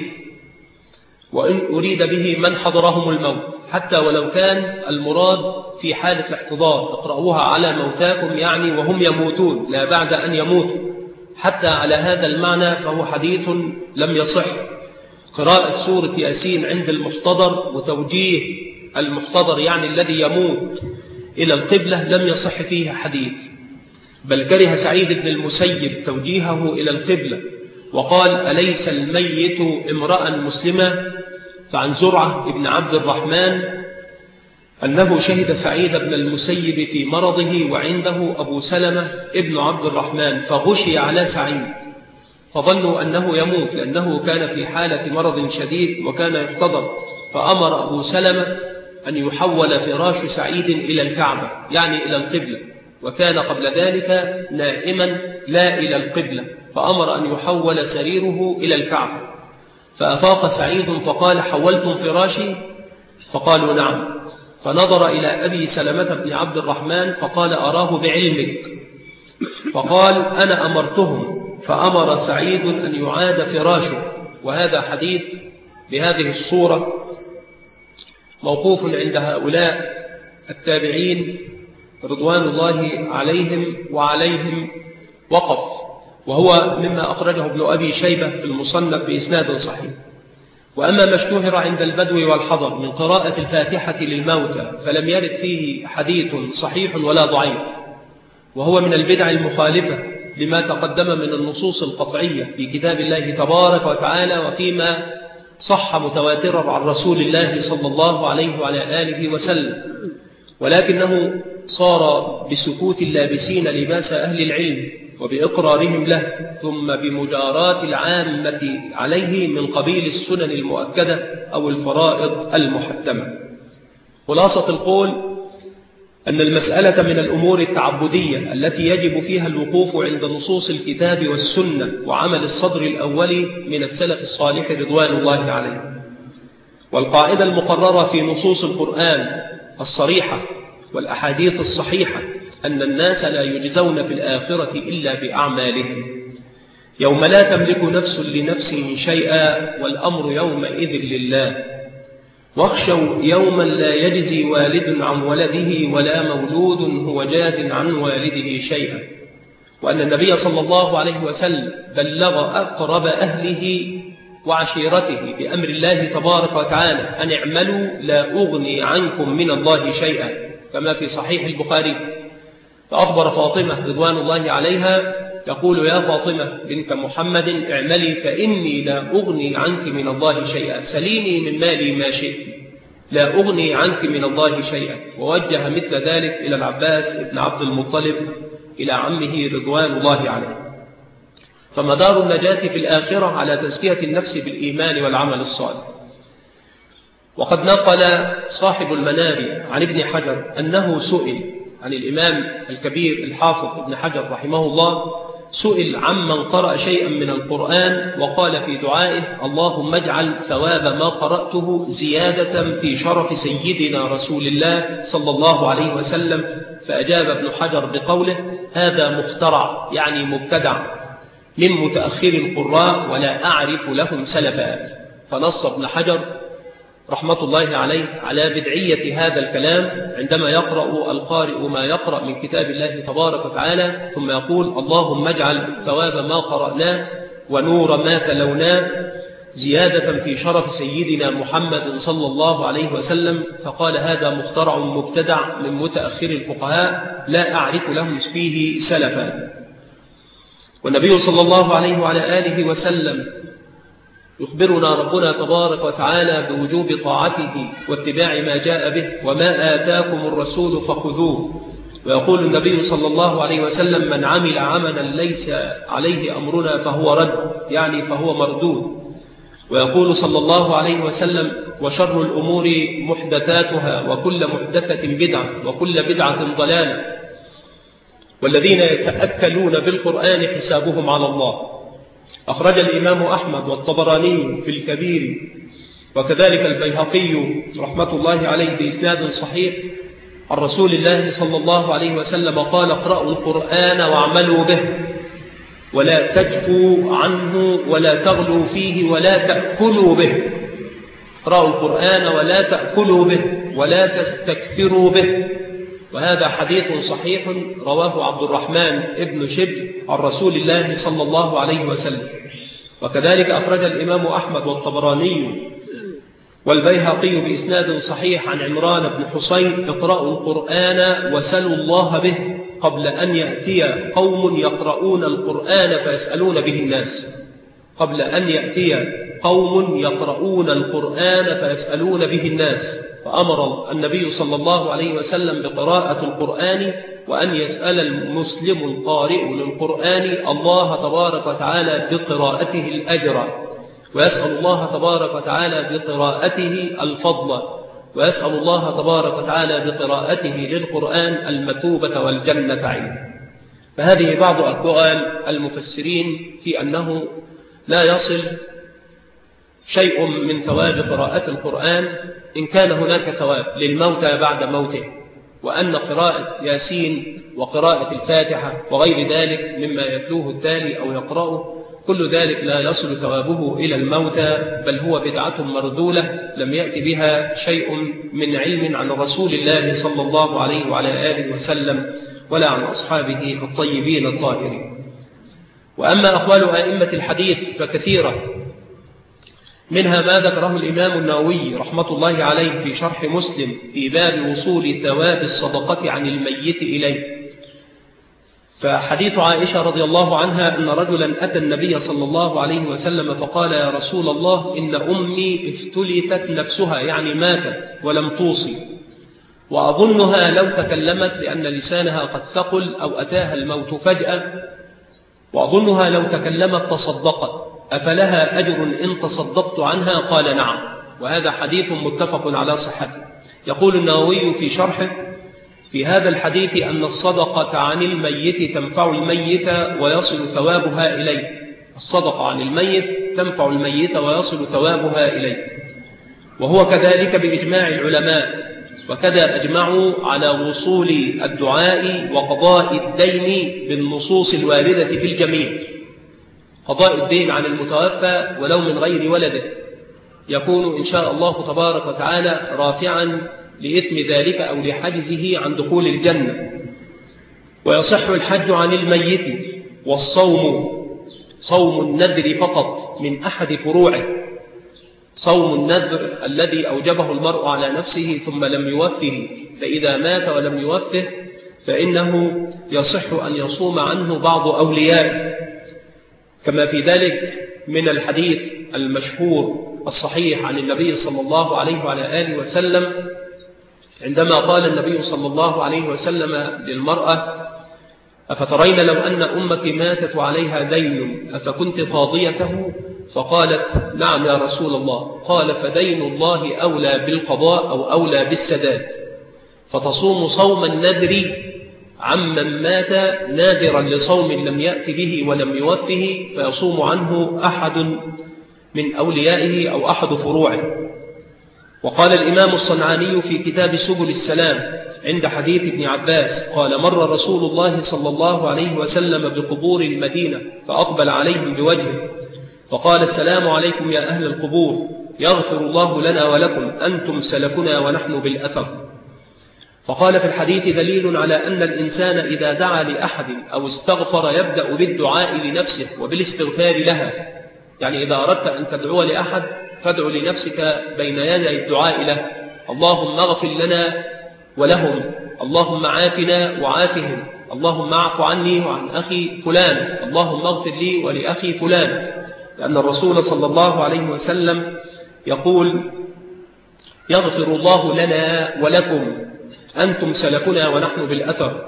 وإن أريد به من حضرهم الموت، حتى ولو كان المراد في حالة الاحتضار، اقرأوها على موتاكم يعني وهم يموتون لا بعد أن يموتوا، حتى على هذا المعنى فهو حديث لم يصح. قراءة سورة ياسين عند المحتضر وتوجيه المحتضر يعني الذي يموت إلى القبلة لم يصح فيه حديث، بل كره سعيد بن المسيب توجيهه إلى القبلة وقال أليس الميت امرأ مسلما؟ فعن زرعة بن عبد الرحمن أنه شهد سعيد بن المسيب في مرضه وعنده أبو سلمة ابن عبد الرحمن، فغشي على سعيد فظنوا أنه يموت لأنه كان في حالة مرض شديد وكان يحتضر، فأمر أبو سلمة أن يحول فراش سعيد إلى الكعبة يعني إلى القبلة، وكان قبل ذلك نائما لا إلى القبلة، فأمر أن يحول سريره إلى الكعبة. فأفاق سعيد فقال حولتم فراشي؟ فقالوا نعم. فنظر إلى أبي سلمة بن عبد الرحمن فقال أراه بعلمك، فقال أنا أمرتهم، فأمر سعيد أن يعاد فراشه. وهذا حديث بهذه الصورة موقوف عند هؤلاء التابعين رضوان الله عليهم وعليهم وقف، وهو مما أخرجه ابن أبي شيبة في المصنف بإسناد صحيح. وأما ما اشتهر عند البدو والحضر من قراءة الفاتحة للموتى فلم يرد فيه حديث صحيح ولا ضعيف، وهو من البدع المخالفة لما تقدم من النصوص القطعية في كتاب الله تبارك وتعالى وفيما صح متواترا عن رسول الله صلى الله عليه وعلى آله وسلم، ولكنه صار بسكوت اللابسين لباس أهل العلم وبإقرارهم له، ثم بمجاراة العامة عليه من قبيل السنن المؤكدة أو الفرائض المحتمة. خلاصة القول أن المسألة من الأمور التعبدية التي يجب فيها الوقوف عند نصوص الكتاب والسنة وعمل الصدر الأولي من السلف الصالح رضوان الله عليه. والقاعدة المقررة في نصوص القرآن الصريحة والأحاديث الصحيحة أن الناس لا يجزون في الآخرة إلا بأعمالهم، يوم لا تملك نفس لنفس شيئا والأمر يومئذ لله، واخشوا يوما لا يجزي والد عن ولده ولا مولود هو جاز عن والده شيئا. وأن النبي صلى الله عليه وسلم بلغ أقرب أهله وعشيرته بأمر الله تبارك وتعالى أن اعملوا لا أغني عنكم من الله شيئا، كما في صحيح البخاري. فأخبر فاطمة رضوان الله عليها تقول: يا فاطمة بنت محمد اعملي فإني لا أغني عنك من الله شيئا، سليني من مالي ما شئت، لا أغني عنك من الله شيئا. ووجه مثل ذلك إلى العباس بن عبد المطلب إلى عمه رضوان الله عليه. فمدار النجاة في الآخرة على تزكية النفس بالإيمان والعمل الصالح. وقد نقل صاحب المنار عن ابن حجر أنه سئل عن الإمام الكبير الحافظ ابن حجر رحمه الله، سئل عمن قرأ شيئا من القرآن وقال في دعائه: اللهم اجعل ثواب ما قرأته زيادة في شرف سيدنا رسول الله صلى الله عليه وسلم. فأجاب ابن حجر بقوله: هذا مخترع، يعني مبتدع من متأخر القراء ولا أعرف لهم سلفا. فنص ابن حجر رحمة الله عليه على بدعية هذا الكلام عندما يقرأ القارئ ما يقرأ من كتاب الله تبارك وتعالى ثم يقول: اللهم اجعل ثواب ما قرأناه ونور ما تلوناه زيادة في شرف سيدنا محمد صلى الله عليه وسلم. فقال: هذا مخترع مبتدع من متأخر الفقهاء لا أعرف لهم فيه سلفا. والنبي صلى الله عليه وعلى آله وسلم يخبرنا ربنا تبارك وتعالى بوجوب طاعته واتباع ما جاء به: وما آتاكم الرسول فخذوه. ويقول النبي صلى الله عليه وسلم: من عمل عملا ليس عليه أمرنا فهو رد، يعني فهو مردود. ويقول صلى الله عليه وسلم: وشر الأمور محدثاتها وكل محدثة بدعة وكل بدعة ضلالة. والذين يتأكلون بالقرآن حسابهم على الله. أخرج الإمام أحمد والطبراني في الكبير وكذلك البيهقي رحمة الله عليه بإسناد صحيح عن رسول الله صلى الله عليه وسلم قال: اقرأوا القرآن واعملوا به ولا تجفوا عنه ولا تغلوا فيه ولا تأكلوا به. اقرأوا القرآن ولا تأكلوا به ولا تستكثروا به. وهذا حديث صحيح رواه عبد الرحمن ابن شبل عن رسول الله صلى الله عليه وسلم. وكذلك أخرج الإمام أحمد والطبراني والبيهقي بإسناد صحيح عن عمران بن حسين: اقرأوا القرآن وسلوا الله به قبل أن يأتي قوم يقرؤون القرآن فيسألون به الناس. قبل أن يأتي قوم يقرؤون القرآن فيسألون به الناس. فأمر النبي صلى الله عليه وسلم بقراءة القرآن وأن يسأل المسلم القارئ للقرآن الله تبارك وتعالى بقراءته الأجر، ويسأل الله تبارك وتعالى بقراءته الفضل، ويسأل الله تبارك وتعالى بقراءته للقرآن المثوبة والجنة عنده. فهذه بعض أقوال المفسرين في أنه لا يصل شيء من ثواب قراءة القرآن إن كان هناك ثواب للموتى بعد موته، وأن قراءة ياسين وقراءة الفاتحة وغير ذلك مما يتلوه التالي أو يقرأه كل ذلك لا يصل ثوابه إلى الموتى، بل هو بدعة مرذولة لم يأتي بها شيء من علم عن رسول الله صلى الله عليه وعلى آله وسلم ولا عن أصحابه الطيبين الطاهرين. وأما أقوال أئمة الحديث فكثيرة، منها ما ذكره الإمام النووي رحمة الله عليه في شرح مسلم في باب وصول ثواب الصدقة عن الميت إليه. فحديث عائشة رضي الله عنها أن رجلا أتى النبي صلى الله عليه وسلم فقال: يا رسول الله، إن أمي افتلتت نفسها، يعني ماتت ولم توصي، وأظنها لو تكلمت لأن لسانها قد ثقل أو أتاها الموت فجأة، وأظنها لو تكلمت تصدقت، أفلها أجر إن تصدقت عنها؟ قال: نعم. وهذا حديث متفق على صحته. يقول النووي في شرحه: في هذا الحديث أن الصدقة عن الميت تنفع الميت ويصل ثوابها إليه. الصدقة عن الميت تنفع الميت ويصل ثوابها إليه، وهو كذلك بإجماع العلماء. وكذا أجمعوا على وصول الدعاء وقضاء الدين بالنصوص الواردة في الجميع. قضاء الدين عن المتوفى ولو من غير ولده يكون إن شاء الله تبارك وتعالى رافعا لإثم ذلك أو لحجزه عن دخول الجنة. ويصح الحج عن الميت والصوم، صوم النذر فقط من أحد فروعه، صوم النذر الذي أوجبه المرء على نفسه ثم لم يوفه، فإذا مات ولم يوفه فإنه يصح أن يصوم عنه بعض أوليائه، كما في ذلك من الحديث المشهور الصحيح عن النبي صلى الله عليه وعلى آله وسلم عندما قال النبي صلى الله عليه وسلم للمرأة: أفترين لو أن أمك ماتت وعليها دين أفكنت قاضيته؟ فقالت: نعم يا رسول الله. قال: فدين الله أولى بالقضاء أو أولى بالسداد، فتصوم صوم النذر عمن مات نادرا لصوم لم يأت به ولم يوفه، فيصوم عنه أحد من أوليائه أو أحد فروعه. وقال الإمام الصنعاني في كتاب سبل السلام عند حديث ابن عباس قال: مر رسول الله صلى الله عليه وسلم بقبور المدينة فأقبل عليهم بوجهه فقال: السلام عليكم يا أهل القبور، يغفر الله لنا ولكم، أنتم سلفنا ونحن بالأثر. فقال في الحديث دليل على أن الإنسان إذا دعا لأحد أو استغفر يبدأ بالدعاء لنفسه وبالاستغفار لها، يعني إذا أردت أن تدعو لأحد فادعو لنفسك بين يدي الدعاء له: اللهم اغفر لنا ولهم، اللهم عافنا وعافهم، اللهم اعف عني وعن أخي فلان، اللهم اغفر لي ولأخي فلان، لأن الرسول صلى الله عليه وسلم يقول: يغفر الله لنا ولكم، أنتم سلفنا ونحن بالأثر.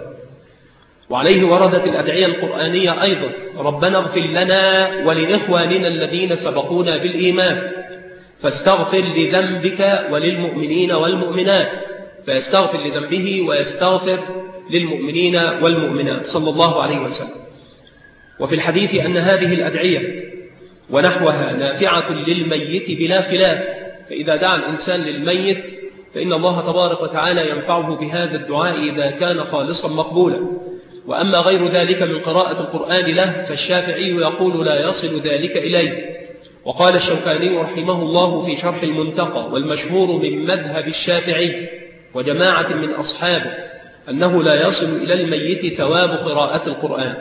وعليه وردت الأدعية القرآنية أيضا: ربنا اغفر لنا ولإخواننا الذين سبقونا بالإيمان، فاستغفر لذنبك وللمؤمنين والمؤمنات، فيستغفر لذنبه ويستغفر للمؤمنين والمؤمنات صلى الله عليه وسلم. وفي الحديث أن هذه الأدعية ونحوها نافعة للميت بلا خلاف، فإذا دعا الإنسان للميت فإن الله تبارك وتعالى ينفعه بهذا الدعاء إذا كان خالصا مقبولا. وأما غير ذلك من قراءة القرآن له فالشافعي يقول: لا يصل ذلك إليه. وقال الشوكاني رحمه الله في شرح المنتقى: والمشهور من مذهب الشافعي وجماعة من أصحابه أنه لا يصل إلى الميت ثواب قراءة القرآن.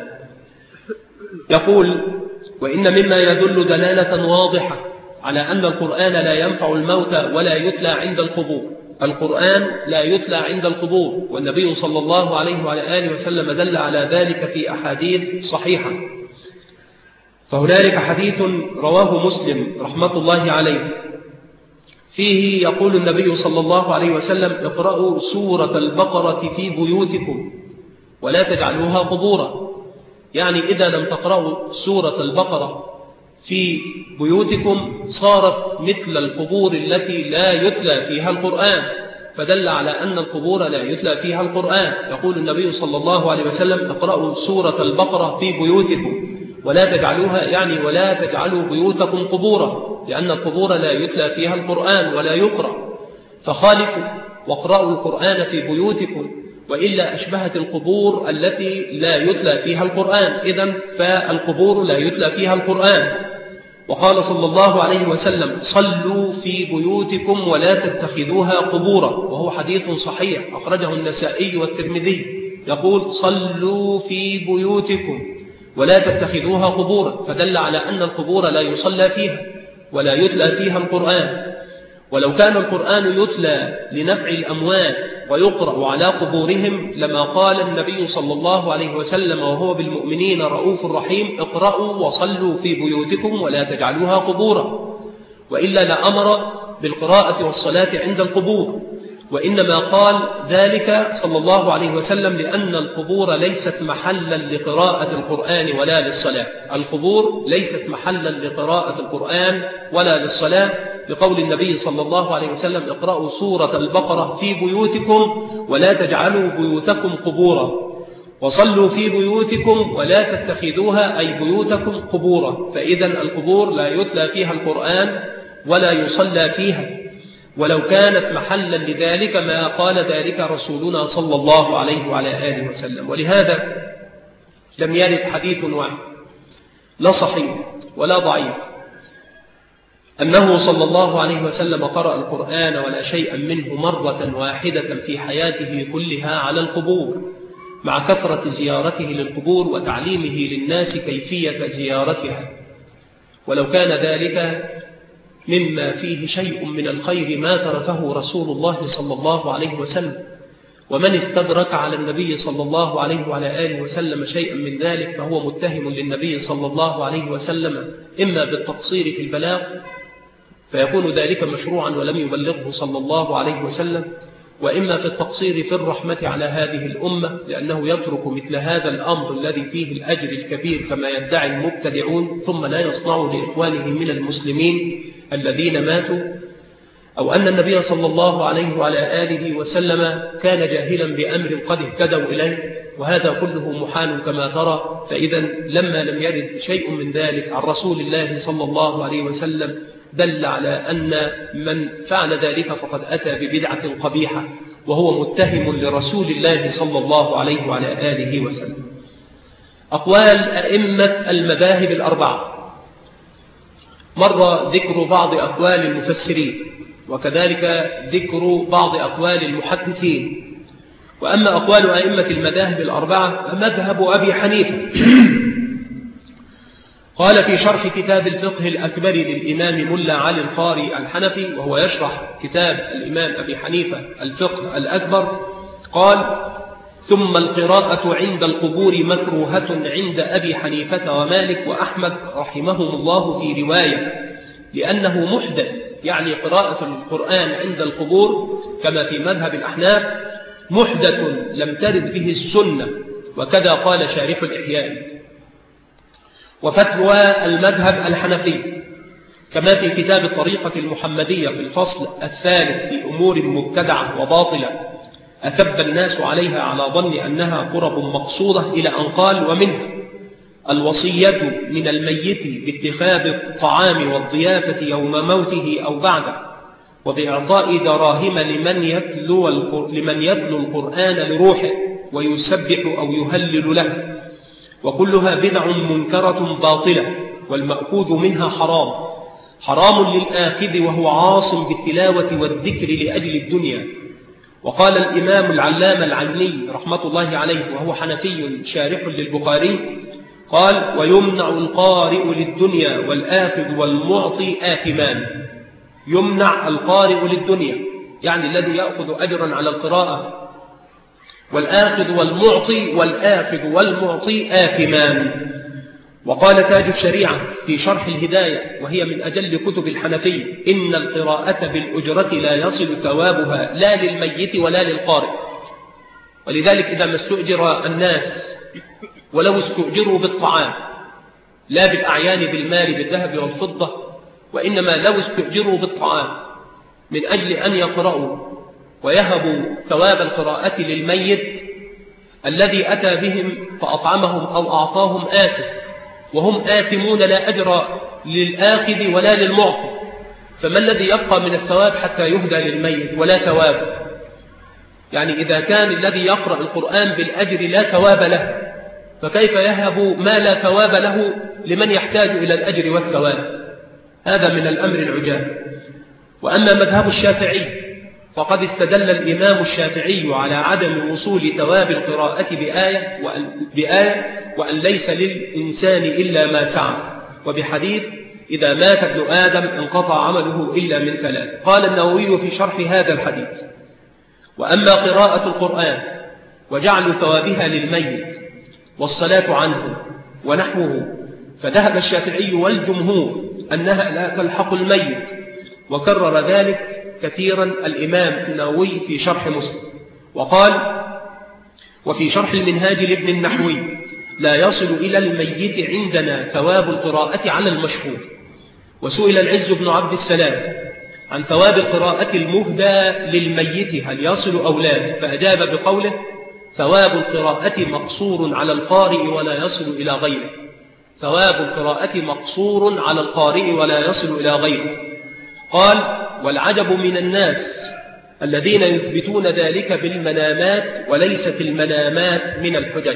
يقول: وإن مما يدل دلالة واضحة على أن القرآن لا ينفع الموتى ولا يتلى عند القبور. القرآن لا يتلى عند القبور، والنبي صلى الله عليه وعلى آله وسلم دل على ذلك في أحاديث صحيحة. فهنالك حديث رواه مسلم رحمة الله عليه فيه يقول النبي صلى الله عليه وسلم: اقرأوا سورة البقرة في بيوتكم ولا تجعلوها قبورا. يعني إذا لم تقرأوا سورة البقرة في بيوتكم صارت مثل القبور التي لا يتلى فيها القرآن، فدل على أن القبور لا يتلى فيها القرآن. يقول النبي صلى الله عليه وسلم: اقرأوا سورة البقرة في بيوتكم ولا تجعلوها، يعني ولا تجعلوا بيوتكم قبورا، لأن القبور لا يتلى فيها القرآن ولا يقرأ. فخالفوا واقرأوا القرآن في بيوتكم، وإلا أشبهت القبور التي لا يتلى فيها القرآن، إذن فالقبور لا يتلى فيها القرآن. وقال صلى الله عليه وسلم: صلوا في بيوتكم ولا تتخذوها قبورا، وهو حديث صحيح أخرجه النسائي والترمذي. يقول: صلوا في بيوتكم ولا تتخذوها قبورا، فدل على أن القبور لا يصلى فيها ولا يتلى فيها القرآن. ولو كان القرآن يتلى لنفع الأموات ويقرأ على قبورهم لما قال النبي صلى الله عليه وسلم وهو بالمؤمنين رؤوف رحيم: اقرأوا وصلوا في بيوتكم ولا تجعلوها قبورا، وإلا لأمر بالقراءة والصلاة عند القبور. وإنما قال ذلك صلى الله عليه وسلم لأن القبور ليست محلا لقراءة القرآن ولا للصلاة. القبور ليست محلا لقراءة القرآن ولا للصلاة، لقول النبي صلى الله عليه وسلم: اقرأوا سورة البقرة في بيوتكم ولا تجعلوا بيوتكم قبورا، وصلوا في بيوتكم ولا تتخذوها أي بيوتكم قبورا. فإذا القبور لا يتلى فيها القرآن ولا يصلى فيها، ولو كانت محلا لذلك ما قال ذلك رسولنا صلى الله عليه وعلى آله وسلم. ولهذا لم يرد حديث واحد لا صحيح ولا ضعيف أنه صلى الله عليه وسلم قرأ القرآن ولا شيئا منه مرة واحدة في حياته كلها على القبور، مع كثرة زيارته للقبور وتعليمه للناس كيفية زيارتها. ولو كان ذلك مما فيه شيء من الخير ما تركه رسول الله صلى الله عليه وسلم، ومن استدرك على النبي صلى الله عليه وعلى آله وسلم شيئا من ذلك فهو متهم للنبي صلى الله عليه وسلم إما بالتقصير في البلاغ فيكون ذلك مشروعا ولم يبلغه صلى الله عليه وسلم، وإما في التقصير في الرحمة على هذه الأمة لأنه يترك مثل هذا الأمر الذي فيه الأجر الكبير كما يدعي المبتدعون ثم لا يصنع لإخوانه من المسلمين الذين ماتوا، أو أن النبي صلى الله عليه وعلى آله وسلم كان جاهلا بأمر قد اهتدوا إليه، وهذا كله محال كما ترى. فإذا لما لم يرد شيء من ذلك عن رسول الله صلى الله عليه وسلم دل على أن من فعل ذلك فقد أتى ببدعة قبيحة وهو متهم لرسول الله صلى الله عليه وعلى آله وسلم. أقوال أئمة المذاهب الأربعة، مر ذكر بعض أقوال المفسرين وكذلك ذكر بعض أقوال المحدثين. وأما أقوال أئمة المذاهب الأربعة مذهب أبي حنيفة قال في شرح كتاب الفقه الأكبر للإمام ملا علي القاري الحنفي وهو يشرح كتاب الإمام أبي حنيفة الفقه الأكبر، قال: ثم القراءة عند القبور مكروهة عند أبي حنيفة ومالك وأحمد رحمهم الله في رواية، لأنه محدث، يعني قراءة القرآن عند القبور كما في مذهب الأحناف محدث لم ترد به السنة، وكذا قال شارح الإحياء. وفتوى المذهب الحنفي كما في كتاب الطريقة المحمدية في الفصل الثالث في أمور مبتدعة وباطلة أكب الناس عليها على ظن أنها قرب مقصودة، إلى أن قال: ومنها الوصية من الميت باتخاذ الطعام والضيافة يوم موته أو بعده، وبإعطاء دراهم لمن يتلو لمن يتلو القرآن لروحه ويسبح أو يهلل له، وكلها بدع منكرة باطلة، والمأخوذ منها حرام حرام للآخذ وهو عاصم بالتلاوة والذكر لأجل الدنيا. وقال الإمام العلامة العيني رحمة الله عليه وهو حنفي شارح للبخاري، قال: ويمنع القارئ للدنيا والآخذ والمعطي آثمان. يمنع القارئ للدنيا يعني الذي يأخذ أجرا على القراءة، والآخذ والمعطي والآخذ والمعطي آثمان. وقال تاج الشريعة في شرح الهداية وهي من أجل كتب الحنفي: إن القراءة بالأجرة لا يصل ثوابها لا للميت ولا للقارئ. ولذلك إذا ما استؤجر الناس ولو استؤجروا بالطعام لا بالأعيان بالمال بالذهب والفضة، وإنما لو استؤجروا بالطعام من أجل أن يقرأوا ويهبوا ثواب القراءة للميت الذي أتى بهم فأطعمهم أو أعطاهم آثم، وهم آثمون لا أجر للآخذ ولا للمعطي، فما الذي يبقى من الثواب حتى يهدى للميت ولا ثواب؟ يعني إذا كان الذي يقرأ القرآن بالأجر لا ثواب له، فكيف يهب ما لا ثواب له لمن يحتاج إلى الأجر والثواب؟ هذا من الأمر العجاب. وأما مذهب الشافعي فقد استدل الإمام الشافعي على عدم وصول ثواب القراءة بآية وأن, بآية وأن ليس للإنسان إلا ما سعى، وبحديث: إذا مات ابن آدم انقطع عمله إلا من ثلاث. قال النووي في شرح هذا الحديث: وأما قراءة القرآن وجعل ثوابها للميت والصلاة عنه ونحوه فذهب الشافعي والجمهور أنها لا تلحق الميت، وكرر ذلك كثيرا الإمام النووي في شرح مسلم. وقال: وفي شرح المنهاج لابن النحوي: لا يصل إلى الميت عندنا ثواب القراءة على المشهور. وسئل العز بن عبد السلام عن ثواب القراءة المهدى للميت هل يصل أو لا، فأجاب بقوله: ثواب القراءة مقصور على القارئ ولا يصل إلى غيره. ثواب القراءة مقصور على القارئ ولا يصل إلى غيره. قال: والعجب من الناس الذين يثبتون ذلك بالمنامات وليست المنامات من الحجج.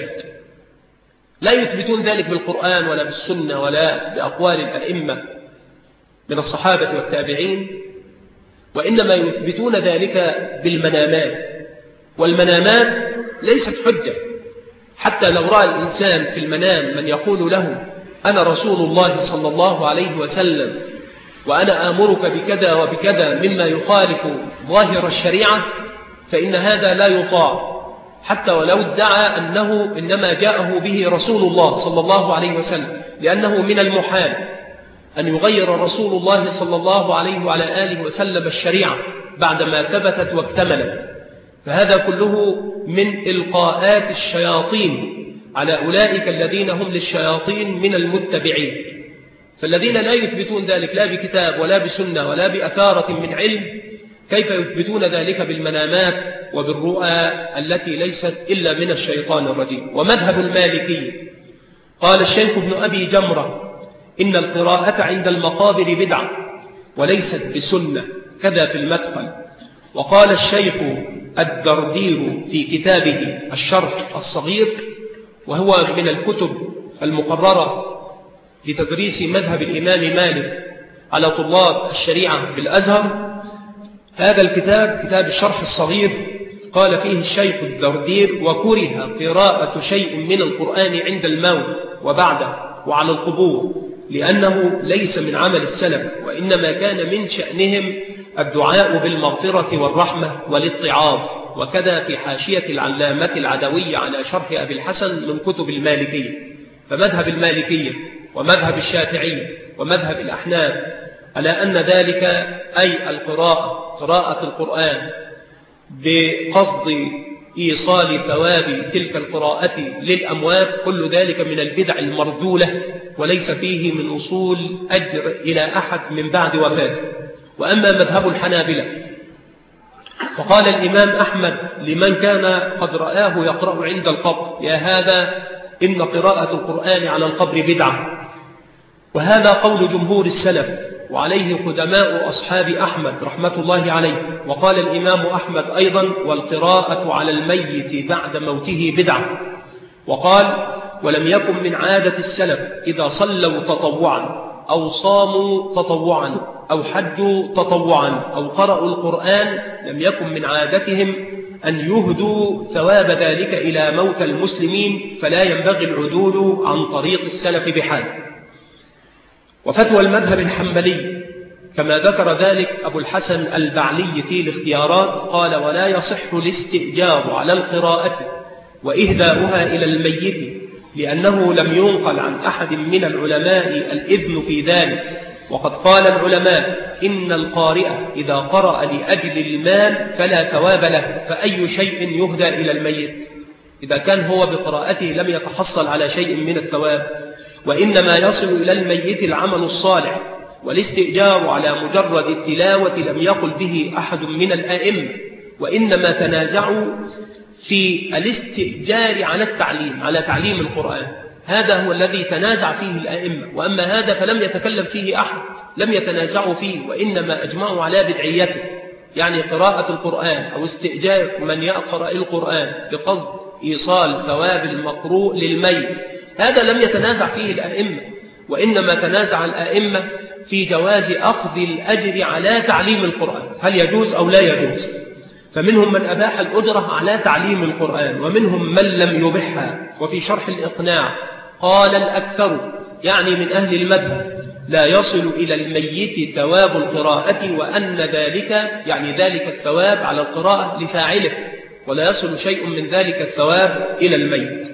لا يثبتون ذلك بالقرآن ولا بالسنة ولا بأقوال الأئمة من الصحابة والتابعين، وإنما يثبتون ذلك بالمنامات، والمنامات ليست حجة. حتى لو رأى الإنسان في المنام من يقول له: أنا رسول الله صلى الله عليه وسلم وأنا آمرك بكذا وبكذا مما يخالف ظاهر الشريعة، فإن هذا لا يطاع، حتى ولو ادعى أنه إنما جاءه به رسول الله صلى الله عليه وسلم، لأنه من المحال أن يغير رسول الله صلى الله عليه وعلى آله وسلم الشريعة بعدما ثبتت واكتملت. فهذا كله من إلقاءات الشياطين على أولئك الذين هم للشياطين من المتبعين. فالذين لا يثبتون ذلك لا بكتاب ولا بسنة ولا بأثارة من علم، كيف يثبتون ذلك بالمنامات وبالرؤى التي ليست إلا من الشيطان الرجيم؟ ومذهب المالكي، قال الشيخ ابن أبي جمرة: إن القراءة عند المقابر بدعة وليست بسنة، كذا في المدخل. وقال الشيخ الدردير في كتابه الشرح الصغير، وهو من الكتب المقررة لتدريس مذهب الإمام مالك على طلاب الشريعة بالأزهر، هذا الكتاب كتاب الشرح الصغير، قال فيه الشيخ الدردير: وكره قراءة شيء من القرآن عند الموت وبعده وعلى القبور، لأنه ليس من عمل السلف، وإنما كان من شأنهم الدعاء بالمغفرة والرحمة والاتعاظ. وكذا في حاشية العلامة العدوية على شرح أبي الحسن من كتب المالكية. فمذهب المالكية ومذهب الشافعية ومذهب الأحناف على أن ذلك أي القراءة قراءة القرآن بقصد إيصال ثواب تلك القراءة للأموات، كل ذلك من البدع المرذولة، وليس فيه من وصول أجر إلى أحد من بعد وفاته. وأما مذهب الحنابلة فقال الإمام أحمد لمن كان قد رآه يقرأ عند القبر: يا هذا إن قراءة القرآن على القبر بدعة. وهذا قول جمهور السلف، وعليه قدماء أصحاب أحمد رحمة الله عليه. وقال الإمام أحمد أيضا: والقراءة على الميت بعد موته بدعة. وقال: ولم يكن من عادة السلف إذا صلوا تطوعا أو صاموا تطوعا أو حجوا تطوعا أو قرأوا القرآن، لم يكن من عادتهم أن يهدوا ثواب ذلك إلى موتى المسلمين، فلا ينبغي العدول عن طريق السلف بحال. وفتوى المذهب الحنبلي كما ذكر ذلك أبو الحسن البعلي في الاختيارات، قال: ولا يصح الاستئجار على القراءة وإهداؤها إلى الميت، لأنه لم ينقل عن أحد من العلماء الإذن في ذلك. وقد قال العلماء: إن القارئ إذا قرأ لأجل المال فلا ثواب له، فأي شيء يهدى إلى الميت إذا كان هو بقراءته لم يتحصل على شيء من الثواب؟ وإنما يصل إلى الميت العمل الصالح، والاستئجار على مجرد التلاوة لم يقل به أحد من الآئمة، وإنما تنازعوا في الاستئجار على التعليم على تعليم القرآن، هذا هو الذي تنازع فيه الآئمة. وأما هذا فلم يتكلم فيه أحد، لم يتنازعوا فيه، وإنما أجمعوا على بدعيته، يعني قراءة القرآن أو استئجار من يقرأ القرآن بقصد إيصال ثواب المقروء للميت، هذا لم يتنازع فيه الآئمة، وإنما تنازع الآئمة في جواز أخذ الأجر على تعليم القرآن، هل يجوز أو لا يجوز. فمنهم من أباح الأجرة على تعليم القرآن، ومنهم من لم يبحها. وفي شرح الإقناع قال الأكثر، يعني من أهل المذهب: لا يصل إلى الميت ثواب القراءة، وأن ذلك يعني ذلك الثواب على القراءة لفاعله، ولا يصل شيء من ذلك الثواب إلى الميت.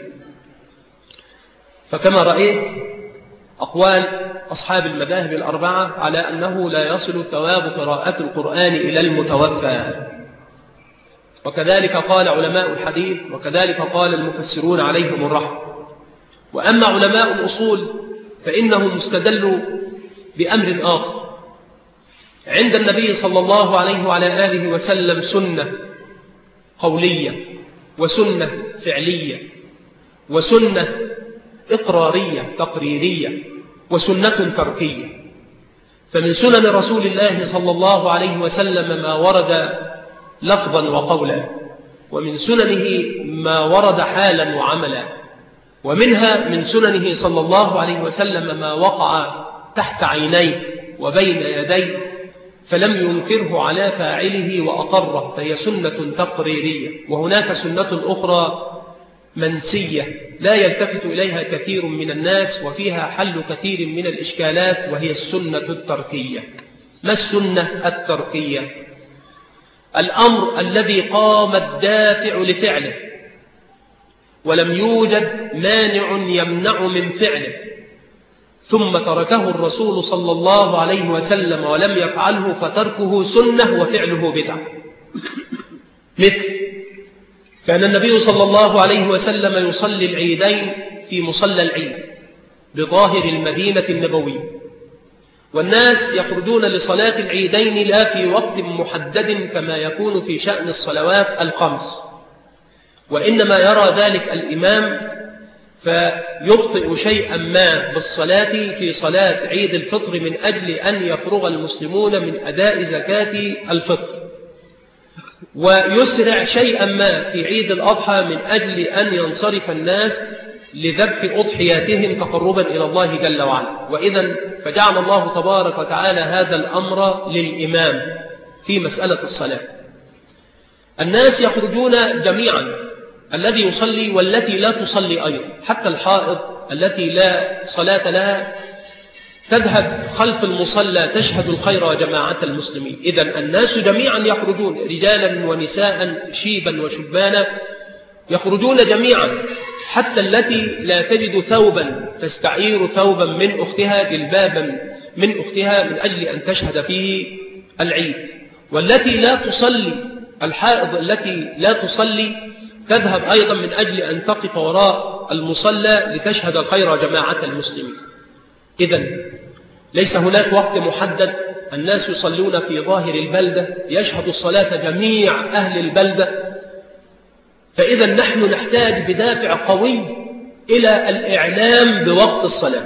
فكما رأيت أقوال أصحاب المذاهب الأربعة على أنه لا يصل ثواب قراءة القرآن إلى المتوفى، وكذلك قال علماء الحديث، وكذلك قال المفسرون عليهم الرحمة. وأما علماء الأصول فإنهم استدلوا بأمر آخر. عند النبي صلى الله عليه وعلى آله وسلم سنة قولية، وسنة فعلية، وسنة إقرارية تقريرية، وسنة تركية. فمن سنن رسول الله صلى الله عليه وسلم ما ورد لفظا وقولا، ومن سننه ما ورد حالا وعملا، ومنها من سننه صلى الله عليه وسلم ما وقع تحت عينيه وبين يديه فلم ينكره على فاعله وأقره، فهي سنة تقريرية. وهناك سنة أخرى منسية لا يلتفت إليها كثير من الناس، وفيها حل كثير من الإشكالات، وهي السنة التركية. ما السنة التركية؟ الأمر الذي قام الدافع لفعله ولم يوجد مانع يمنع من فعله، ثم تركه الرسول صلى الله عليه وسلم ولم يفعله، فتركه سنة وفعله بدعة. مثل كان النبي صلى الله عليه وسلم يصلي العيدين في مصلى العيد بظاهر المدينة النبوية، والناس يخرجون لصلاة العيدين لا في وقت محدد كما يكون في شأن الصلوات الخمس، وإنما يرى ذلك الإمام فيبطئ شيئا ما بالصلاة في صلاة عيد الفطر من أجل أن يفرغ المسلمون من أداء زكاة الفطر، ويسرع شيئا ما في عيد الأضحى من أجل أن ينصرف الناس لذبح أضحياتهم تقربا إلى الله جل وعلا. وإذا فجعل الله تبارك وتعالى هذا الأمر للإمام في مسألة الصلاة. الناس يخرجون جميعا، الذي يصلي والتي لا تصلي أيضا، حتى الحائض التي لا صلاة لها تذهب خلف المصلى تشهد الخير وجماعة المسلمين. إذن الناس جميعا يخرجون، رجالا ونساء شيبا وشبانا، يخرجون جميعا، حتى التي لا تجد ثوبا تستعير ثوبا من أختها، جلبابا من أختها، من أجل أن تشهد فيه العيد. والتي لا تصلي، الحائض التي لا تصلي تذهب أيضا من أجل أن تقف وراء المصلى لتشهد الخير جماعة المسلمين. إذن ليس هناك وقت محدد، الناس يصلون في ظاهر البلدة، يشهد الصلاة جميع أهل البلدة. فإذا نحن نحتاج بدافع قوي إلى الإعلام بوقت الصلاة،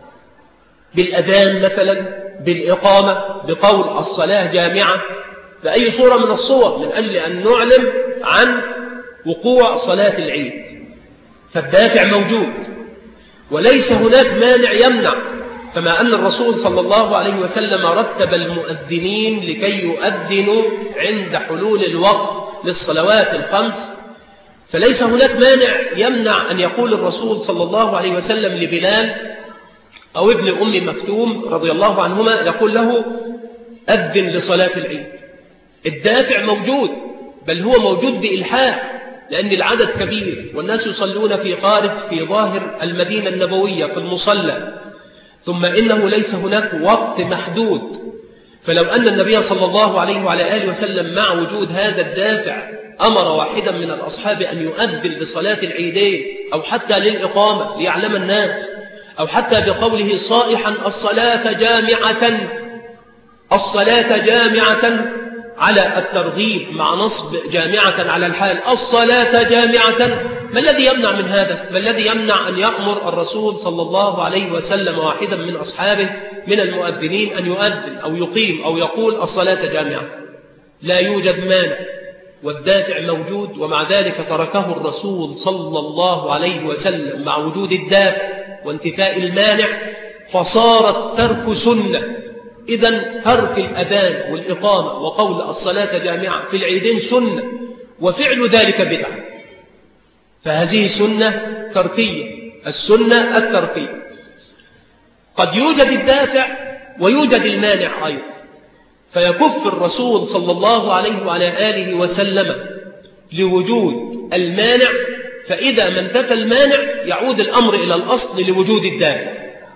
بالأذان مثلا، بالإقامة، بقول الصلاة جامعة، بأي صورة من الصور، من أجل أن نعلم عن وقوع صلاة العيد. فالدافع موجود، وليس هناك مانع يمنع، كما أن الرسول صلى الله عليه وسلم رتب المؤذنين لكي يؤذنوا عند حلول الوقت للصلوات الخمس، فليس هناك مانع يمنع أن يقول الرسول صلى الله عليه وسلم لبلال أو ابن أم مكتوم رضي الله عنهما، يقول له أذن لصلاة العيد. الدافع موجود، بل هو موجود بإلحاح، لأن العدد كبير والناس يصلون في خارج في ظاهر المدينة النبوية في المصلى، ثم إنه ليس هناك وقت محدود. فلو أن النبي صلى الله عليه وعلى آله وسلم مع وجود هذا الدافع أمر واحدا من الأصحاب أن يؤذن لصلاة العيدين، أو حتى للإقامة ليعلم الناس، أو حتى بقوله صائحا الصلاة جامعة، الصلاة جامعة على الترغيب مع نصب جامعة على الحال، الصلاة جامعة، ما الذي يمنع من هذا؟ ما الذي يمنع أن يأمر الرسول صلى الله عليه وسلم واحدا من أصحابه من المؤذنين أن يؤذن أو يقيم أو يقول الصلاة جامعة؟ لا يوجد مانع، والدافع موجود، ومع ذلك تركه الرسول صلى الله عليه وسلم مع وجود الدافع وانتفاء المانع، فصار الترك سنة. إذن ترك الأذان والإقامة وقول الصلاة جامعة في العيدين سنة، وفعل ذلك بدعة. فهذه سنة تركية، السنة التركية. قد يوجد الدافع ويوجد المانع أيضا، فيكف الرسول صلى الله عليه وعلى آله وسلم لوجود المانع، فإذا ما انتفى المانع يعود الأمر إلى الأصل لوجود الدافع.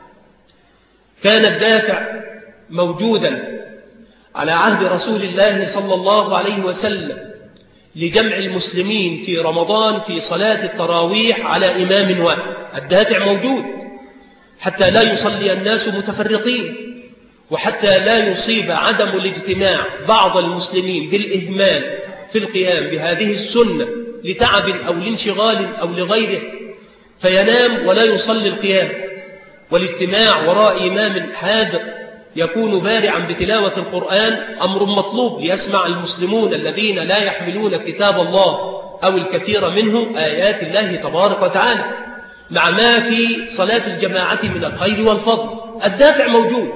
كان الدافع موجودا على عهد رسول الله صلى الله عليه وسلم لجمع المسلمين في رمضان في صلاة التراويح على إمام واحد. الدافع موجود حتى لا يصلي الناس متفرقين، وحتى لا يصيب عدم الاجتماع بعض المسلمين بالإهمال في القيام بهذه السنة لتعب أو لانشغال أو لغيره، فينام ولا يصلي القيام. والاجتماع وراء إمام حاذق يكون بارعا بتلاوة القرآن أمر مطلوب، ليسمع المسلمون الذين لا يحملون كتاب الله أو الكثير منه آيات الله تبارك وتعالى، مع ما في صلاة الجماعة من الخير والفضل. الدافع موجود،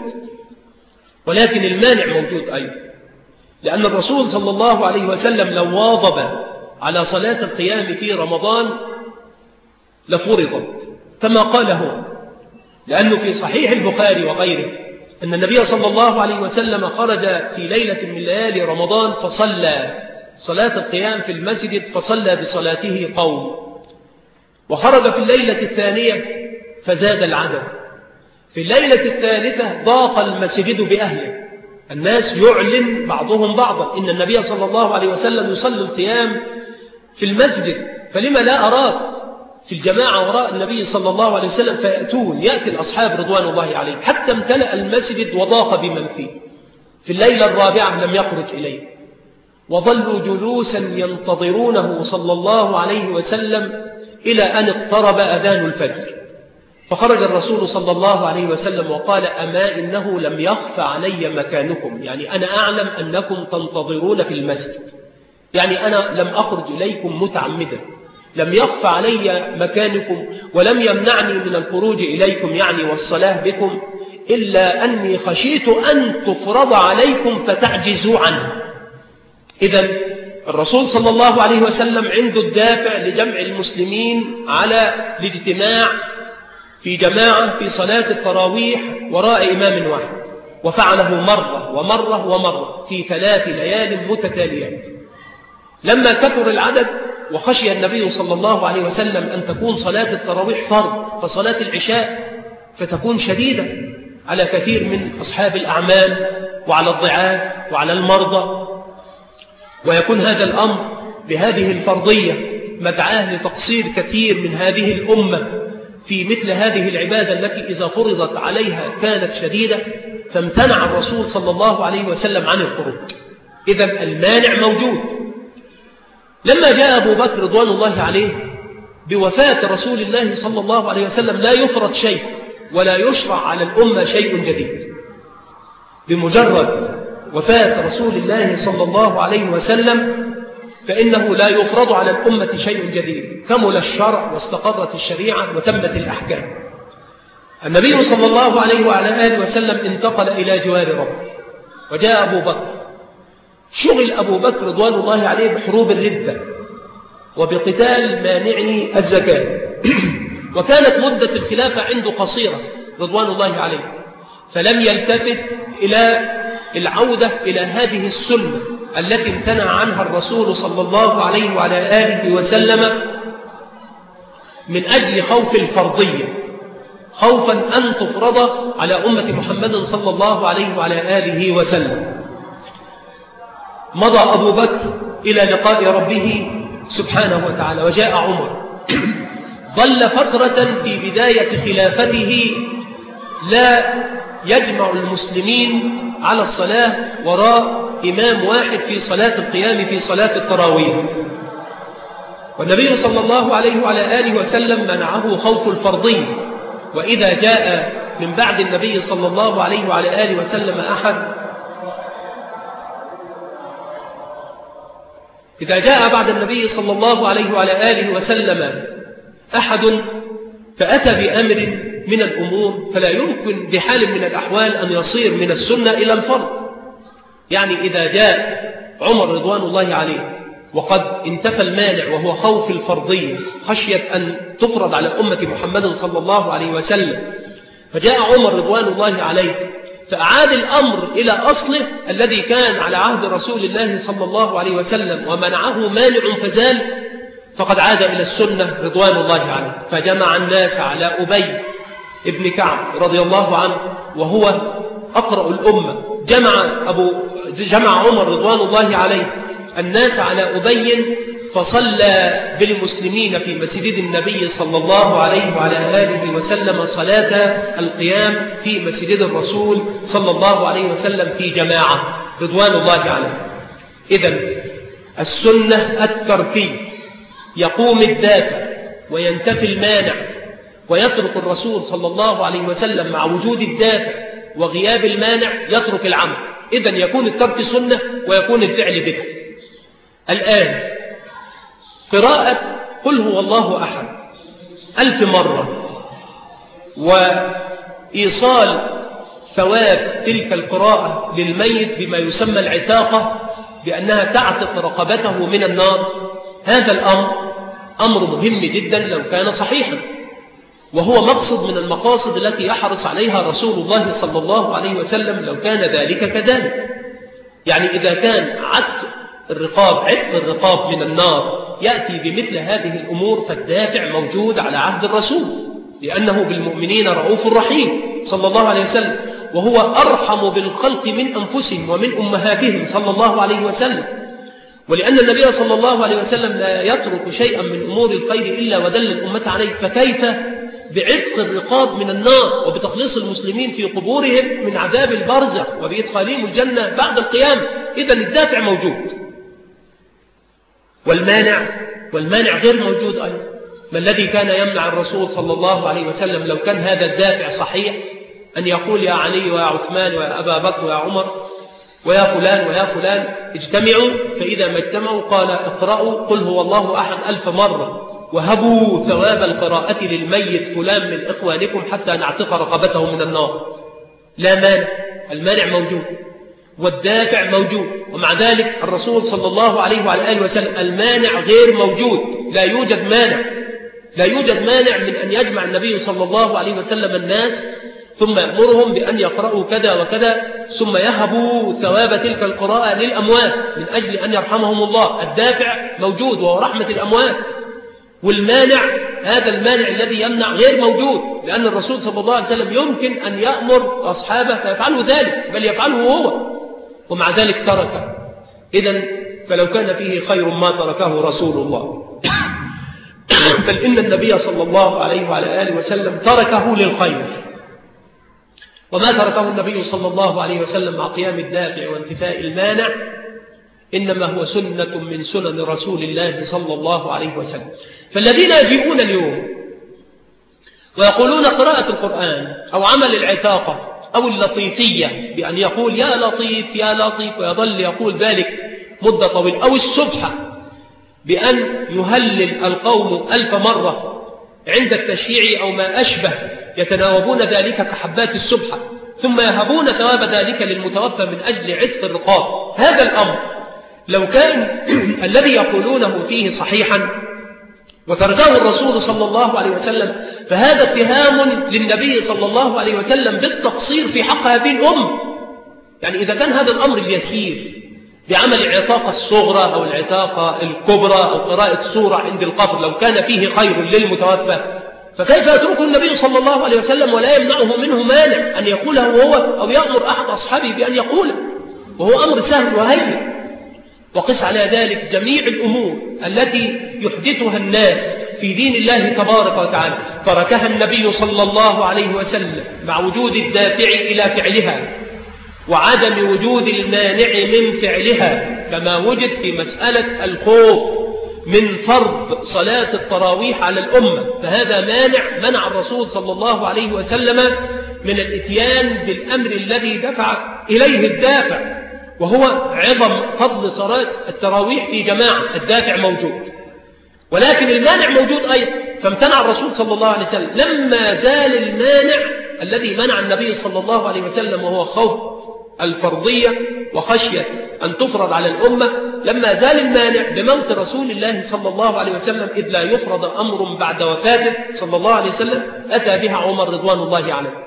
ولكن المانع موجود أيضا، لأن الرسول صلى الله عليه وسلم لو واظب على صلاة القيام في رمضان لفرضت كما قال هو، لأنه في صحيح البخاري وغيره أن النبي صلى الله عليه وسلم خرج في ليلة من ليالي رمضان فصلى صلاة القيام في المسجد، فصلى بصلاته قوم، وخرج في الليلة الثانية فزاد العدد، في الليلة الثالثة ضاق المسجد بأهله، الناس يعلن بعضهم بعضا إن النبي صلى الله عليه وسلم يصلي القيام في المسجد، فلما لا أراك في الجماعة وراء النبي صلى الله عليه وسلم؟ فيأتون، يأتي الأصحاب رضوان الله عليهم حتى امتلأ المسجد وضاق بمن فيه. في الليلة الرابعة لم يخرج إليه، وظلوا جلوسا ينتظرونه صلى الله عليه وسلم إلى أن اقترب أذان الفجر، فخرج الرسول صلى الله عليه وسلم وقال: أما إنه لم يخف علي مكانكم، يعني أنا أعلم أنكم تنتظرون في المسجد، يعني أنا لم أخرج إليكم متعمدا، لم يخف علي مكانكم ولم يمنعني من الخروج إليكم يعني والصلاة بكم، إلا أني خشيت أن تفرض عليكم فتعجزوا عنه. إذن الرسول صلى الله عليه وسلم عنده الدافع لجمع المسلمين على الاجتماع في جماعة في صلاة التراويح وراء إمام واحد، وفعله مرة ومرة ومرة في ثلاث ليال متتاليات. لما كثر العدد وخشي النبي صلى الله عليه وسلم أن تكون صلاة التراويح فرض، فصلاة العشاء فتكون شديدة على كثير من أصحاب الأعمال وعلى الضعاف وعلى المرضى، ويكون هذا الأمر بهذه الفرضية مدعاه لتقصير كثير من هذه الأمة في مثل هذه العبادة التي إذا فرضت عليها كانت شديدة، فامتنع الرسول صلى الله عليه وسلم عن الخروج. إذن المانع موجود. لما جاء أبو بكر رضوان الله عليه بوفاة رسول الله صلى الله عليه وسلم لا يفرض شيء ولا يشرع على الأمة شيء جديد، بمجرد وفاة رسول الله صلى الله عليه وسلم فإنه لا يفرض على الأمة شيء جديد، كمل الشرع واستقرت الشريعة وتمت الأحكام. النبي صلى الله عليه وعلى آله وسلم انتقل إلى جوار ربه، وجاء أبو بكر. شغل أبو بكر رضوان الله عليه بحروب الردة وبقتال مانعني الزكاة وكانت مدة الخلافة عنده قصيرة رضوان الله عليه، فلم يلتفت إلى العودة إلى هذه السنة التي امتنع عنها الرسول صلى الله عليه وعلى آله وسلم من أجل خوف الفرضية، خوفا أن تفرض على أمة محمد صلى الله عليه وعلى آله وسلم. مضى أبو بكر إلى لقاء ربه سبحانه وتعالى، وجاء عمر. ظل فترة في بداية خلافته لا يجمع المسلمين على الصلاة وراء إمام واحد في صلاة القيام في صلاة التراويح، والنبي صلى الله عليه وعلى آله وسلم منعه خوف الفرضية. وإذا جاء من بعد النبي صلى الله عليه وعلى آله وسلم أحد إذا جاء بعد النبي صلى الله عليه وعلى آله وسلم أحد فأتى بأمر من الأمور فلا يمكن بحال من الأحوال أن يصير من السنة إلى الفرض. يعني إذا جاء عمر رضوان الله عليه وقد انتفى المانع وهو خوف الفرضية خشية أن تفرض على أمة محمد صلى الله عليه وسلم، فجاء عمر رضوان الله عليه فأعاد الأمر إلى أصله الذي كان على عهد رسول الله صلى الله عليه وسلم ومنعه مانع فزال، فقد عاد إلى السنة رضوان الله عليه. فجمع الناس على أبي ابن كعب رضي الله عنه وهو أقرأ الأمة، جمع, أبو جمع عمر رضوان الله عليه الناس على أبي فصلى بالمسلمين في مسجد النبي صلى الله عليه وعلى آله وسلم صلاة القيام في مسجد الرسول صلى الله عليه وسلم في جماعة رضوان الله عليه. إذن السنة التركية، يقوم الدافع وينتفي المانع ويترك الرسول صلى الله عليه وسلم مع وجود الدافع وغياب المانع يترك العمل، إذن يكون الترك سنة ويكون الفعل بدعة. الآن قراءة قل هو الله أحد ألف مرة وإيصال ثواب تلك القراءة للميت بما يسمى العتاقة بأنها تعتق رقبته من النار، هذا الأمر أمر مهم جدا لو كان صحيحا، وهو مقصد من المقاصد التي يحرص عليها رسول الله صلى الله عليه وسلم لو كان ذلك كذلك. يعني إذا كان عتق الرقاب عتق الرقاب من النار يأتي بمثل هذه الأمور فالدافع موجود على عهد الرسول، لأنه بالمؤمنين رؤوف رحيم صلى الله عليه وسلم، وهو أرحم بالخلق من أنفسهم ومن أمهاتهم صلى الله عليه وسلم. ولأن النبي صلى الله عليه وسلم لا يترك شيئا من أمور الخير إلا ودل الأمة عليه، فكيف بعتق الرقاب من النار وبتخليص المسلمين في قبورهم من عذاب البرزخ وبإدخالهم الجنة بعد القيامة؟ إذن الدافع موجود والمانع والمانع غير موجود أيضا. ما الذي كان يمنع الرسول صلى الله عليه وسلم لو كان هذا الدافع صحيح أن يقول يا علي ويا عثمان ويا أبا بكر ويا عمر ويا فلان ويا فلان اجتمعوا، فإذا ما اجتمعوا قال اقرأوا قل هو الله أحد ألف مرة وهبوا ثواب القراءة للميت فلان من إخوانكم حتى نعتق رقبته من النار. لا مانع، المانع موجود والدافع موجود، ومع ذلك الرسول صلى الله عليه وعلى آله وسلم المانع غير موجود. لا يوجد مانع لا يوجد مانع من أن يجمع النبي صلى الله عليه وسلم الناس ثم يأمرهم بأن يقرأوا كذا وكذا ثم يهبوا ثواب تلك القراءة للأموات من أجل أن يرحمهم الله. الدافع موجود وهو رحمة الأموات، والمانع هذا المانع الذي يمنع غير موجود، لأن الرسول صلى الله عليه وسلم يمكن أن يأمر أصحابه فيفعلوا ذلك، بل يفعله هو، ومع ذلك تركه. إذن فلو كان فيه خير ما تركه رسول الله بل إن النبي صلى الله عليه وعلى آله وسلم تركه للخير، وما تركه النبي صلى الله عليه وسلم مع قيام الدافع وانتفاء المانع إنما هو سنة من سنن رسول الله صلى الله عليه وسلم. فالذين يجيئون اليوم ويقولون قراءة القرآن أو عمل العتاقة أو اللطيفية بأن يقول يا لطيف يا لطيف ويظل يقول ذلك مدة طويلة، أو السبحة بأن يهلل القوم ألف مرة عند التشييع أو ما أشبه، يتناوبون ذلك كحبات السبحة ثم يهبون ثواب ذلك للمتوفى من أجل عتق الرقاب. هذا الأمر لو كان الذي يقولونه فيه صحيحا وترجاه الرسول صلى الله عليه وسلم فهذا اتهام للنبي صلى الله عليه وسلم بالتقصير في حق هذه الأمة. يعني إذا كان هذا الأمر اليسير بعمل العتاقة الصغرى أو العتاقة الكبرى أو قراءة سورة عند القبر لو كان فيه خير للمتوفى، فكيف يتركه النبي صلى الله عليه وسلم ولا يمنعه منه مانع أن يقوله هو أو يأمر أحد أصحابه بأن يقوله، وهو أمر سهل وهين. وقس على ذلك جميع الأمور التي يحدثها الناس في دين الله تبارك وتعالى تركها النبي صلى الله عليه وسلم مع وجود الدافع إلى فعلها وعدم وجود المانع من فعلها، كما وجد في مسألة الخوف من فرض صلاة التراويح على الأمة، فهذا مانع منع الرسول صلى الله عليه وسلم من الاتيان بالأمر الذي دفع إليه الدافع، وهو عظم فضل صلاة التراويح في جماعة. الدافع موجود ولكن المانع موجود أيضا، فامتنع الرسول صلى الله عليه وسلم. لما زال المانع الذي منع النبي صلى الله عليه وسلم وهو خوف الفرضية وخشية أن تفرض على الأمة، لما زال المانع بموت رسول الله صلى الله عليه وسلم إذ لا يفرض أمر بعد وفاته صلى الله عليه وسلم، أتى بها عمر رضوان الله عليه،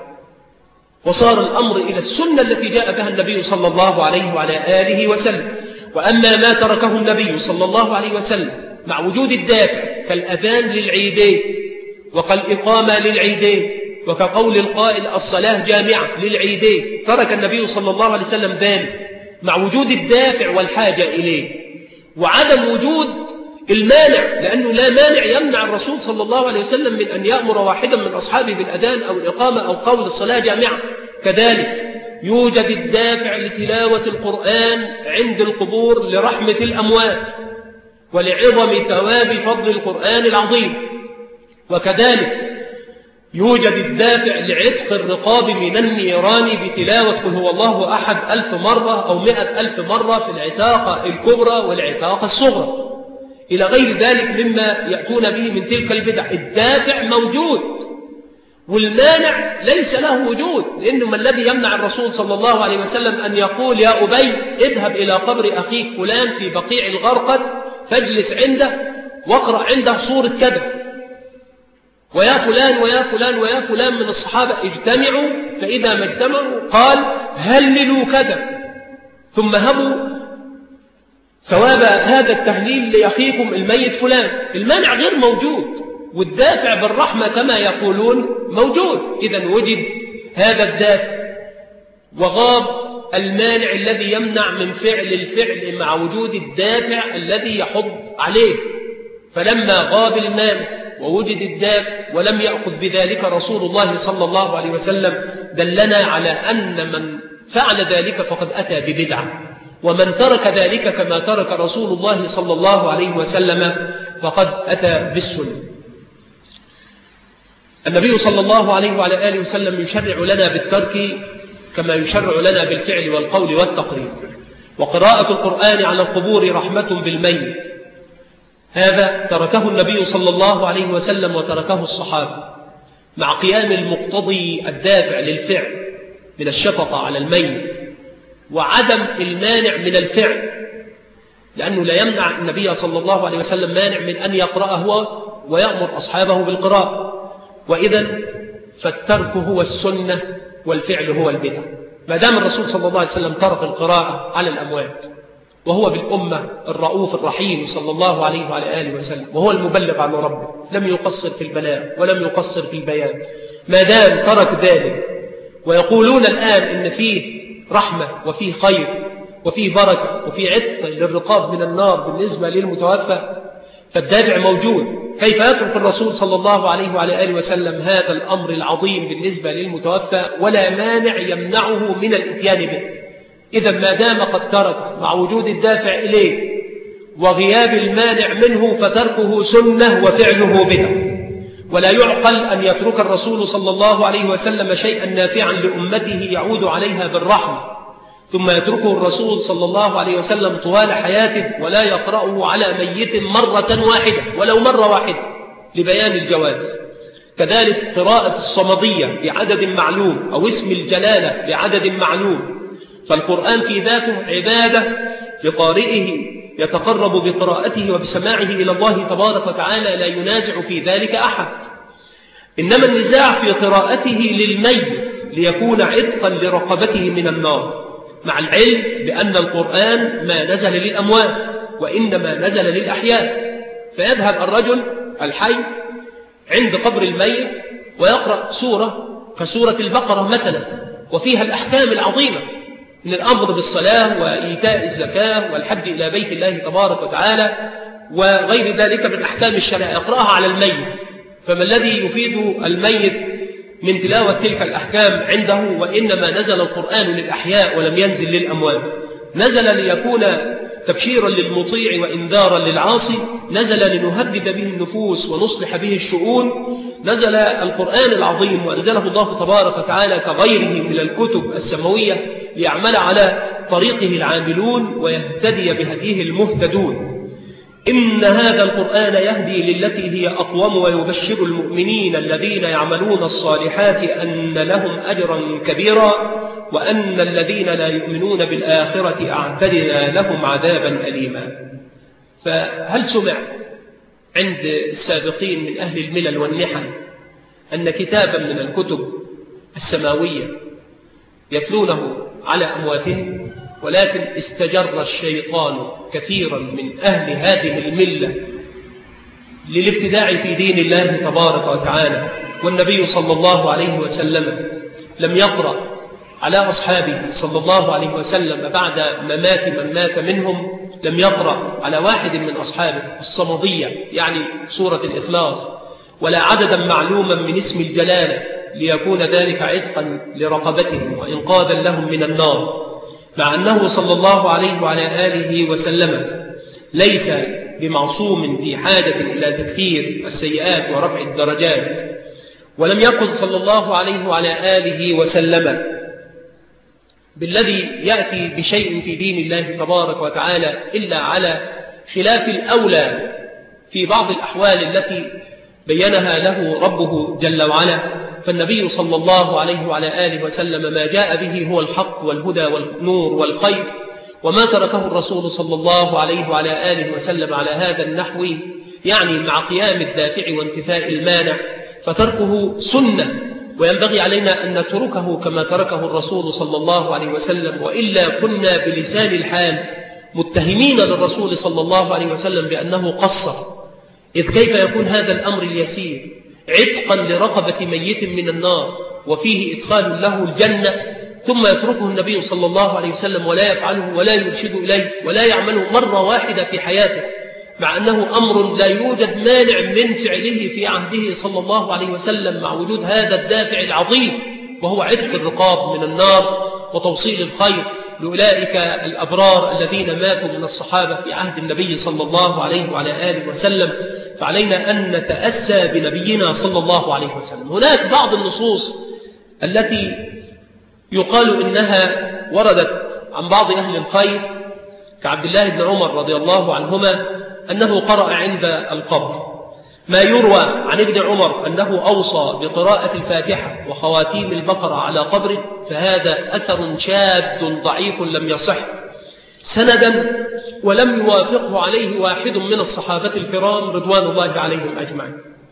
وصار الأمر إلى السنة التي جاء بها النبي صلى الله عليه وعلى آله وسلم. وأما ما تركه النبي صلى الله عليه وسلم مع وجود الدافع كالأذان للعيدين وكالإقامة للعيدين وكقول القائل الصلاة جامعة للعيدين، ترك النبي صلى الله عليه وسلم ذلك مع وجود الدافع والحاجة إليه وعدم وجود المانع، لأنه لا مانع يمنع الرسول صلى الله عليه وسلم من أن يأمر واحدا من أصحابه بالأذان أو الإقامة أو قول الصلاة جامعة. كذلك يوجد الدافع لتلاوة القرآن عند القبور لرحمة الأموات ولعظم ثواب فضل القرآن العظيم، وكذلك يوجد الدافع لعتق الرقاب من النيران بتلاوة قل هو الله أحد ألف مرة أو مئة ألف مرة في العتاقة الكبرى والعتاقة الصغرى إلى غير ذلك مما يأتون به من تلك البدع. الدافع موجود والمانع ليس له وجود، لأنه ما الذي يمنع الرسول صلى الله عليه وسلم أن يقول يا أبي اذهب إلى قبر أخيك فلان في بقيع الغرقد فاجلس عنده واقرأ عنده سورة كذا، ويا فلان ويا فلان ويا فلان من الصحابة اجتمعوا، فإذا ما اجتمعوا قال هللوا كذا، ثم هبوا ثواب هذا التهليل لأخيكم الميت فلان. المانع غير موجود، والدافع بالرحمة كما يقولون موجود. إذن وجد هذا الدافع وغاب المانع الذي يمنع من فعل الفعل مع وجود الدافع الذي يحض عليه. فلما غاب المانع ووجد الدافع ولم يأخذ بذلك رسول الله صلى الله عليه وسلم، دلنا على أن من فعل ذلك فقد أتى ببدعة، ومن ترك ذلك كما ترك رسول الله صلى الله عليه وسلم فقد أتى بالسنة. النبي صلى الله عليه وعلى آله وسلم يشرع لنا بالترك كما يشرع لنا بالفعل والقول والتقرير. وقراءة القرآن على القبور رحمة بالميت، هذا تركه النبي صلى الله عليه وسلم وتركه الصحابة، مع قيام المقتضي الدافع للفعل من الشفقة على الميت وعدم المانع من الفعل، لأنه لا يمنع النبي صلى الله عليه وسلم مانع من أن يقرأ هو ويأمر أصحابه بالقراءة. وإذا فالترك هو السنة والفعل هو البدعة. ما دام الرسول صلى الله عليه وسلم ترك القراءة على الأموات، وهو بالأمة الرؤوف الرحيم صلى الله عليه وعلى آله وسلم، وهو المبلغ عن ربه، لم يقصر في البلاغ ولم يقصر في البيان. ما دام ترك ذلك ويقولون الآن إن فيه رحمة وفيه خير وفيه بركة وفيه عتق للرقاب من النار بالنسبة للمتوفى، فالدافع موجود. كيف يترك الرسول صلى الله عليه وعلى آله وسلم هذا الأمر العظيم بالنسبة للمتوفى ولا مانع يمنعه من الاتيان به؟ إذا ما دام قد ترك مع وجود الدافع إليه وغياب المانع منه فتركه سنة وفعله بدعة. ولا يعقل أن يترك الرسول صلى الله عليه وسلم شيئا نافعا لأمته يعود عليها بالرحمة، ثم يتركه الرسول صلى الله عليه وسلم طوال حياته ولا يقرأه على ميت مرة واحدة ولو مرة واحدة لبيان الجواز. كذلك قراءة الصمدية بعدد معلوم أو اسم الجلالة بعدد معلوم، فالقرآن في ذاته عبادة لقارئه يتقرب بقراءته وبسماعه إلى الله تبارك وتعالى، لا ينازع في ذلك أحد. إنما النزاع في قراءته للميت ليكون عتقا لرقبته من النار، مع العلم بأن القرآن ما نزل للأموات وإنما نزل للأحياء. فيذهب الرجل الحي عند قبر الميت ويقرأ سورة كسورة البقرة مثلا، وفيها الأحكام العظيمة من الأمر بالصلاة وإيتاء الزكاة والحج إلى بيت الله تبارك وتعالى وغير ذلك من أحكام الشرع، يقرأها على الميت. فما الذي يفيد الميت من تلاوة تلك الأحكام عنده؟ وإنما نزل القرآن للأحياء ولم ينزل للأموات. نزل ليكون تبشيرا للمطيع وإنذارا للعاصي، نزل لنهدد به النفوس ونصلح به الشؤون. نزل القرآن العظيم وأنزله الله تبارك وتعالى كغيره من الكتب السماوية ليعمل على طريقه العاملون ويهتدي بهديه المهتدون. إن هذا القرآن يهدي للتي هي أقوم ويبشر المؤمنين الذين يعملون الصالحات أن لهم أجرا كبيرا وأن الذين لا يؤمنون بالآخرة أعتدنا لهم عذابا أليما. فهل سمع عند السابقين من أهل الملل والنحل أن كتابا من الكتب السماوية يتلونه على أمواتهم؟ ولكن استجر الشيطان كثيرا من أهل هذه الملة للابتداع في دين الله تبارك وتعالى. والنبي صلى الله عليه وسلم لم يقرأ على أصحابه صلى الله عليه وسلم بعد ممات من مات منهم، لم يقرأ على واحد من أصحابه الصمدية يعني سورة الإخلاص ولا عددا معلوما من اسم الجلالة ليكون ذلك عتقا لرقبتهم وإنقاذا لهم من النار، مع أنه صلى الله عليه وعلى آله وسلم ليس بمعصوم في حاجة إلى تكثير السيئات ورفع الدرجات. ولم يكن صلى الله عليه وعلى آله وسلم بالذي يأتي بشيء في دين الله تبارك وتعالى إلا على خلاف الأولى في بعض الأحوال التي بينها له ربه جل وعلا. فالنبي صلى الله عليه وعلى آله وسلم ما جاء به هو الحق والهدى والنور والخير، وما تركه الرسول صلى الله عليه وعلى آله وسلم على هذا النحو يعني مع قيام الدافع وانتفاء المانع، فتركه سنة، وينبغي علينا أن نتركه كما تركه الرسول صلى الله عليه وسلم، وإلا كنا بلسان الحال متهمين للرسول صلى الله عليه وسلم بأنه قصر. إذ كيف يكون هذا الأمر اليسير عتقا لرقبة ميت من النار وفيه إدخال له الجنة، ثم يتركه النبي صلى الله عليه وسلم ولا يفعله ولا يرشد إليه ولا يعمله مرة واحدة في حياته، مع أنه أمر لا يوجد مانع من فعله في عهده صلى الله عليه وسلم، مع وجود هذا الدافع العظيم وهو عتق الرقاب من النار وتوصيل الخير لأولئك الأبرار الذين ماتوا من الصحابة في عهد النبي صلى الله عليه وعلى آله وسلم. فعلينا أن نتأسى بنبينا صلى الله عليه وسلم. هناك بعض النصوص التي يقال إنها وردت عن بعض أهل الخير كعبد الله بن عمر رضي الله عنهما أنه قرأ عند القبر. ما يروى عن ابن عمر أنه أوصى بقراءة الفاتحة وخواتيم البقرة على قبره، فهذا أثر شاذ ضعيف لم يصح سندا، ولم يوافقه عليه واحد من الصحابة الكرام رضوان الله عليهم أجمعين.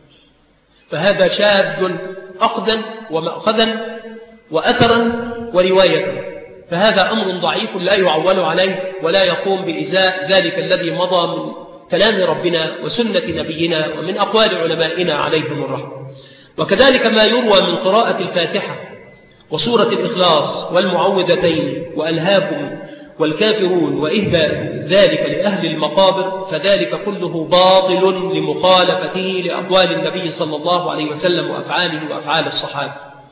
فهذا شاذ أخذا ومأخذا وأثرا ورواية، فهذا أمر ضعيف لا يعول عليه ولا يقوم بإزاء ذلك الذي مضى من كلام ربنا وسنة نبينا ومن أقوال علمائنا عليهم الرحمة. وكذلك ما يروى من قراءة الفاتحة وسورة الإخلاص والمعوذتين وألهاكم والكافرون وإهداء ذلك لأهل المقابر، فذلك كله باطل لمخالفته لأقوال النبي صلى الله عليه وسلم وأفعاله وأفعال الصحابة.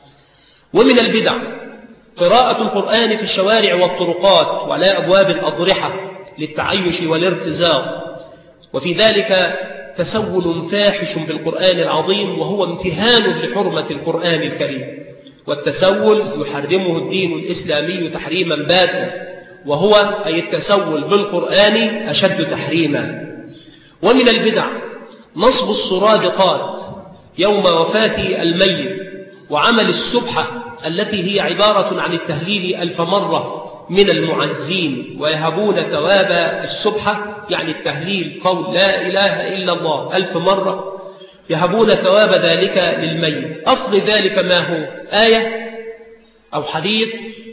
ومن البدع قراءة القرآن في الشوارع والطرقات وعلى أبواب الأضرحة للتعيش والارتزاق، وفي ذلك تسول فاحش بالقرآن العظيم، وهو امتهان لحرمة القرآن الكريم. والتسول يحرمه الدين الإسلامي تحريما باتا، وهو أي التسول بالقرآن أشد تحريما. ومن البدع نصب السرادقات يوم وفاة الميت، وعمل السبحة التي هي عبارة عن التهليل ألف مرة من المعزين، ويهبون ثواب السبحة يعني التهليل قول لا إله إلا الله ألف مرة، يهبون ثواب ذلك للميت. أصل ذلك ما هو؟ آية أو حديث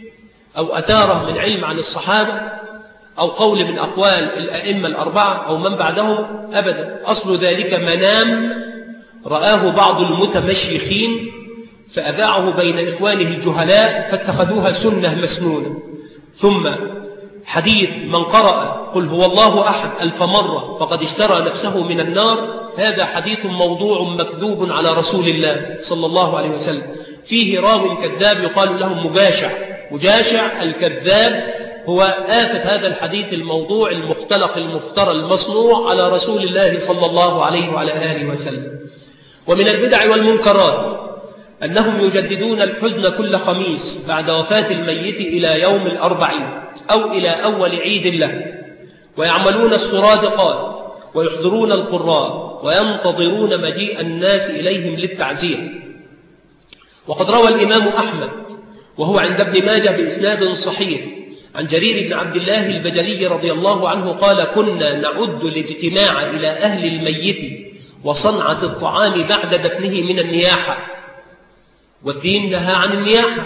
أو أثارة من علم عن الصحابة أو قول من أقوال الأئمة الأربعة أو من بعدهم؟ أبدا. أصل ذلك منام رآه بعض المتمشيخين فأذاعه بين إخوانه الجهلاء فاتخذوها سنة مسنونة. ثم حديث من قرأ قل هو الله أحد ألف مرة فقد اشترى نفسه من النار، هذا حديث موضوع مكذوب على رسول الله صلى الله عليه وسلم، فيه راو كذاب يقال له مجاشع. مجاشع الكذاب هو آفة هذا الحديث الموضوع المختلق المفترى المصنوع على رسول الله صلى الله عليه وعلى آله وسلم. ومن البدع والمنكرات أنهم يجددون الحزن كل خميس بعد وفاة الميت إلى يوم الأربعين أو إلى أول عيد له، ويعملون السرادقات ويحضرون القراء وينتظرون مجيء الناس إليهم للتعزية. وقد روى الإمام أحمد وهو عند ابن ماجه بإسناد صحيح عن جرير بن عبد الله البجلي رضي الله عنه قال كنا نعد الاجتماع إلى أهل الميت وصنعة الطعام بعد دفنه من النياحة. والدين نهى عن النياحة،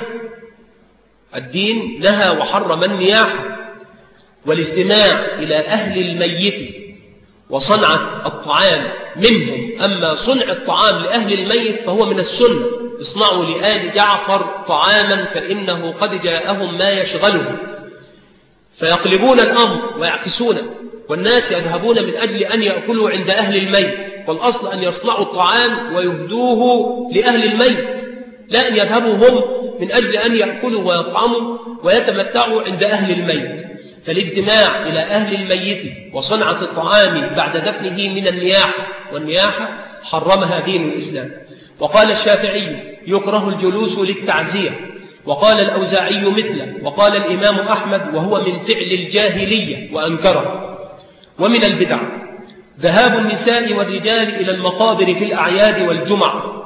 الدين نهى وحرم النياحة، والاجتماع إلى أهل الميت وصنعة الطعام منهم. أما صنع الطعام لأهل الميت فهو من السنة، اصنعوا لآل جعفر طعاما فإنه قد جاءهم ما يشغلهم، فيقلبون الأمر ويعكسونه، والناس يذهبون من أجل أن يأكلوا عند أهل الميت، والأصل أن يصنعوا الطعام ويهدوه لأهل الميت، لا أن يذهبوا هم من أجل أن يأكلوا ويطعموا ويتمتعوا عند أهل الميت. فالاجتماع إلى أهل الميت وصنعة الطعام بعد دفنه من النياحة، والنياحة حرمها دين الإسلام. وقال الشافعي يكره الجلوس للتعزية، وقال الأوزاعي مثله، وقال الإمام أحمد وهو من فعل الجاهلية وأنكره. ومن البدع ذهاب النساء والرجال إلى المقابر في الأعياد والجمع،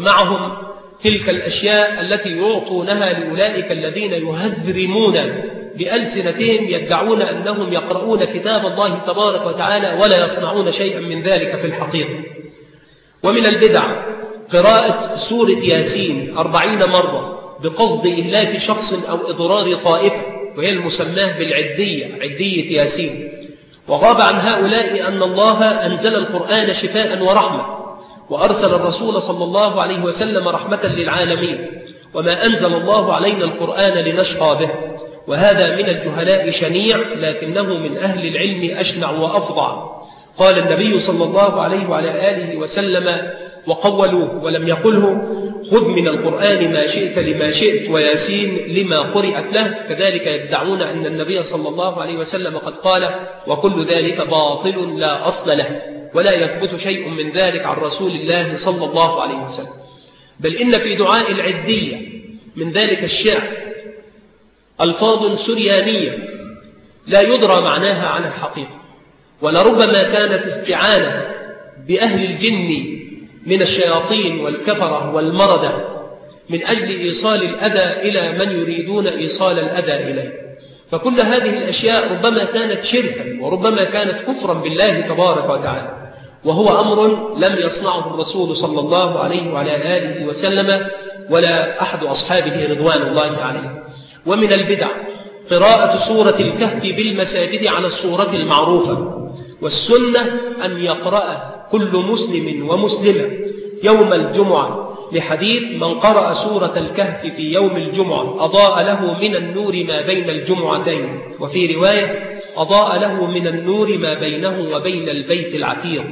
ومعهم تلك الأشياء التي يعطونها لأولئك الذين يهذرمون بألسنتهم يدعون أنهم يقرؤون كتاب الله تبارك وتعالى ولا يصنعون شيئا من ذلك في الحقيقة. ومن البدع قراءة سورة ياسين أربعين مرة بقصد إهلاك شخص أو إضرار طائفة، وهي المسماه بالعدية، عدية ياسين. وغاب عن هؤلاء أن الله أنزل القرآن شفاء ورحمة، وأرسل الرسول صلى الله عليه وسلم رحمة للعالمين، وما أنزل الله علينا القرآن لنشقى به. وهذا من الجهلاء شنيع، لكنه من أهل العلم أشنع وأفضع. قال النبي صلى الله عليه وعلى آله وسلم وقولوه ولم يقله: خذ من القرآن ما شئت لما شئت، وياسين لما قرئت له. كذلك يدعون أن النبي صلى الله عليه وسلم قد قال، وكل ذلك باطل لا أصل له، ولا يثبت شيء من ذلك عن رسول الله صلى الله عليه وسلم. بل إن في دعاء العدية من ذلك الشعر ألفاظ سريانية لا يدرى معناها عن الحقيقة، ولربما كانت استعانة بأهل الجن من الشياطين والكفرة والمردة من أجل إيصال الأذى إلى من يريدون إيصال الأذى إليه. فكل هذه الأشياء ربما كانت شركا، وربما كانت كفرا بالله تبارك وتعالى، وهو أمر لم يصنعه الرسول صلى الله عليه وعلى آله وسلم ولا أحد أصحابه رضوان الله عليه. ومن البدع قراءة سورة الكهف بالمساجد على الصورة المعروفة، والسنة أن يقرأ كل مسلم ومسلمة يوم الجمعة، لحديث من قرأ سورة الكهف في يوم الجمعة أضاء له من النور ما بين الجمعتين، وفي رواية أضاء له من النور ما بينه وبين البيت العتيق.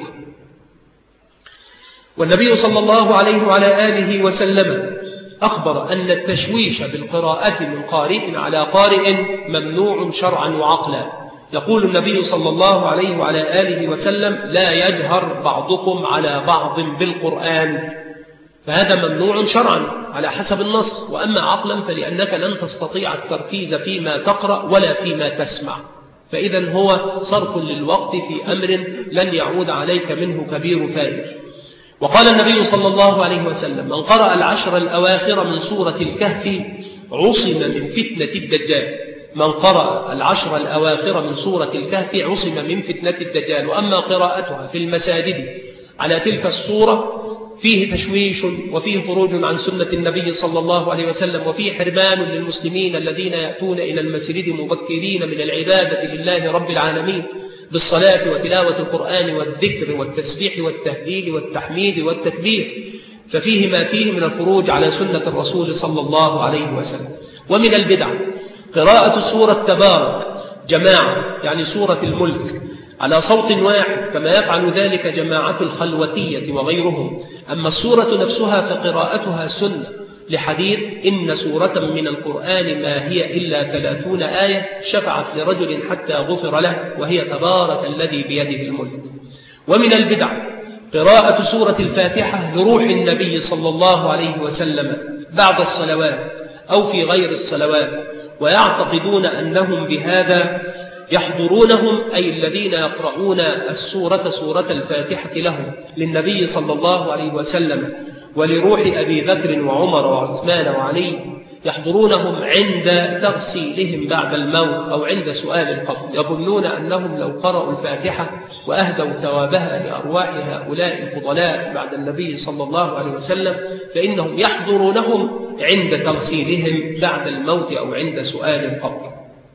والنبي صلى الله عليه وعلى آله وسلم أخبر أن التشويش بالقراءة من قارئ على قارئ ممنوع شرعا وعقلا. يقول النبي صلى الله عليه وعلى آله وسلم: لا يجهر بعضكم على بعض بالقرآن. فهذا ممنوع شرعا على حسب النص، وأما عقلا فلأنك لن تستطيع التركيز فيما تقرأ ولا فيما تسمع، فإذا هو صرف للوقت في أمر لن يعود عليك منه كبير فائر. وقال النبي صلى الله عليه وسلم: من قرأ العشر الأواخر من سورة الكهف عصم من فتنة الدجال. من قرأ العشر الأواخر من سورة الكهف عصم من فتنة الدجال. وأما قراءتها في المساجد على تلك الصورة فيه تشويش، وفيه خروج عن سنة النبي صلى الله عليه وسلم، وفيه حرمان للمسلمين الذين يأتون إلى المسجد مبكرين من العبادة لله رب العالمين بالصلاة وتلاوة القرآن والذكر والتسبيح والتهليل والتحميد والتكبير، ففيه ما فيه من الخروج على سنة الرسول صلى الله عليه وسلم. ومن البدع قراءة سورة تبارك جماعة، يعني سورة الملك، على صوت واحد كما يفعل ذلك جماعة الخلوتية وغيرهم. أما السورة نفسها فقراءتها سنة، لحديث: إن سورة من القرآن ما هي إلا ثلاثون آية شفعت لرجل حتى غفر له، وهي تبارك الذي بيده الملك. ومن البدع قراءة سورة الفاتحة لروح النبي صلى الله عليه وسلم بعد الصلوات أو في غير الصلوات، ويعتقدون أنهم بهذا يحضرونهم، أي الذين يقرؤون السورة سورة الفاتحة لهم للنبي صلى الله عليه وسلم ولروح أبي بكر وعمر وعثمان وعلي، يحضرونهم عند تغسيلهم بعد الموت أو عند سؤال القبر. يظنون أنهم لو قرأوا الفاتحة وأهدوا ثوابها لأرواح هؤلاء الفضلاء بعد النبي صلى الله عليه وسلم فإنهم يحضرونهم عند تغسيلهم بعد الموت أو عند سؤال القبر.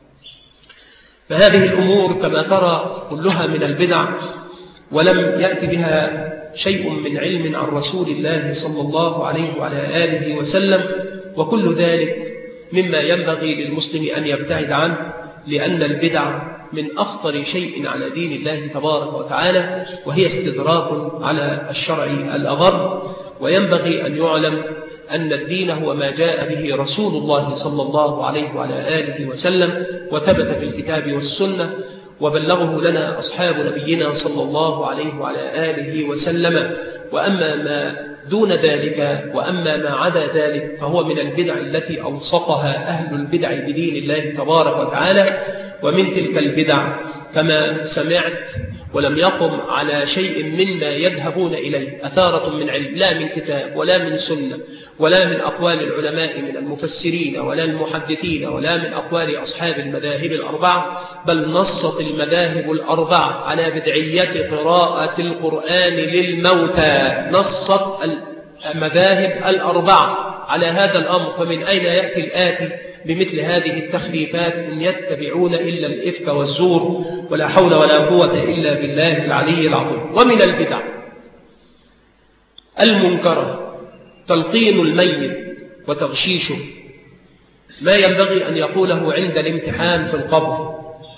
فهذه الأمور كما ترى كلها من البدع، ولم يأتي بها شيء من علم عن رسول الله صلى الله عليه وعلى آله وسلم، وكل ذلك مما ينبغي للمسلم أن يبتعد عنه، لأن البدع من أخطر شيء على دين الله تبارك وتعالى، وهي استدراك على الشرع الأغر. وينبغي أن يعلم أن الدين هو ما جاء به رسول الله صلى الله عليه وعلى آله وسلم، وثبت في الكتاب والسنة، وبلغه لنا أصحاب نبينا صلى الله عليه وعلى آله وسلم. وأما ما دون ذلك وأما ما عدا ذلك فهو من البدع التي ألصقها أهل البدع بدين الله تبارك وتعالى، ومن تلك البدع كما سمعت ولم يقم على شيء مما يذهبون إليه أثارة من علم، لا من كتاب ولا من سنة ولا من أقوال العلماء من المفسرين ولا المحدثين ولا من أقوال أصحاب المذاهب الأربعة، بل نصت المذاهب الأربعة على بدعية قراءة القرآن للموتى، نصت المذاهب الأربعة على هذا الأمر. فمن أين يأتي الآتي بمثل هذه التخريفات؟ إن يتبعون إلا الإفك والزور، ولا حول ولا قوة إلا بالله العلي العظيم. ومن البدع المنكرة تلقين الميت وتغشيشه، ما ينبغي أن يقوله عند الامتحان في القبر.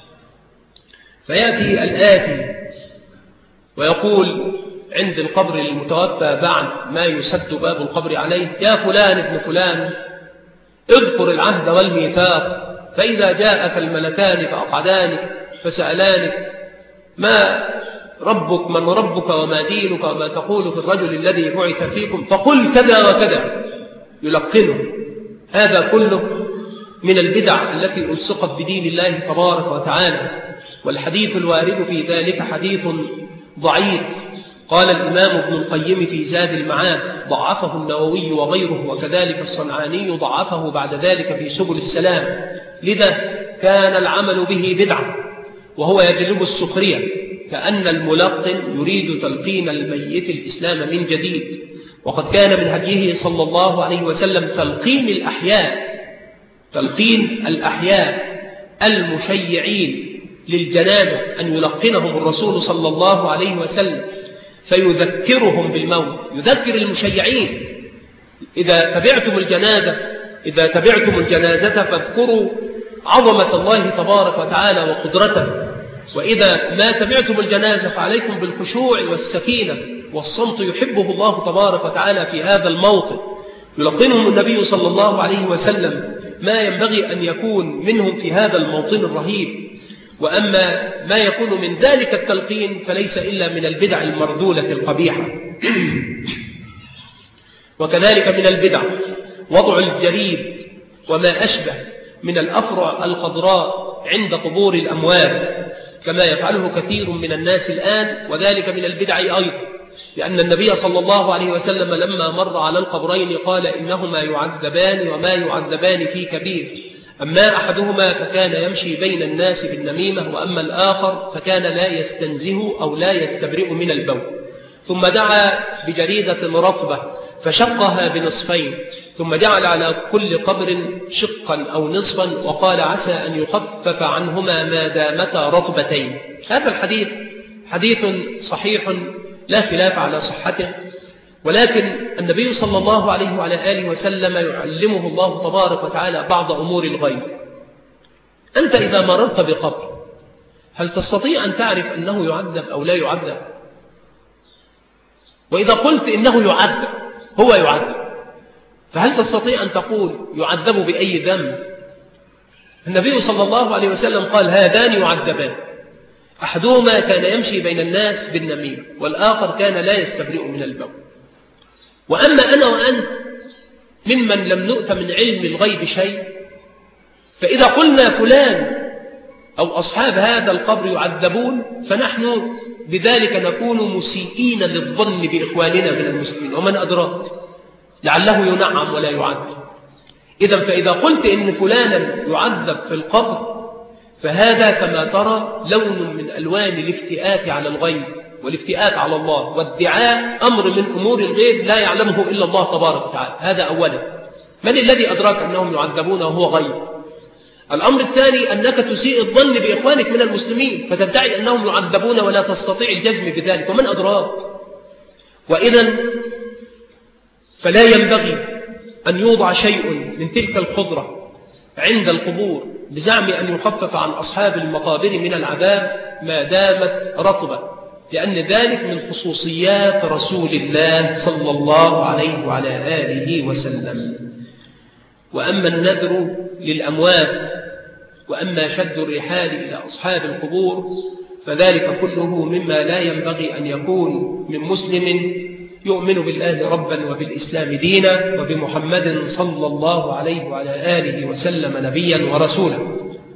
فيأتي الآتي ويقول عند القبر المتوفى بعد ما يسد باب القبر عليه: يا فلان ابن فلان، اذكر العهد والميثاق، فإذا جاءك الملكان فأقعدانك فسألانك ما ربك من ربك وما دينك وما تقول في الرجل الذي بعث فيكم، فقل كذا وكذا، يلقنه. هذا كله من البدع التي ألصقت بدين الله تبارك وتعالى، والحديث الوارد في ذلك حديث ضعيف. قال الإمام ابن القيم في زاد المعاد: ضعفه النووي وغيره، وكذلك الصنعاني ضعفه بعد ذلك في سبل السلام. لذا كان العمل به بدعة، وهو يجلب السخرية، كأن الملقن يريد تلقين الميت الإسلام من جديد. وقد كان من هديه صلى الله عليه وسلم تلقين الأحياء، تلقين الأحياء المشيعين للجنازة، أن يلقنهم الرسول صلى الله عليه وسلم فيذكرهم بالموت، يذكر المشيعين: إذا تبعتم الجنازة إذا تبعتم الجنازة فاذكروا عظمة الله تبارك وتعالى وقدرته، وإذا ما تبعتم الجنازة فعليكم بالخشوع والسكينة والصمت يحبه الله تبارك وتعالى في هذا الموطن. يلقنهم النبي صلى الله عليه وسلم ما ينبغي أن يكون منهم في هذا الموطن الرهيب. وأما ما يكون من ذلك التلقين فليس إلا من البدع المرذولة القبيحة. وكذلك من البدع وضع الجريد وما أشبه من الأفرع الخضراء عند قبور الأموات، كما يفعله كثير من الناس الآن، وذلك من البدع أيضا، لأن النبي صلى الله عليه وسلم لما مر على القبرين قال: إنهما يعذبان وما يعذبان في كبير، أما أحدهما فكان يمشي بين الناس بالنميمة، وأما الآخر فكان لا يستنزه أو لا يستبرئ من البول. ثم دعا بجريدة رطبة فشقها بنصفين، ثم جعل على كل قبر شقا أو نصفا، وقال: عسى أن يخفف عنهما ما دامتا رطبتين. هذا الحديث حديث صحيح لا خلاف على صحته، ولكن النبي صلى الله عليه وعلى آله وسلم يعلمه الله تبارك وتعالى بعض أمور الغيب. أنت إذا مررت بقبر هل تستطيع أن تعرف أنه يعذب أو لا يعذب؟ وإذا قلت إنه يعذب، هو يعذب، فهل تستطيع أن تقول يعذب بأي ذنب؟ النبي صلى الله عليه وسلم قال: هذان يعذبان، أحدهما كان يمشي بين الناس بالنميمة، والآخر كان لا يستبرئ من البول. وأما أنا وأنت ممن لم نؤت من علم الغيب شيء، فإذا قلنا فلان أو أصحاب هذا القبر يعذبون، فنحن بذلك نكون مسيئين للظن بإخواننا من المسلمين، ومن أدراك لعله ينعم ولا يعذب. إذا فإذا قلت إن فلانا يعذب في القبر، فهذا كما ترى لون من ألوان الافتئات على الغيب والافتئات على الله، وادعاء أمر من أمور الغيب لا يعلمه إلا الله تبارك وتعالى. هذا أولا. من الذي أدراك أنهم يعذبون وهو غيب؟ الأمر الثاني أنك تسيء الظن بإخوانك من المسلمين، فتدعي أنهم يعذبون ولا تستطيع الجزم بذلك، ومن أدراك؟ وإذا فلا ينبغي أن يوضع شيء من تلك الخضرة عند القبور بزعم أن يخفف عن أصحاب المقابر من العذاب ما دامت رطبة، لأن ذلك من خصوصيات رسول الله صلى الله عليه وعلى آله وسلم. وأما النذر للأموات وأما شد الرحال إلى أصحاب القبور فذلك كله مما لا ينبغي أن يكون من مسلم يؤمن بالله ربا وبالإسلام دينا وبمحمد صلى الله عليه وعلى آله وسلم نبيا ورسولا.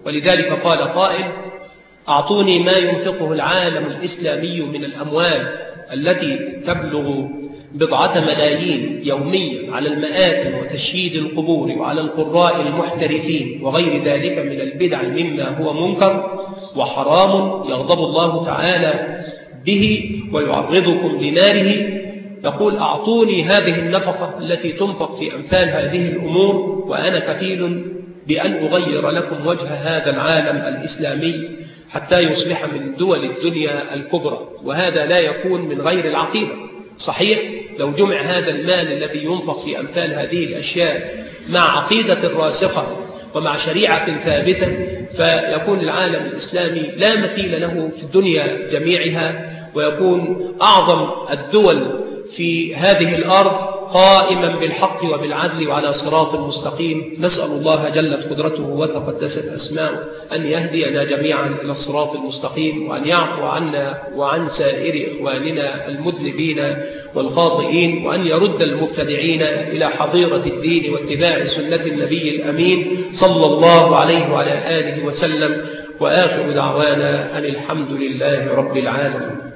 ولذلك قال قائل: أعطوني ما ينفقه العالم الإسلامي من الأموال التي تبلغ بضعة ملايين يوميا على المآتم وتشييد القبور وعلى القراء المحترفين وغير ذلك من البدع مما هو منكر وحرام يغضب الله تعالى به ويعرضكم لناره. يقول: أعطوني هذه النفقة التي تنفق في أمثال هذه الأمور وأنا كفيل بأن أغير لكم وجه هذا العالم الإسلامي حتى يصبح من دول الدنيا الكبرى. وهذا لا يكون من غير العقيدة. صحيح لو جمع هذا المال الذي ينفق في أمثال هذه الأشياء مع عقيدة راسخة ومع شريعة ثابتة فيكون العالم الإسلامي لا مثيل له في الدنيا جميعها، ويكون أعظم الدول في هذه الأرض قائما بالحق وبالعدل وعلى صراط مستقيم. نسأل الله جلت قدرته وتقدست أسماؤه أن يهدينا جميعا إلى الصراط المستقيم، وأن يعفو عنا وعن سائر إخواننا المذنبين والخاطئين، وأن يرد المبتدعين إلى حظيرة الدين واتباع سنة النبي الأمين صلى الله عليه وعلى آله وسلم. وآخر دعوانا أن الحمد لله رب العالمين.